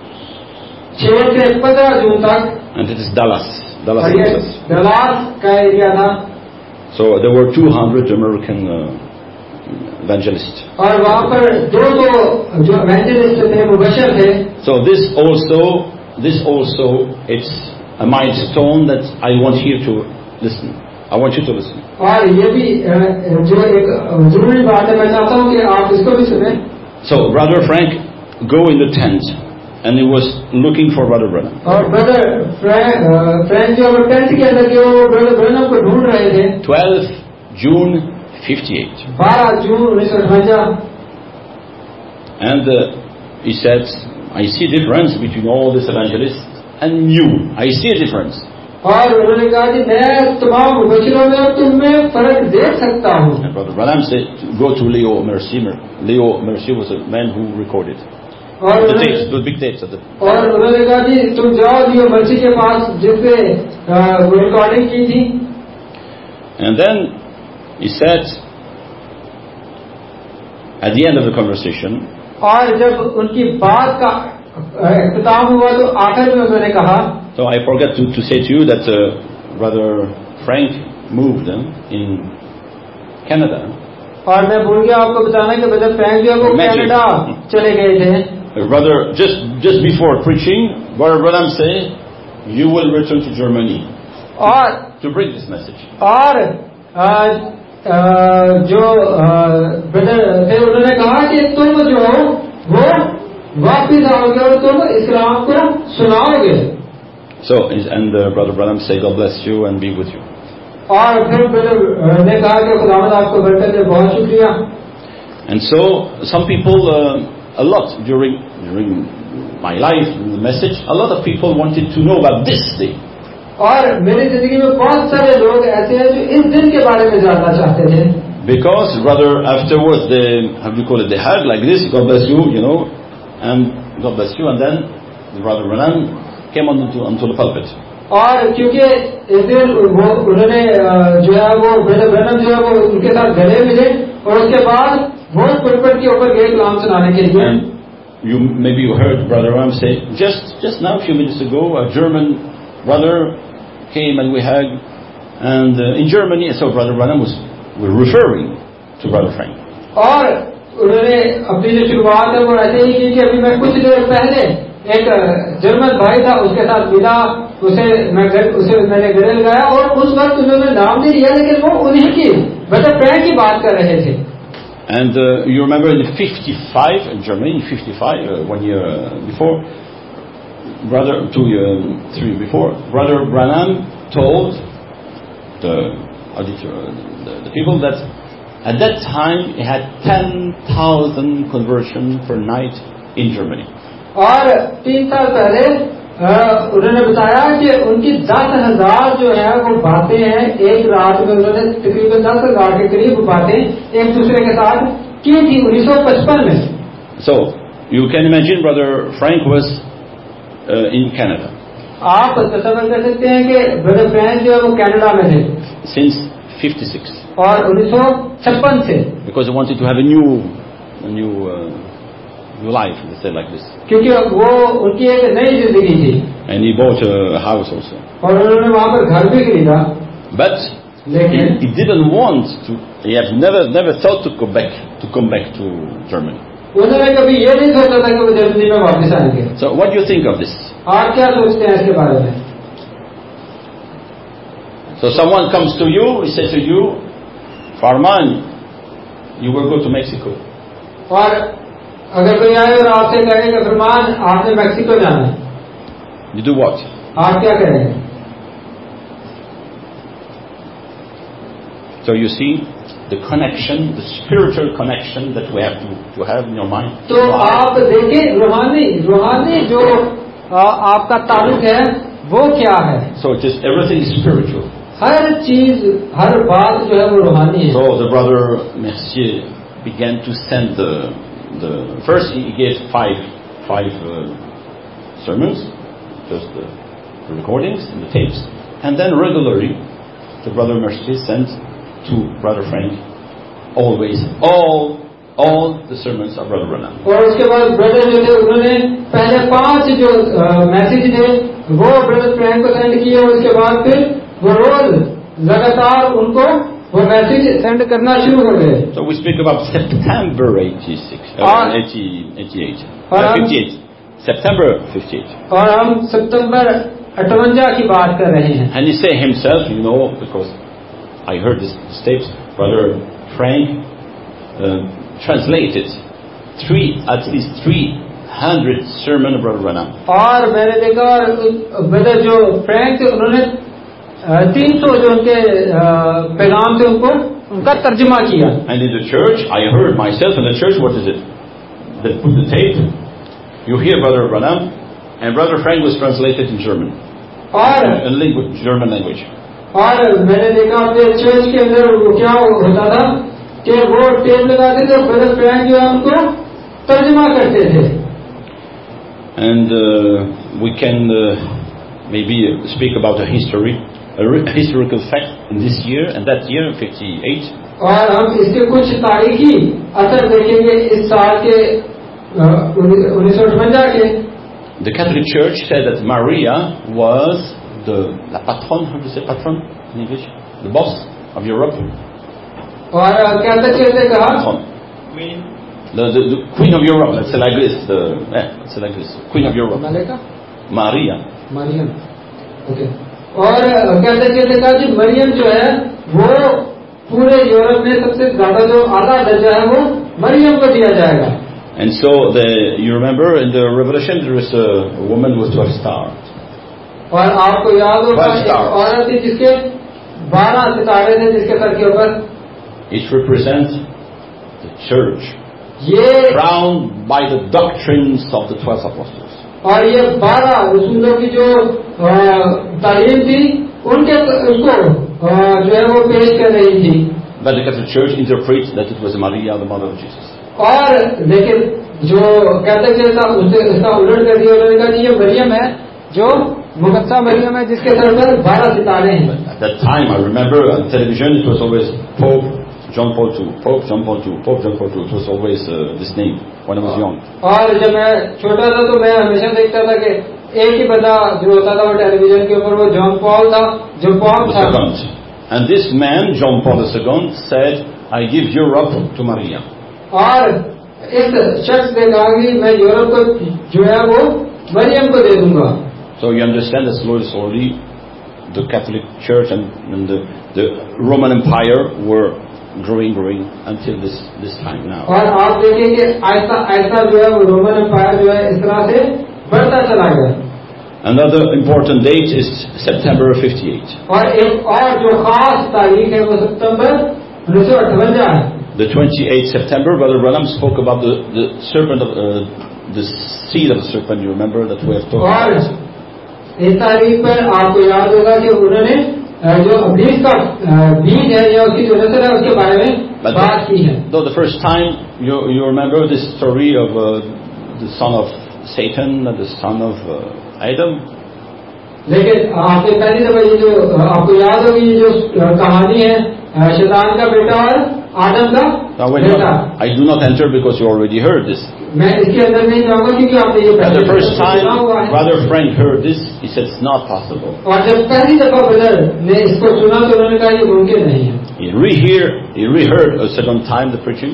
छह से पंद्रह जून तक. And it is Dallas. Dallas, और ये Texas. डलास का एरिया था. So there were two hundred American uh, evangelists. और वहाँ पर दो दो जो evangelist थे मुबशर थे. So this also, this also, it's a milestone that I want here to listen. I want you to listen. और ये भी जो एक जरूरी बात है, मैं चाहता हूँ कि आप इसको भी सुने. So Brother Frank go in the tent, and he was looking for Brother Branham. और ब्रदर फ्रैंक जो टेंट के अंदर के वो ब्रदर ब्रैनम को ढूंढ रहे थे. twelve June fifty-eight. बारह जून उन्नीस सौ अठवंजा. And uh, he said, I see a difference between all these evangelists and you. I see a difference. और उन्होंने कहा कि मैं तमाम मुबशरों में और तुम में फर्क देख सकता हूँ. And Brother Branham said, go to Leo Mercier. Leo Mercier was a man who recorded. और The tapes, the big tapes of the. और उन्होंने कहा कि तुम जाओ लियो मर्सी के पास जिससे वो रिकॉर्डिंग की थी. And then he said, at the end of the conversation, और जब उनकी बात का इख्तिताम हुआ तो आखिर में उन्होंने कहा. so I forgot to, to say to you that uh, Brother Frank moved uh, in Canada. और मैं भूल गया आपको बताना कि ब्रदर फ्रैंक जो वो कनाडा चले गए थे. Brother, just just before preaching, Brother Branham say, you will return to Germany. और to bring this message. और आ, आ, जो ब्रदर थे उन्होंने कहा कि तुम जो हो वो वापिस आओगे और तुम इस्लाम को सुनाओगे. So and uh, Brother Branham say, God bless you and be with you. और फिर ब्रदर ने कहा कि खुदावंद आपको बरकत दे, बहुत शुक्रिया. And so some people, uh, a lot during during my life, the message, a lot of people wanted to know about this day. और मेरी जिंदगी में बहुत सारे लोग ऐसे हैं जो इस दिन के बारे में जानना चाहते थे. Because brother, afterwards they, how do you call it, they hug like this, God bless you, you know, and God bless you, and then Brother Branham came onto onto the pulpit. और क्योंकि इस दिन वो उन्होंने जो है वो brother Branham जो है वो उनके साथ गले मिले और उसके बाद वो पुलपिट के ऊपर गए कलाम सुनाने के लिए. And you maybe you heard Brother Branham say just just now a few minutes ago, a German brother came and we hugged, and uh, in Germany, so Brother Branham was were referring to Brother Frank. और उन्होंने अपनी जो शुरुआत है वो ऐसे ही की कि अभी मैं कुछ देर पहले एक जर्मन भाई था उसके साथ मिला, उसे मैं उसे मैंने गले लगाया और उस वक्त उन्होंने नाम नहीं लिया लेकिन वो उन्हीं की ब्रदर फ्रैंक की बात कर रहे थे. And uh, you remember in fifty-five in Germany, in fifty-five, uh, one year before, brother, two year, three before, Brother Branham told the auditor, the, the people that at that time he had ten thousand conversion per night in Germany. और तीन साल पहले उन्होंने बताया कि उनकी दस हजार जो है वो बातें हैं एक रात में. उन्होंने तकरीबन दस हजार के करीब बातें एक दूसरे के साथ की थी उन्नीस सौ पचपन में. So you can imagine Brother Frank was uh, in Canada. आप तसव्वुर कर सकते हैं कि ब्रदर फ्रैंक जो है वो कनाडा में थे since fifty-six. और उन्नीस सौ छप्पन से. Because he wanted to have a new, a new uh, new life, let's say like this. क्योंकि वो उनकी एक नई जिंदगी थी And he bought a house also. और उन्होंने वहाँ पर घर भी खरीदा, But he, लेकिन he didn't want to, he had never, never thought to go back, to come back to Germany. उन्होंने कभी ये नहीं सोचा था कि वो जर्मनी में वापस आएंगे। So what do you think of this? आप क्या सोचते हैं इसके बारे में? So someone comes to you, he says to you, Farman, you will go to Mexico. और अगर कोई आए और आपसे कहे कि फरमान आपने मेक्सिको जाना है, You do what? आप क्या करेंगे? So you see the connection, the spiritual connection that we have to, to have in your mind. तो आप देखिए रूहानी रूहानी जो आ, आपका ताल्लुक है वो क्या है? So it is everything is spiritual. हर चीज हर बात जो है वो रूहानी है। So the brother Mercier began to send the the first he gave five five uh, sermons, just the, the recordings and the tapes, and then regularly the brother Mercier sent to brother Frank always all all the sermons of brother Branham. और उसके बाद brother जो थे उन्होंने पहले पांच जो message थे वो ब्रदर फ्रैंक को सेंड किए, उसके बाद फिर वो रोज लगातार उनको वो मैसेज सेंड करना शुरू हो गए। So we speak about September eighty-six, uh, eighty, eighty-eight, uh, fifty-eight, September fifty-eight. और हम सितंबर अठवंजा की बात कर रहे हैं। And he said himself, you know, because I heard this tapes, brother Frank uh, translated three, at least three hundred sermon of brother Branham. और मैंने देखा ब्रदर जो फ्रैंक थे उन्होंने तीन सौ जो उनके पैगाम थे उनको उनका तर्जुमा किया। And in the church, I heard myself in the church, what is it? They put the tape, you hear brother Branham, and brother Frank was translated in German, और in language, German language. और मैंने देखा अपने church के अंदर वो क्या होता था कि वो टेप लगाते थे, ब्रदर फ्रैंक जो है उनको तर्जुमा करते थे। And uh, we can uh, maybe speak about a history, a historical fact in this year and that year, fifty-eight. और हम इसके कुछ तारीखी असर देखेंगे इस साल के उन्नीस सौ अठवंजा के। The Catholic Church said that Maria was the la patronne, how do you say patron in English? The boss of Europe. और कैथोलिक चर्च ने कहा Queen. The, the, the Queen of Europe, let's say like this. The, eh, let's say like this. Queen of Europe. मलेका Maria. मरियम, okay. और Catholic church ने कहा कि मरियम जो है वो पूरे यूरोप में सबसे ज्यादा जो आला दर्जा है वो मरियम को दिया जाएगा। And so the, you remember in the Revelation there is a woman with twelve stars. और आपको याद होगा एक औरत थी जिसके बारह सितारे थे जिसके सर के ऊपर। It represents the church, ये crowned by the doctrines of the twelve apostles. और ये बारह रसूलों की जो तालीम थी उनके उसको जो है वो पेश कर रही थी। But the Catholic Church interprets that it was Maria, the mother of Jesus. और लेकिन जो कैथोलिक चर्च था उसने उसका उलट कर दिया, उन्होंने कहा कि ये मरियम है जो मुकद्दसा मरियम है जिसके सर पर बारह सितारे हैं। At that time, I remember on television it was always Pope John Paul the Second, Pope John Paul the Second, Pope John Paul the Second. It was always uh, this name when I was young. और जब मैं छोटा था तो मैं हमेशा देखता था कि एक ही बंदा जो होता था वो टेलीविजन के ऊपर वो जॉन पॉल था, जो पॉल था। And this man, John Paul the Second, said, "I give Europe to Maria." और इस शख्स ने कहा कि मैं यूरोप को जो है वो मरियम को दे दूंगा। So you understand that slowly, slowly, the Catholic Church and, and the, the Roman Empire were growing, growing until this this time now. और आप देखेंगे ऐसा ऐसा जो है वो रोमन एम्पायर जो है इस तरह से बढ़ता चला गया। Another important date is September fifty-eight. और एक और जो खास तारीख है वो सितंबर उन्नीस सौ अठवंजा है। The twenty-eighth September, Brother Branham spoke about the, the serpent, of, uh, the seed of the serpent. You remember that we have talked और about. इस तारीख पर आपको याद होगा कि उन्होंने जो अभीष का बीज है या उसकी जो नस्ल है उसके बारे में बात की है। Though the first time you you remember this story of uh, the son of Satan, the son of uh, Adam. लेकिन आपने पहली दफा ये जो आपको याद होगी ये जो कहानी है शैतान का बेटा और आदम का Now, बेटा। I do not enter because you already heard this. मैं इसके अंदर नहीं जाऊंगा क्योंकि आपने ये And the first time सुना हुआ है। Brother Frank heard this, he said it's not possible. और जब पहली दफा ब्रदर ने इसको सुना तो उन्होंने कहा ये मुमकिन नहीं है। He rehear, he reheard a second time the preaching,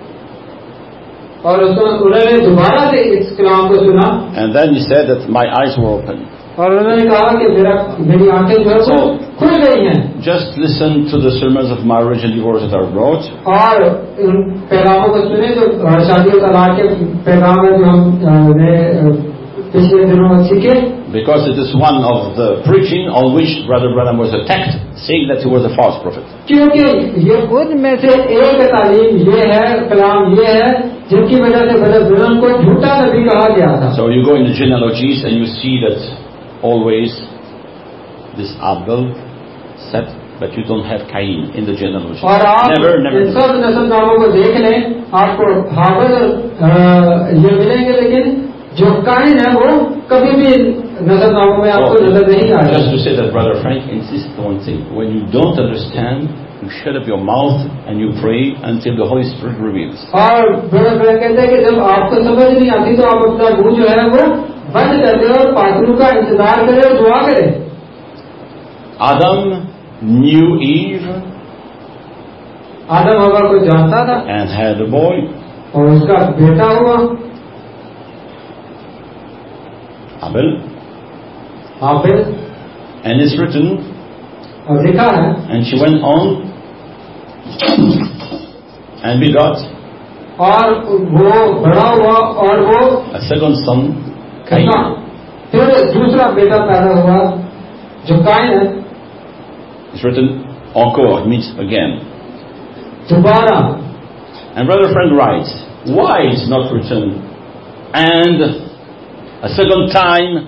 और उसको उन्होंने दोबारा से इस कलाम को सुना and then he said that my eyes were open. और उन्होंने कहा कि मेरा मेरी आंखें जो है वो खुल गई हैं। Just listen to the sermons of marriage and divorce that are brought. और उन पैगामों को सुने जो शादी और तलाक के पैगाम है जो हमने पिछले दिनों में सीखे। Because it is one of the preaching on which Brother Branham was attacked, saying that he was a false prophet. क्योंकि ये उनमें से एक तालीम ये है, कलाम ये है जिनकी वजह से ब्रदर ब्रैनम को झूठा नबी कहा गया था। So you go in the genealogies and you see that always this Abel said, but you don't have Cain in the genealogy. और आप Never, never. इन सब नस्लनामों को देख लें, आपको हाबल ये मिलेंगे, लेकिन जो काइन है वो कभी भी नस्लनामों में आपको नजर नहीं आएगा। Just to say that Brother Frank insists on one thing: when you don't understand, you shut up your mouth and you pray until the Holy Spirit reveals. और ब्रदर ब्रैनम कहते हैं कि जब आपको समझ नहीं आती तो आप अपना मुंह जो है वो बंद कर दे और पात्रों का इंतजार करें और दुआ करें। Adam knew Eve आदम हवा को जानता था and had a boy. और उसका बेटा हुआ Abel, Habil, and it's written, और लिखा है and she went on and begot और वो बड़ा हुआ और वो a second son, Cain. Cain. फिर दूसरा बेटा पैदा हुआ जो काइन है। It's written encore, it means again. दोबारा And Brother Frank writes, why is not written and a second time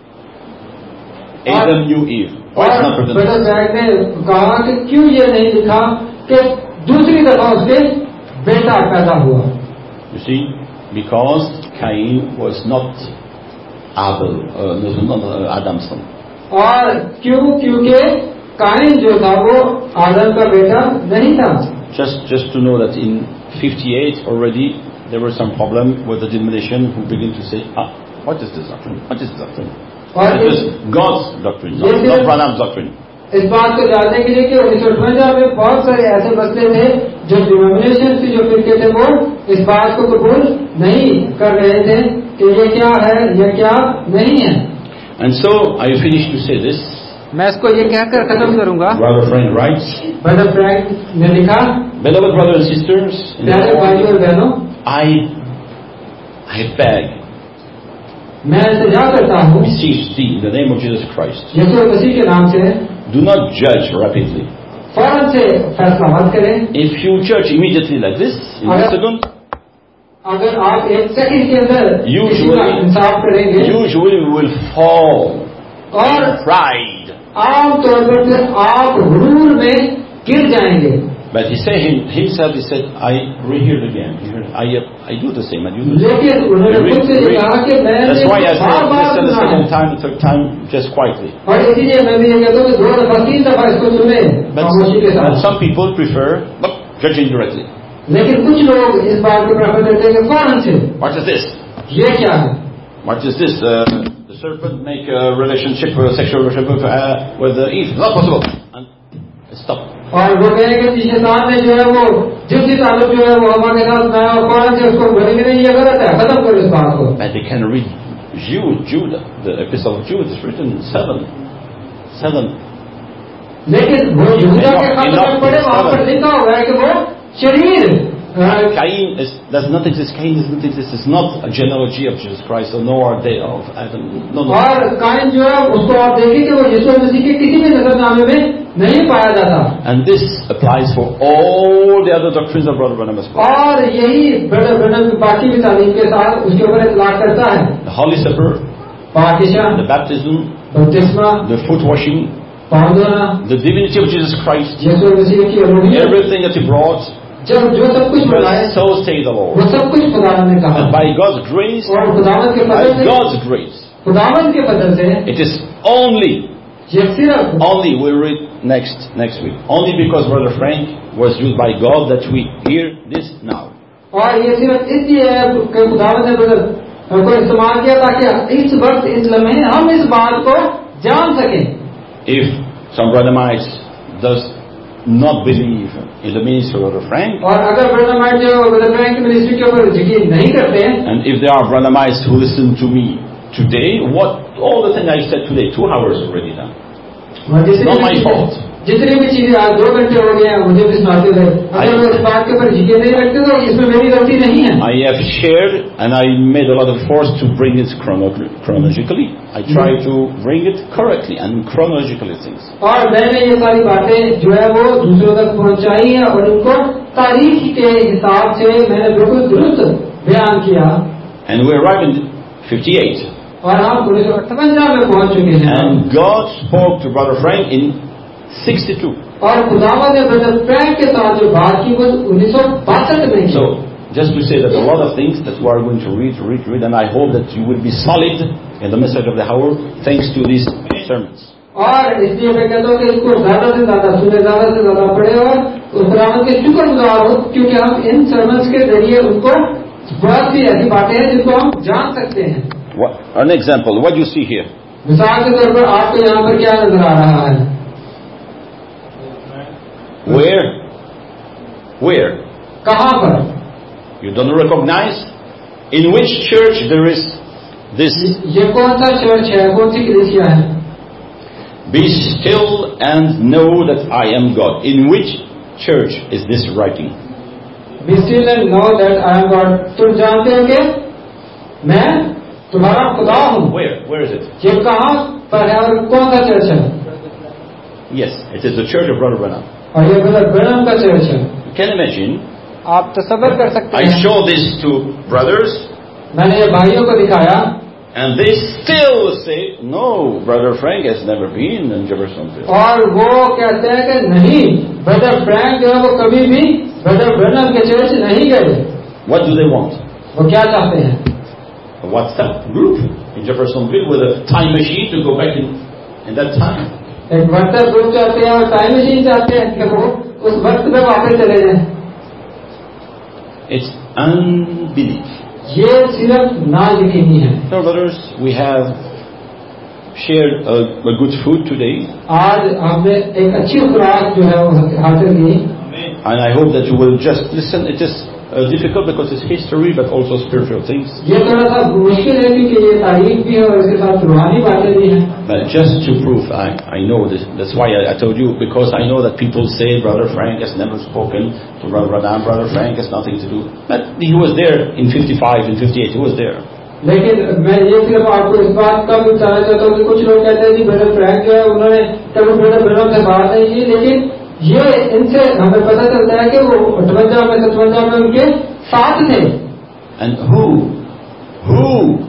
Adam knew Eve? Why is not written? Brother Branham ने कहा कि क्यों ये नहीं लिखा कि दूसरी दफा उसके बेटा पैदा हुआ। You see, because Cain was not Abel, uh, no, not uh, Adam's son. और क्यों? क्योंकि काइन जो था वो आदम का बेटा नहीं था। Just, just to know that in fifty-eight already there was some problem with the denomination who began to say, ah, what is this doctrine? What is this doctrine? और It is God's doctrine, not, not Branham's doctrine. इस बात को जानने के लिए कि उन्नीस सौ अठवंजा में बहुत सारे ऐसे मसले थे जो डिनोमिनेशन से जो फिरके थे वो इस बात को कबूल नहीं कर रहे थे कि ये क्या है, ये क्या नहीं है। And so I finish to say this. मैं इसको ये कहकर खत्म करूंगा। Brother Frank writes, brother Frank ने लिखा, beloved brothers and sisters, in the प्यारे भाइयों और Lord, बहनों, I, I beg, मैं इंतजार करता हूँ beseech thee in the name of Jesus Christ, यीशु मसीह के नाम से do not judge rapidly. फौरन से फैसला मत करें। If you judge immediately like this, in one Agar- second, अगर आप एक सेकंड के अंदर किसी का usually, इंसाफ करेंगे usually we will fall और in pride. आमतौर पर फिर आप गुरूर में गिर जाएंगे। But he said him, himself, he said, I reheard again. He heard, I, I do the same. I do the same. लेकिन उन्होंने Read- खुद से ये read- कहा कि मैंने That's why I bar said, bar listen the सुना है। second time, the third time, just quietly. और इसीलिए मैं भी ये कहता हूँ कि दो दफा तीन दफा इसको सुने But, खामोशी के but साथ। some people prefer but judging directly. लेकिन कुछ लोग इस बात को प्रेफर करते हैं कि फौरन से What is this? ये क्या है, What is this? Uh, the serpent make a relationship, a sexual relationship with, uh, with uh, Eve. Not possible. And stop. और वो कहेंगे कि शैतान ने जो है वो जिनसी ताल्लुक जो है वो हवा के साथ बनाया और फौरन से उसको बोलेंगे नहीं ये गलत है, खत्म करो इस बात को। But they can read Jude, Jude, the epistle of Jude is written seven, seven. लेकिन वो यहूदा के खत में पढ़े वहां पर लिखा हुआ है कि वो शरीर Cain is, does not exist. Cain does not exist. It's not a genealogy of Jesus Christ, or nor are they of Adam. No, no. और काइन जो है उसको आप देखिए कि वो यीशु मसीह के किसी भी नजरनामे में नहीं पाया जाता। And this applies for all the other doctrines of Brother Branham as well. और यही ब्रदर ब्रैनम की बाकी भी तालीम के साथ उसके ऊपर इतलाक करता है। The Holy Supper, पाकिशा, the baptism, बपतिस्मा, the foot washing, पाँव धोना, the divinity of Jesus Christ, यीशु मसीह की अल्लूहियत, everything that He brought, जब जो सब कुछ बनाए so say the Lord. वो सब कुछ खुदावन ने कहा And by God's grace, और खुदावन के by फजल से God's grace, खुदावन के फजल से it is only, ये सिर्फ only we read next next week. Only because Brother Frank was used by God that we hear this now. और ये सिर्फ इसलिए है कि खुदावंद ने ब्रदर को इस्तेमाल किया ताकि इस वक्त इस लम्हे हम इस बात को जान सकें. If some Branhamites does not believe in the ministry of Brother Frank, और अगर ब्रह्माइट जो ब्रदर फ्रैंक की मिनिस्ट्री के ऊपर यकीन नहीं करते हैं, and if there are Branhamites who listen to me today, what all the things I said today, two hours already done. Not my fault. जितनी भी चीजें आज दो घंटे हो गए हैं मुझे भी सुनाते थे, अगर वो इस बात के ऊपर यकीन नहीं रखते तो इसमें मेरी गलती नहीं है. I have shared and I made a lot of force to bring it chrono chronologically. I try to bring it correctly and chronologically things. और मैंने ये सारी बातें जो है वो दूसरों तक पहुंचाई है और उनको तारीख के हिसाब से मैंने बिल्कुल दुरुस्त बयान किया. And we arrived in fifty-eight. और हम उन्नीस सौ अट्ठावन में पहुंच चुके हैं. And God spoke to Brother Frank in sixty-two. और खुदावंद ने ब्रदर फ्रैंक के साथ जो बात की वो उन्नीस सौ बासठ में की. So just to say that a lot of things that we are going to read, read, read, and I hope that you will be solid in the message of the hour thanks to these sermons. और इसलिए मैं कहता हूँ कि इसको ज्यादा से ज्यादा सुने, ज्यादा से ज्यादा पढ़े और खुदावंद के शुक्रगुजार हो क्योंकि हम इन सर्मन्स के जरिए उनको बहुत सी ऐसी बातें हैं जिनको हम जान सकते हैं. What, an example, what do you see here? मिसाल के तौर पर आपको यहाँ पर क्या नजर आ रहा है? Where? Where? कहाँ पर? You don't recognize? In which church there is this? ये कौन सा चर्च है, कौन सी कलीसिया है? Be still and know that I am God. In which church is this writing? Be still and know that I am God. तुम जानते हो कि मैं तुम्हारा खुदा हूँ. Where? Where is it? ये कहाँ पर है और कौन सा चर्च है? Yes, it is the church of Brother Branham. और ये ब्रदर ब्रैनम का चर्च है. You can imagine. आप तसव्वुर कर सकते हैं. I show this to brothers. मैंने ये भाइयों को दिखाया. And they still say, no, Brother Frank has never been in Jeffersonville. और वो कहते हैं कि नहीं, ब्रदर फ्रैंक जो है वो कभी भी ब्रदर ब्रैनम के चर्च नहीं गए. What do they want? वो क्या चाहते हैं? A WhatsApp group in Jeffersonville with a time machine to go back in, in that time. एक व्हाट्सएप ग्रुप चाहते हैं और टाइम मशीन चाहते हैं कि वो उस वक्त में वापस चले जाएं. It's unbelief. ये सिर्फ नायकीनी है. So brothers, we have shared a, a good food today. आज हमने एक अच्छी खुराक जो है वो हासिल की. And I hope that you will just listen. It is uh, difficult because it's history, but also spiritual things. ये थोड़ा सा मुश्किल है क्योंकि ये तारीख भी है और इसके साथ रूहानी बातें भी हैं. But just to prove, I I know this. That's why I, I told you, because I know that people say Brother Frank has never spoken to Brother Branham. Brother Frank has nothing to do. But he was there in fifty-five, in fifty-eight. He was there. लेकिन मैं ये सिर्फ आपको इस बात का भी बताना चाहता हूँ कि कुछ लोग कहते हैं कि ब्रदर फ्रैंक जो है उन्होंने कभी ब्रदर ब्रैनम से बात नहीं की, लेकिन ये इनसे हमें पता चलता है कि वो अठवंजा में सतवंजा में उनके साथ थे. And who who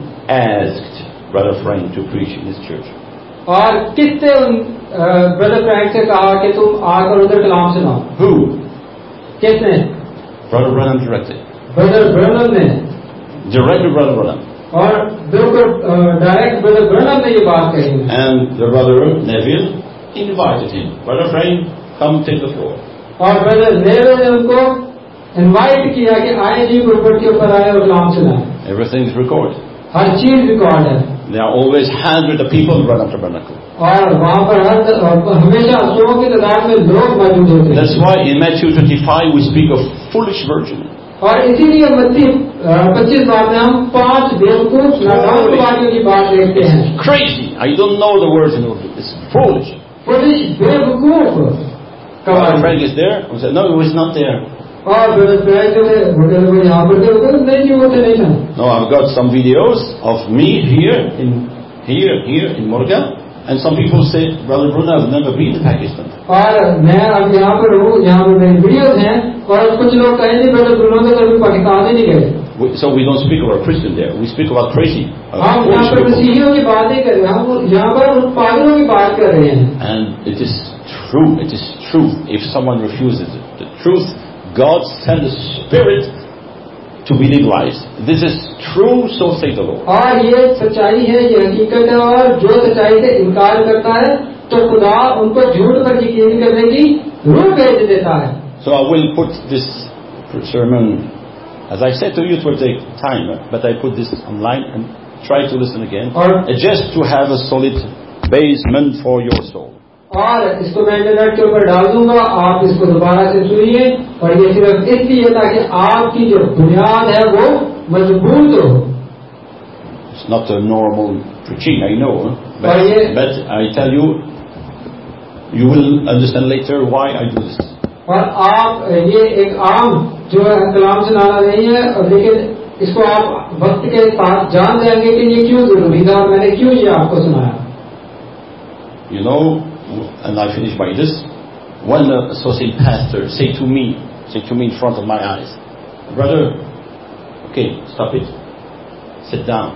asked Brother Frank to preach in his church? और किसने उन ब्रदर फ्रैंक से कहा कि तुम आकर उधर कलाम सुनाओ? Who? किसने? Brother Branham directed. Brother Branham ने. Directed Brother Branham. और बिल्कुल डायरेक्ट ब्रदर ब्रैनम ने ये बात कही. And the brother Neville invited him. Brother Frank, come take the floor. और ब्रदर नेविल ने उनको इनवाइट किया कि आए जी गुरबट के ऊपर आए और कलाम सुनाए. Everything is recorded. हर चीज रिकॉर्ड है. There are always hundreds of people who run up tabernacle. और वहाँ पर हर हमेशा सौ की तादाद में लोग मौजूद होते हैं. That's why in Matthew twenty-five we speak of foolish virgin. और इसीलिए मत्ती पच्चीस बार में हम पांच बेवकूफ नादान कुमारियों की बात देखते हैं. Crazy. I don't know the words in Urdu. It's foolish. Foolish बेवकूफ. Brother Frank is there. We said no, he was not there. और ब्रदर फ्रैंक जो है वो यहाँ पर थे, नहीं जी वो थे नहीं था. No, I've got some videos of me here in here here in Morga, and some people say Brother Bruno has never been to Pakistan. और मैं अब यहाँ पर हूँ, यहाँ पर मेरी वीडियोस हैं और कुछ लोग कहेंगे ब्रदर ब्रुनो तो कभी पाकिस्तान ही नहीं गए. So we don't speak about Christian there. We speak about crazy. हम यहाँ पर मसीहियों की बात नहीं कर रहे, हम यहाँ पर उन पागलों की बात कर रहे हैं. And it is true. It is truth. If someone refuses it, the truth, God sent the Spirit to be legalized. This is true, so say the Lord. और ये सच्चाई है, ये हकीकत है, और जो सच्चाई से इनकार करता है तो खुदा उनको झूठ पर यकीन करने की रूह भेज देता है. So I will put this sermon As I said to you, it will take time, but I put this online and try to listen again, Or, just to have a solid basement for your soul. और इसको मैं internet के ऊपर डाल दूंगा, आप इसको दोबारा से सुनिए, और ये सिर्फ इसलिए ताकि आपकी जो बुनियाद है वो मजबूत हो. It's not a normal preaching, I know, but, और ये but I tell you, you will understand later why I do this. और आप ये एक आम जो है कलाम सुनाना नहीं है, और लेकिन इसको आप वक्त के साथ जान जाएंगे कि ये क्यों जरूरी था और मैंने क्यों ये आपको सुनाया. You know, and I finish by this. One associate pastor said to me, said to me in front of my eyes, brother, okay, stop it, sit down.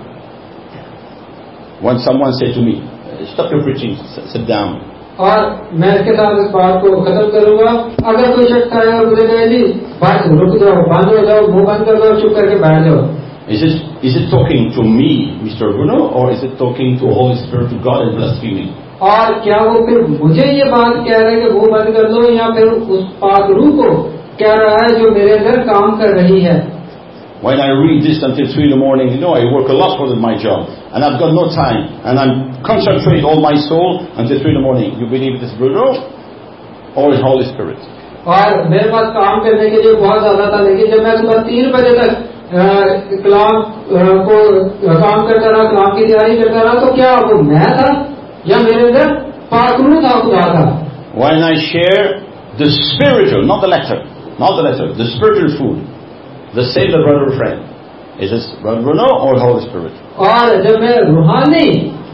When someone said to me, stop your preaching, sit down. और मैं इसके साथ इस बात को खत्म करूंगा. अगर कोई शख्स आए और मुझे कहे जी बात रुक जाओ, बंद हो जाओ, मुंह बंद कर दो, चुप करके बैठ जाओ. Is it is it talking to me, Mister Bruno, or is it talking to Holy Spirit, to God, and blaspheming? और क्या वो फिर मुझे ये बात कह रहा है कि मुंह बंद कर दो, या फिर उस पाक रूह को कह रहा है जो मेरे अंदर काम कर रही है. When I read this until three in the morning, you know, I work a lot for my job, and I've got no time, and I'm concentrate all my soul until three in the morning. You believe it is Bruno or is Holy Spirit? और मेरे पास काम करने के लिए बहुत ज्यादा था, लेकिन जब मैं सुबह तीन बजे तक कलाम को काम करता रहा, कलाम की तैयारी करता रहा, तो क्या वो मैं था या मेरे अंदर पाक रूह था, खुदा था. When I share the spiritual, not the letter, not the letter, the spiritual food, the same the brother friend, is this Brother Bruno or Holy Spirit? और जब मैं रूहानी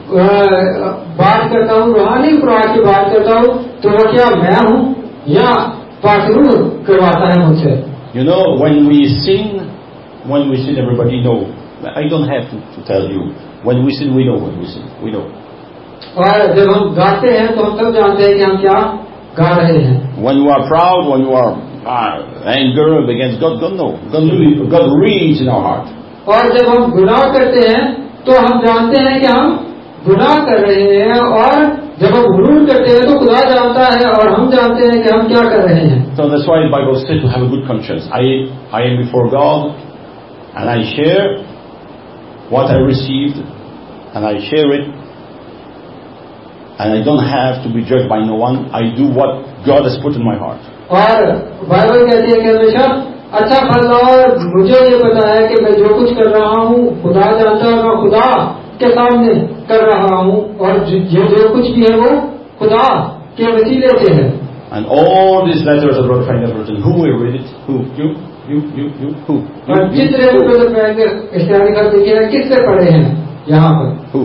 बात करता हूँ, रूहानी खुराक की बात करता हूँ, तो वो क्या मैं हूँ या पाक रूह करवाता है मुझसे. You know, when we sing, when we sing, everybody know. I don't have to, to tell you. When we sing, we know when we sing. We know. और जब हम गाते हैं तो हम सब जानते हैं कि हम क्या गा रहे हैं. When you are proud, when you are uh, anger against God, God know. God, God reads in our heart. और जब हम गुनाह करते हैं तो हम जानते हैं कि हम गुनाह कर रहे हैं, और जब हम गुरूर करते हैं तो खुदा जानता है और हम जानते हैं कि हम क्या कर रहे हैं. So that's why the Bible says to have a good conscience. I I am before God, and I share what I received, and I share it, and I don't have to be judged by no one. I do what God has put in my heart. और Bible कहती है कि हमेशा अच्छा फल, और मुझे ये पता है कि मैं जो कुछ कर रहा हूँ खुदा जानता है, मैं खुदा के सामने कर रहा हूँ, और जो जो कुछ भी है वो खुदा के वसीले से है. And all these letters that Brother Frank has written, who will read it? Who? You? You? You? You? Who? You, और you, जितने भी ब्रदर फ्रैंक इस्लामी का देखिए ना, किससे पढ़े हैं यहाँ पर? who?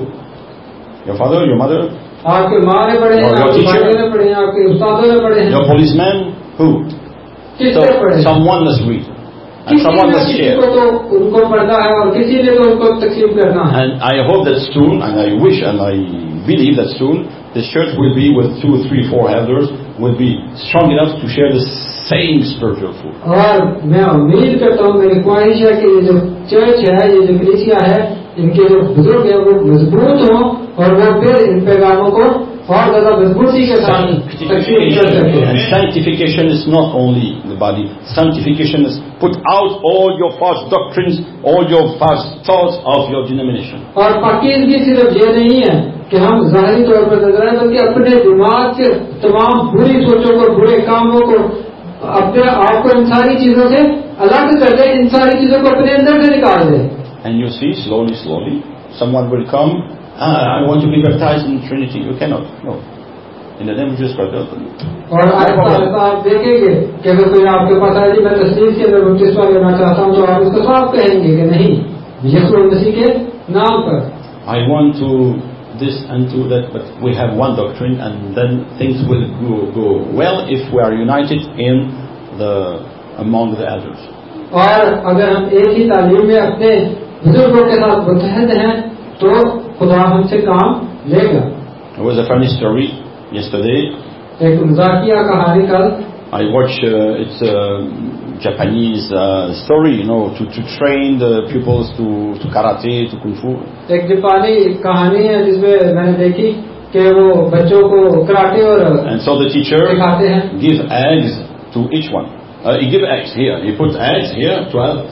Your father? Your mother? आपके माँ ने पढ़े हैं, Your आपके teacher? भाइयों ने पढ़े हैं, आपके उस्तादों ने पढ़े हैं. Your policeman? Who? किससे So पढ़े? someone must read, and किसी someone ने must किसी share. को तो उनको पढ़ना है और किसी ने तो उनको तकसीम करना है. And I hope that soon, and I wish, and I believe that soon, this church will be with two, three, four elders, will be strong enough to share the same spiritual food. और मैं उम्मीद करता हूँ, मेरी ख्वाहिश है कि ये जो चर्च है, ये जो कलीसिया है, इनके जो बुजुर्ग हैं वो मजबूत हों, और वो फिर इन पैगामों को और ज्यादा मजबूती के साथ तकसीम कर सके. And sanctification is not only the body. Sanctification is put out all your false doctrines, all your false thoughts of your denomination. और पाकीज़गी सिर्फ ये नहीं है कि हम ज़ाहिरी तौर पर नजर आए, बल्कि अपने दिमाग से तमाम बुरी सोचों को, बुरे कामों को, अपने आप को इन सारी चीजों से अलग कर दे, इन सारी चीजों को अपने अंदर से निकाल दे. And you see, slowly, slowly, someone will come, ah, I want to be baptized in Trinity. You cannot, no. In the name of Jesus Christ. और आहिस्ता आहिस्ता आप देखेंगे कि अगर कोई आपके पास आए, मैं तस्लीम के अंदर बपतिस्मा लेना चाहता हूँ, तो आप उसको साफ कहेंगे कि नहीं, यीशु मसीह के नाम पर. I want to this and to that, but we have one doctrine, and then things will go, go well if we are united in the among the elders. और अगर हम एक ही तालीम में अपने बुजुर्गों के साथ मुत्तहद हैं, तो खुदा हमसे काम लेगा. There was a funny story yesterday. एक मजाकिया कहानी कल. I watched uh, it's a Japanese uh, story, you know, to, to train the pupils to, to karate, to kung fu. एक जापानी कहानी है जिसमें मैंने देखी कि वो बच्चों को कराटे और And so the teacher सिखाते हैं. give eggs to each one. Uh, he give eggs here. He put eggs here, twelve,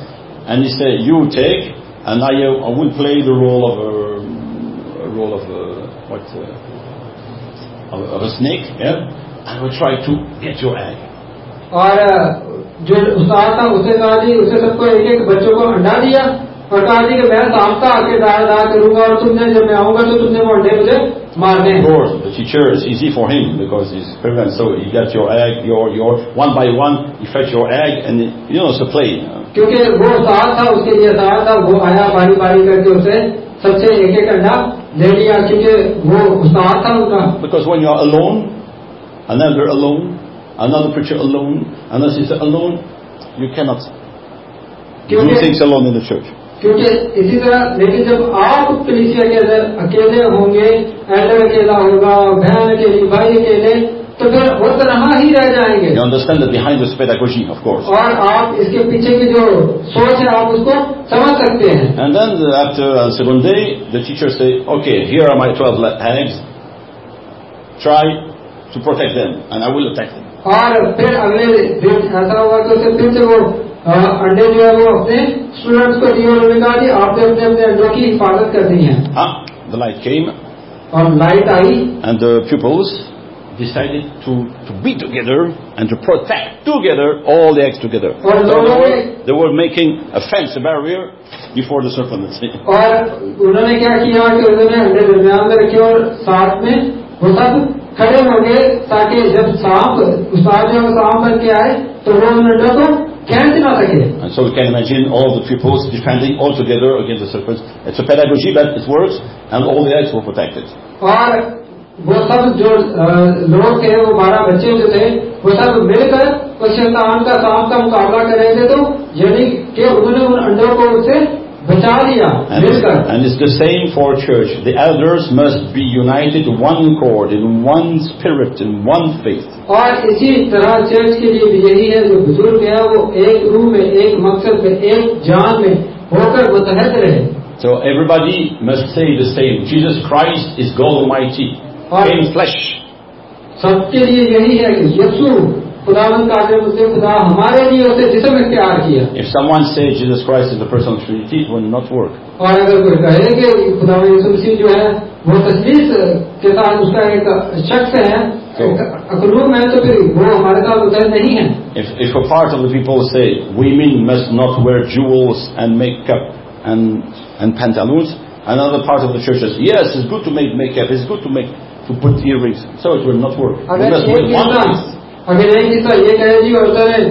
and he said, "You take, and I, uh, I will play the role of a, a role of a, what uh, of, of a snake, yeah. I will try to get your egg." और जो उस्ताद था उसने कहा जी, उसे सबको एक एक बच्चों को अंडा दिया और कहा जी कि मैं सांप का आके दाएदार करूंगा और तुमने जब मैं आऊंगा तो तुमने वो अंडे मुझे मारने हैं. Of course, the teacher is easy for him because he's parent, so he got your egg, your your one by one, he fetch your egg, and you know it's a play. क्योंकि वो उस्ताद था, उसके लिए आसान था, वो आया बारी बारी करके उसे सबसे एक एक अंडा ले लिया क्योंकि वो उस्ताद था उनका. Because when you are alone, another alone, another preacher alone, another sister alone, you cannot do things alone in the church. क्योंकि इसी तरह, लेकिन जब आप कलीसिया के अंदर अकेले होंगे, एल्डर अकेला होगा, बहन अकेली, भाई अकेले, तो फिर वो तरह ही रह जाएंगे. You understand that behind this pedagogy, of course. और आप इसके पीछे की जो सोच है आप उसको समझ सकते हैं. And then after the second day, the teacher say, "Okay, here are my twelve eggs. Try to protect them, and I will attack them." और फिर अगले दिन ऐसा हुआ कि उसे फिर से वो अंडे जो है वो अपने स्टूडेंट्स को दिए और उन्होंने कहा कि आपने अपने अपने अंडों की हिफाजत कर दी है. Ah, the light came, और लाइट आई and the pupils decided to to be together and to protect together all the eggs together. So they were, they were making a fence, a barrier before the serpent. और उन्होंने क्या किया कि उन्होंने अंडे दरमियान में रखे और साथ में वो सब खड़े हो गए ताकि जब सांप उस्ताद जो सांप बन के आए तो वो उन अंडों को खींच ना सके. And so you can imagine all the pupils defending all together against the serpents. It's a pedagogy, but it works, and all the eggs were protected. और वो सब जो लोग थे, वो बारह बच्चे जो थे, वो सब मिलकर उस शैतान का सांप का मुकाबला कर रहे थे. तो यानी कि उन्होंने उन अंडों को उससे बचा लिया मिलकर. And it's the same for church. The elders must be united in one accord, in one spirit, in one faith. और इसी तरह चर्च के लिए भी यही है, जो बुजुर्ग है वो एक रूह में, एक मकसद में, एक जान में होकर मुतहद रहे. So everybody must say the same. Jesus Christ is God Almighty in flesh. सबके लिए यही है कि यीशु खुदावंद कादिर मुस्लिम खुदा हमारे लिए उसे जिस्म इख्तियार किया. If someone says Jesus Christ is the person of Trinity, it will not work. और अगर कोई कहे कि खुदावंद यीशु मसीह जो है वो तस्लीस के साथ उसका एक शख्स है, अकलूम है, तो फिर वो हमारे साथ मुतहद नहीं है. If if a part of the people say women must not wear jewels and makeup and and pantaloons, another part of the church says yes, it's good to make makeup, it's good to make to put earrings, so it will not work. अगर एक हिस्सा अगर एक हिस्सा ये कहे जी औरतों ने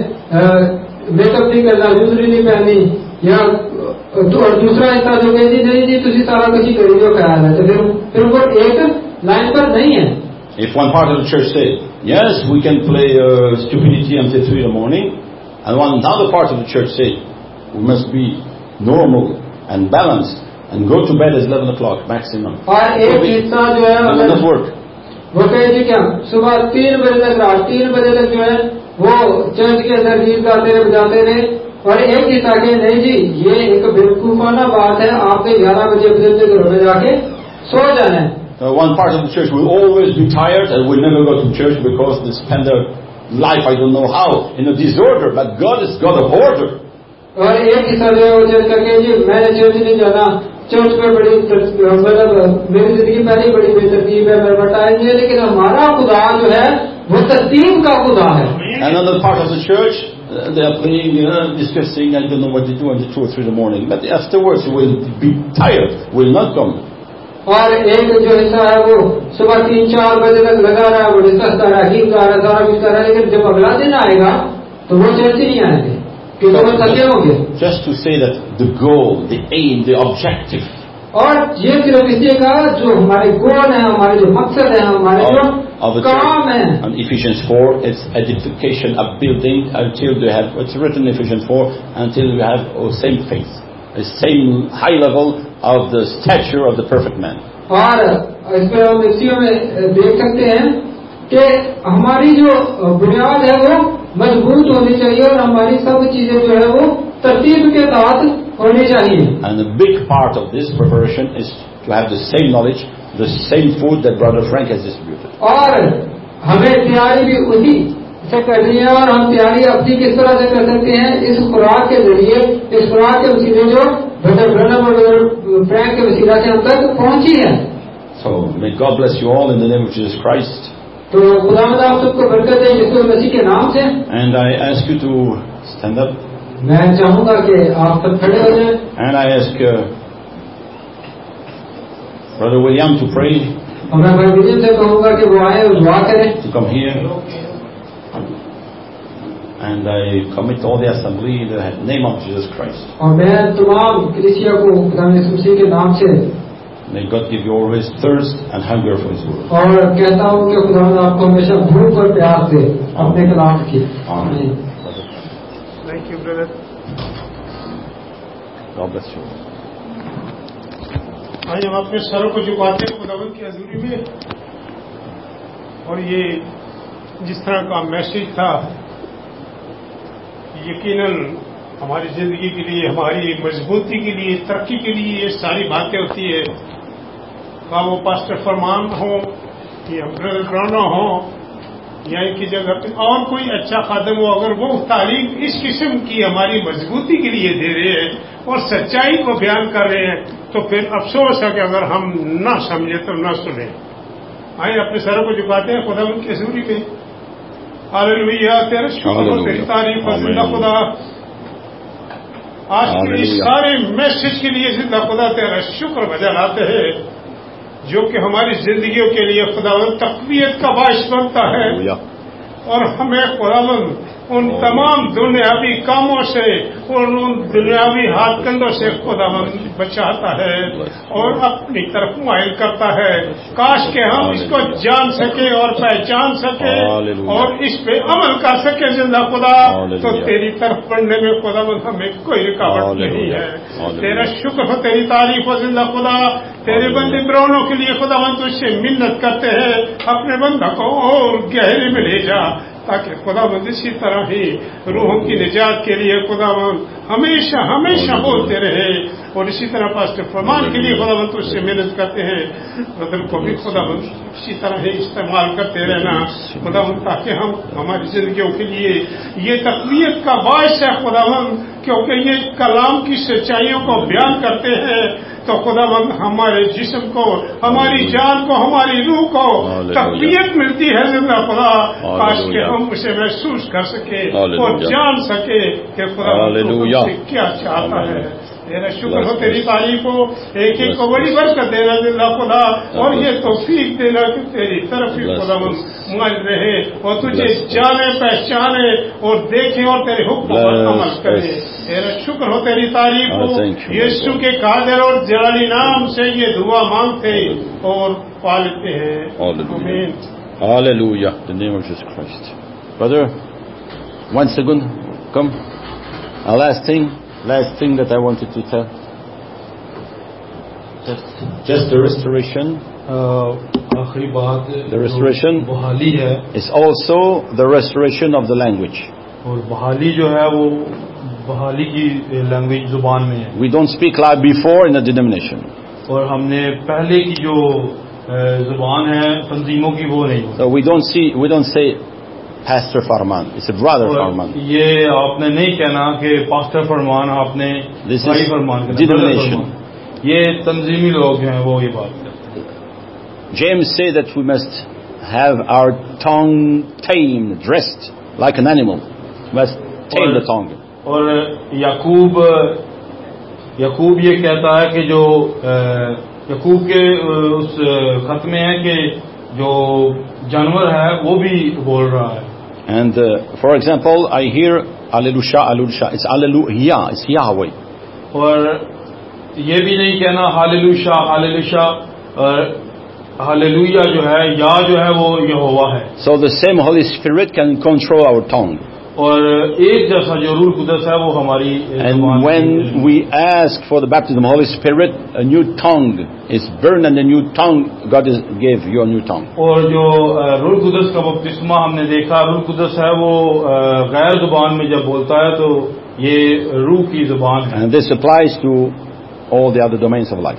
मेकअप नहीं करना, जूलरी नहीं पहननी, या तो और दूसरा हिस्सा जो कहे जी नहीं जी तुझे सारा कुछ ही करी जो ख्याल है, तो फिर फिर वो एक लाइन पर नहीं है. If one part of the church say yes, we can play uh, stupidity until three in the morning, and one another part of the church say we must be normal and balanced and go to bed at eleven o'clock maximum, और एक हिस्सा जो है it will not work. वो कहे जी क्या सुबह तीन बजे तक, रात तीन बजे तक जो है वो चर्च के अंदर गीत गाते रहे, बजाते रहे, और एक हिस्सा के नहीं जी ये एक बेवकूफाना बात है, आपने ग्यारह बजे बजे घरों में जाके सो जाना है. Uh, one part of the church will always be tired and will never go to church because they spend their life, I don't know how, in a disorder, but God is God of order. और एक हिस्सा जो है वो church करके जी मैंने church नहीं जाना, चर्च में बड़ी मतलब मेरी जिंदगी पहले बड़ी बेतरतीब है, मैं बताएंगे, लेकिन हमारा खुदा जो है वो तरतीब का खुदा है. Another part of the church, uh, they are playing, uh, discussing, I don't know what they do until two or three in the morning, but afterwards will be tired, will not come. और एक जो हिस्सा है वो सुबह तीन चार बजे तक लगा रहा है, वो डिस्कस कर रहा है, गीत गा रहा है, सारा कुछ कर रहा है, लेकिन जब अगला दिन आएगा तो वो चर्च ही नहीं आएंगे क्योंकि वो थके होंगे. Just to say that the goal, the aim, the objective. और ये सिर्फ इसलिए कहा जो हमारे गोल है, हमारे जो मकसद है, हमारे जो काम है. On Ephesians four, it's edification, upbuilding until they have, it's written in Ephesians four, until we have the same faith, the same high level of the stature of the perfect man. और इसमें हम इफ्सियों में देख सकते हैं कि हमारी जो बुनियाद है वो मजबूत होनी चाहिए और हमारी सब चीजें जो है वो तरतीब के साथ होनी चाहिए. And a big part of this preparation is to have the same knowledge, the same food that Brother Frank has distributed. और हमें तैयारी भी उसी से कर रही है और हम तैयारी अपनी किस तरह से कर सकते हैं इस खुराक के जरिए, इस खुराक के वसीले जो ब्रदर ब्रनम और फ्रैंक के वसीला से हम तक पहुंची है। So may God bless you all in the name of Jesus Christ. तो खुदावंद आप सबको बरकत दे यीशु मसीह के नाम से। And I ask you to stand up. मैं चाहूंगा कि आप सब खड़े हो जाएं। And I ask uh, Brother William to pray. और मैं भाई विलियम से कहूंगा कि वो आए और दुआ करें। To come here. And I commit all the assembly in the name of Jesus Christ. और मैं तमाम कलीसिया को खुदावंद यीशु मसीह के नाम से May God give you always thirst and hunger for His word. और कहता हूँ कि खुदावंद आपको हमेशा भूख और प्यास दे अपने कलाम की। Amen. Thank you, brother. God bless you. आज हम अपने सरों को झुकाते हैं खुदावंद की हजूरी में, और ये जिस तरह का मैसेज था यकीनन हमारी जिंदगी के लिए, हमारी मजबूती के लिए, तरक्की के लिए ये सारी बातें होती है। का वो पास्टर फरमान हो या ब्रदर ब्राउनो हो या इनकी जगह पे और कोई अच्छा खादम हो, अगर वो तालीम इस किस्म की हमारी मजबूती के लिए दे रहे हैं और सच्चाई को बयान कर रहे हैं, तो फिर अफसोस है कि अगर हम ना समझे तो ना सुने। आइए अपने सरों को झुकाते हैं खुदा उनकी हजूरी में। हालेलुया, तेरा शुक्र हो, तेरी तारीफ हो जिंदा खुदा। आज के इस सारे मैसेज के लिए जिंदा खुदा तेरा शुक्र बजा लाते हैं, जो कि हमारी जिंदगियों के लिए खुदावंद तकवीयत का बायस बनता है और हमें खुदावंद उन तमाम दुनियावी कामों से और उन दुनियावी हाथ कंधों से खुदावंद बचाता है और अपनी तरफ माइल करता है। काश के हम इसको जान सके और पहचान सके और इस पे अमल कर सके जिंदा खुदा, तो तेरी तरफ बढ़ने में खुदावंद हमें कोई रुकावट नहीं है। तेरा शुक्र हो, तेरी तारीफ हो जिंदा खुदा। तेरे बंदे ब्राउनों के लिए खुदावंद तुझसे मिन्नत करते हैं, अपने बंदा को और गहरे में ले जा, ताकि खुदावंद इसी तरह ही रूहों की निजात के लिए खुदावंद हमेशा हमेशा बोलते रहे। और इसी तरह पास्टर फरमान के लिए खुदावंद तुझसे मेहनत करते हैं, बदल को भी खुदावंद इसी तरह ही इस्तेमाल करते रहना खुदावंद, ताकि हम हमारी जिंदगियों के लिए ये तकवीयत का बायस है खुदावंद, क्योंकि ये कलाम की सच्चाइयों को बयान करते हैं। तो खुदावंद हमारे जिस्म को, हमारी जान को, हमारी रूह को तकवीयत मिलती है जिंदा खुदा। काश के हम उसे महसूस कर सके और जान सके कि खुदा क्या चाहता है। तेरा शुक्र हो, तेरी तारीफ हो, एक एक को बड़ी बरकत देना जिंदा खुदा, और ये तौफीक देना कि तेरी तरफ ही खुदावंद माइल रहे और तुझे जाने पहचाने और देखे और तेरे हुक्म पर अमल करे। तेरा शुक्र हो, तेरी तारीफ हो। यीशु के कादिर और जलाली नाम से ये दुआ मांगते और पालते हैं, आमीन। Hallelujah, the name of Jesus Christ. Brother, one second, come. A last thing, last thing that I wanted to tell. Just, just the restoration. आखिरी बात, the restoration बहाली है, is also the restoration of the language. और बहाली जो है वो बहाली की लैंग्वेज जुबान में है। We don't speak like before in the denomination. और हमने पहले की जो जुबान है तंजीमों की वो नहीं। So we don't see, we don't say Pastor Farman. It's a brother Farman. ये आपने नहीं कहना कि पास्टर फरमान, आपने भाई फरमान कहना। Denomination. ये तंजीमी लोग हैं वो ये बात करते हैं। James said that we must have our tongue tamed, dressed like an animal. We must tame the tongue. और याकूब याकूब ये कहता है कि जो याकूब के उस खत में है कि जो जानवर है वो भी बोल रहा है। And uh, for example, I hear Alleluia, Alleluia. It's Alleluia, it's Yahweh. और ये भी नहीं कहना हालेलुया हालेलुया, और हालेलुया जो है या जो है वो यहोवा है। So the same Holy Spirit can control our tongue. और एक जैसा जो रूह कुदस है वो हमारी। And when we ask for the baptism of the Holy Spirit, a new tongue is burned, and a new tongue, God is, gave you a new tongue. और जो रूह कुदस का बपतिस्मा हमने देखा, रूह कुदस है वो गैर जुबान में जब बोलता है तो ये रूह की जुबान है। And this applies to all the other domains of life.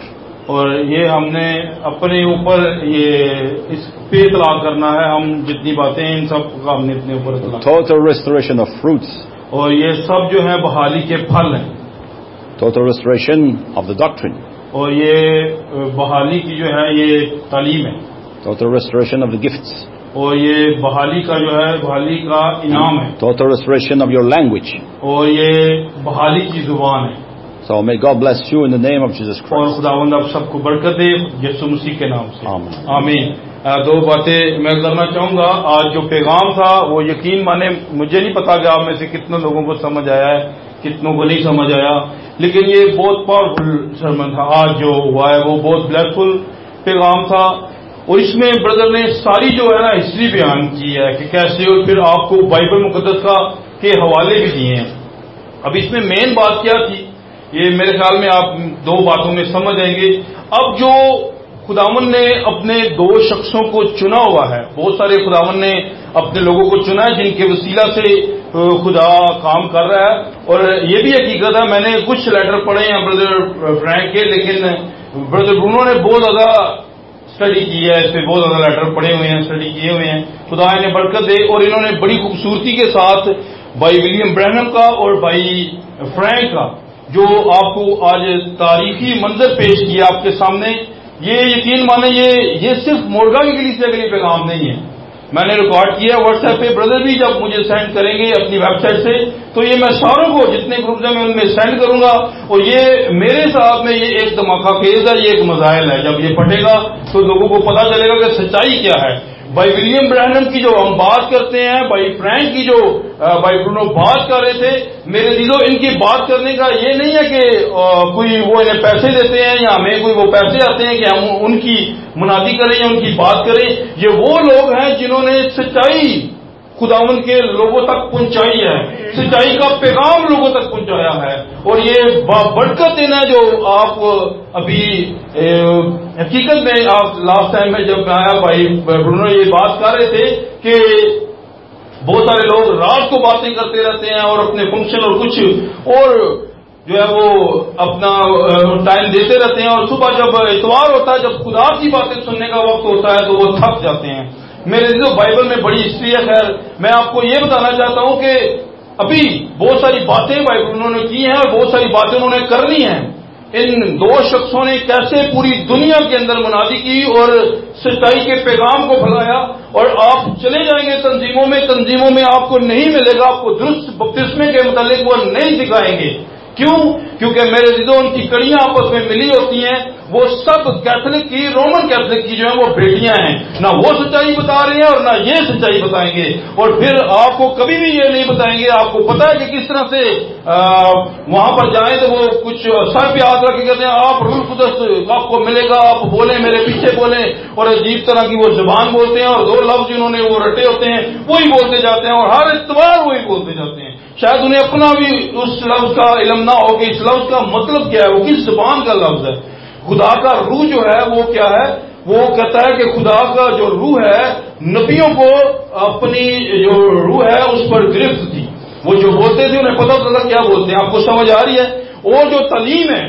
और ये हमने अपने ऊपर ये इस पे इतलाक करना है। हम जितनी बातें हैं इन सब का हमने अपने ऊपर इतलाक। Total restoration of fruits. और ये सब जो है बहाली के फल हैं। Total restoration of the doctrine. और ये बहाली की जो है ये तालीम है। Total restoration of the gifts. और ये बहाली का जो है बहाली का इनाम है। Total restoration of your language. और ये बहाली की जुबान है। So may God bless you in the name of Jesus और Christ. खुदावंद आप सबको बरकत दे यीशु मसीह के नाम से। आमीन। आमीन। दो बातें मैं करना चाहूंगा। आज जो पैगाम था वो यकीन माने मुझे नहीं पता कि आप में से कितने लोगों को समझ आया है, कितनों को नहीं समझ आया, लेकिन ये बहुत पावरफुल सरमन था। आज जो हुआ है वो बहुत ब्लेसफुल पैगाम था। और इसमें ब्रदर ने सारी जो है ना हिस्ट्री बयान की है कि कैसे, और फिर आपको बाइबल मुकद्दस का के हवाले भी दिए हैं। अब इसमें मेन बात क्या थी, ये मेरे ख्याल में आप दो बातों में समझ आएंगे। अब जो खुदावन ने अपने दो शख्सों को चुना हुआ है, बहुत सारे खुदावन ने अपने लोगों को चुना है जिनके वसीला से खुदा काम कर रहा है। और ये भी हकीकत है, मैंने कुछ लेटर पढ़े हैं ब्रदर फ्रैंक के, लेकिन ब्रदर ब्रूनो ने बहुत ज्यादा स्टडी की है, इस पे बहुत ज्यादा लेटर पढ़े हुए हैं, स्टडी किए हुए हैं। खुदा इन्हें बरकत दे। और इन्होंने बड़ी खूबसूरती के साथ भाई विलियम ब्रैनम का और भाई फ्रैंक का जो आपको आज तारीखी मंजर पेश किया आपके सामने, ये यकीन माने ये ये सिर्फ मोरगा की कलीसिया के लिए पैगाम नहीं है। मैंने रिकॉर्ड किया व्हाट्सएप पे, ब्रदर भी जब मुझे सेंड करेंगे अपनी वेबसाइट से तो ये मैं सारों को जितने ग्रुप हैं मैं उनमें सेंड करूंगा। और ये मेरे साथ में ये एक धमाका खेज है, ये एक मजाइल है। जब ये फटेगा तो लोगों को पता चलेगा कि सच्चाई क्या है। भाई विलियम ब्रैनम की जो हम बात करते हैं, भाई फ्रैंक की जो भाई ब्रूनो बात कर रहे थे, मेरे दिलों इनकी बात करने का ये नहीं है कि कोई वो इन्हें पैसे देते हैं या हमें कोई वो पैसे आते हैं कि हम उनकी मुनादी करें या उनकी बात करें। ये वो लोग हैं जिन्होंने सच्चाई खुदावन के लोगों तक पहुंचाई है, सच्चाई का पैगाम लोगों तक पहुंचाया है। और ये बरकत देना जो आप अभी हकीकत में आप लास्ट टाइम में जब आया भाई ब्रूनो ये बात कर रहे थे कि बहुत सारे लोग रात को बातें करते रहते हैं और अपने फंक्शन और कुछ और जो है वो अपना टाइम देते रहते हैं, और सुबह जब इतवार होता है, जब खुदा की बातें सुनने का वक्त होता है तो वो थक जाते हैं। मेरे जो बाइबल में बड़ी हिस्ट्री है। खैर मैं आपको ये बताना चाहता हूं कि अभी बहुत सारी बातें बाइबल उन्होंने की हैं और बहुत सारी बातें उन्होंने करनी है। इन दो शख्सों ने कैसे पूरी दुनिया के अंदर मुनादी की और सच्चाई के पैगाम को फैलाया। और आप चले जाएंगे तंजीमों में, तंजीमों में आपको नहीं मिलेगा, आपको दुरुस्त बपतिस्मे के मुतालिक वो नहीं सिखाएंगे। क्यों? क्योंकि मेरे दिलों उनकी कड़ियां आपस में मिली होती हैं। वो सब कैथोलिक की, रोमन कैथोलिक की जो है वो बेटियां हैं, ना वो सच्चाई बता रहे हैं और ना ये सच्चाई बताएंगे। और फिर आपको कभी भी ये नहीं बताएंगे। आपको पता है कि किस तरह से वहां पर जाएं तो वो कुछ सर पे हाथ रख के कहते हैं आप रूह कुदस आपको मिलेगा, आप बोले मेरे पीछे बोले, और अजीब तरह की वो जुबान बोलते हैं और दो लफ्ज जिन्होंने वो रटे होते हैं वही बोलते जाते हैं और हर इत्वार वही बोलते जाते हैं। शायद उन्हें अपना भी उस लफ्ज का इल्म ना हो कि इस लफ्ज का मतलब क्या है, वो किस जुबान का लफ्ज है। खुदा का रूह जो है वो क्या है, वो कहता है कि खुदा का जो रूह है नबियों को अपनी जो रूह है उस पर गिरफ्त थी। वो जो बोलते थे उन्हें पता होता था क्या बोलते हैं। आपको समझ आ रही है? और जो तालीम है,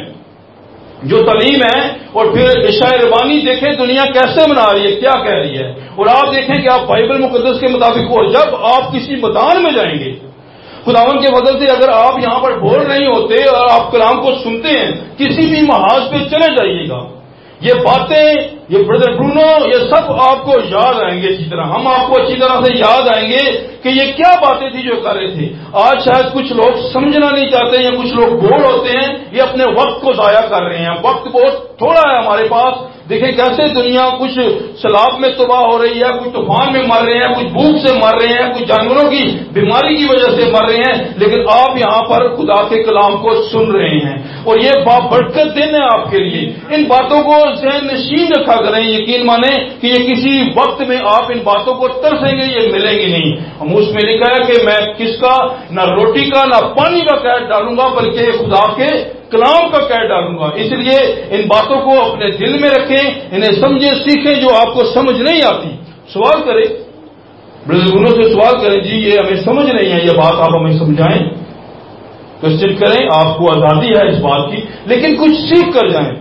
जो तालीम है, और फिर इशाए रबानी देखें दुनिया कैसे मना रही है, क्या कह रही है। और आप देखें कि आप बाइबल मुकद्दस के मुताबिक, और जब आप किसी मैदान में जाएंगे खुदावन के फजल से, अगर आप यहां पर बोल नहीं होते और आप कलाम को सुनते हैं, किसी भी महाज पे चले जाइएगा, ये बातें, ये ब्रदर ब्रूनो, ये सब आपको याद आएंगे अच्छी तरह। हम आपको अच्छी तरह से याद आएंगे कि ये क्या बातें थी जो कर रहे थे। आज शायद कुछ लोग समझना नहीं चाहते या कुछ लोग बोर होते हैं, ये अपने वक्त को जाया कर रहे हैं। वक्त बहुत थोड़ा है हमारे पास। देखें कैसे दुनिया कुछ सैलाब में तबाह हो रही है, कुछ तूफान में मर रहे हैं, कुछ भूख से मर रहे हैं, कुछ जानवरों की बीमारी की वजह से मर रहे हैं, लेकिन आप यहां पर खुदा के कलाम को सुन रहे हैं और ये बरकत दिन है आपके लिए। इन बातों को ज़हन नशीन रखा करें। यकीन माने कि ये किसी वक्त में आप इन बातों को तरसेंगे, ये मिलेंगी नहीं। हम उसमें लिखा है कि मैं किसका, ना रोटी का ना पानी का कैद डालूंगा, बल्कि खुदा के कलाम का कैद डालूंगा। इसलिए इन बातों को अपने दिल में रखें, इन्हें समझें, सीखें। जो आपको समझ नहीं आती सवाल करें, ब्रदरों से सवाल करें, जी ये हमें समझ नहीं है, ये बात आप हमें समझाएं। क्वेश्चन करें, आपको आजादी है इस बात की, लेकिन कुछ सीख कर जाएं।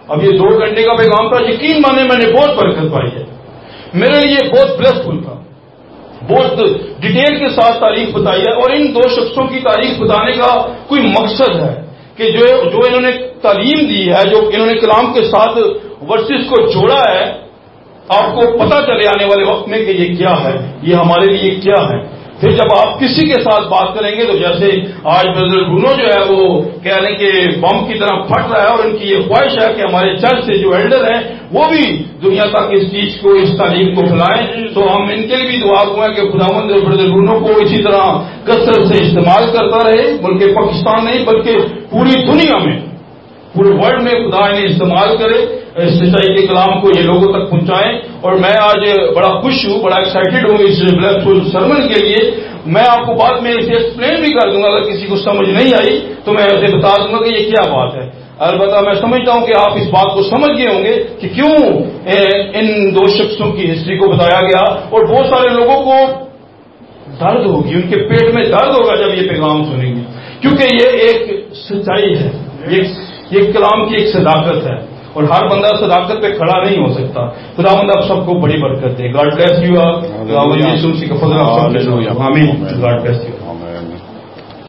अब ये दो घंटे का पैगाम था, यकीन माने मैंने बहुत बरकत पाई है, मेरे लिए बहुत ब्लेसफुल था, बहुत डिटेल के साथ तारीख बताई है। और इन दो शख्सों की तारीख बताने का कोई मकसद है कि जो जो इन्होंने तालीम दी है, जो इन्होंने कलाम के साथ वर्सेस को जोड़ा है, आपको पता चले आने वाले वक्त में कि ये क्या है, ये हमारे लिए क्या है। फिर जब आप किसी के साथ बात करेंगे तो जैसे आज ब्रदर ब्रूनो जो है वो कह रहे हैं कि बम की तरह फट रहा है, और उनकी ये ख्वाहिश है कि हमारे चर्च से जो एल्डर हैं वो भी दुनिया तक इस चीज को, इस तालीम को फैलाएं। तो हम इनके लिए भी दुआ हुआ है कि खुदावंद ब्रदर ब्रूनो को इसी तरह कसरत से इस्तेमाल करता रहे, बल्कि पाकिस्तान नहीं बल्कि पूरी दुनिया में, पूरे वर्ल्ड में खुदा इन्हें इस्तेमाल करे, सच्चाई के कलाम को ये लोगों तक पहुंचाएं। और मैं आज बड़ा खुश हूं, बड़ा एक्साइटेड हूं इस ब्लेसफुल सरमन के लिए। मैं आपको बाद में इसे एक्सप्लेन भी कर दूंगा, अगर किसी को समझ नहीं आई तो मैं ऐसे बता दूंगा कि ये क्या बात है। अलबत्ता मैं समझता हूं कि आप इस बात को समझ गए होंगे कि क्यों इन दो शख्सों की हिस्ट्री को बताया गया, और बहुत सारे लोगों को दर्द होगी, उनके पेट में दर्द होगा जब ये पैगाम सुनेंगे, क्योंकि ये एक सच्चाई है, ये, ये कलाम की एक सदाकत है, और हर बंदा सदाकत पे खड़ा नहीं हो सकता। खुदावंद आप सबको बड़ी बरकत दे। God bless you. आमीन। God bless you.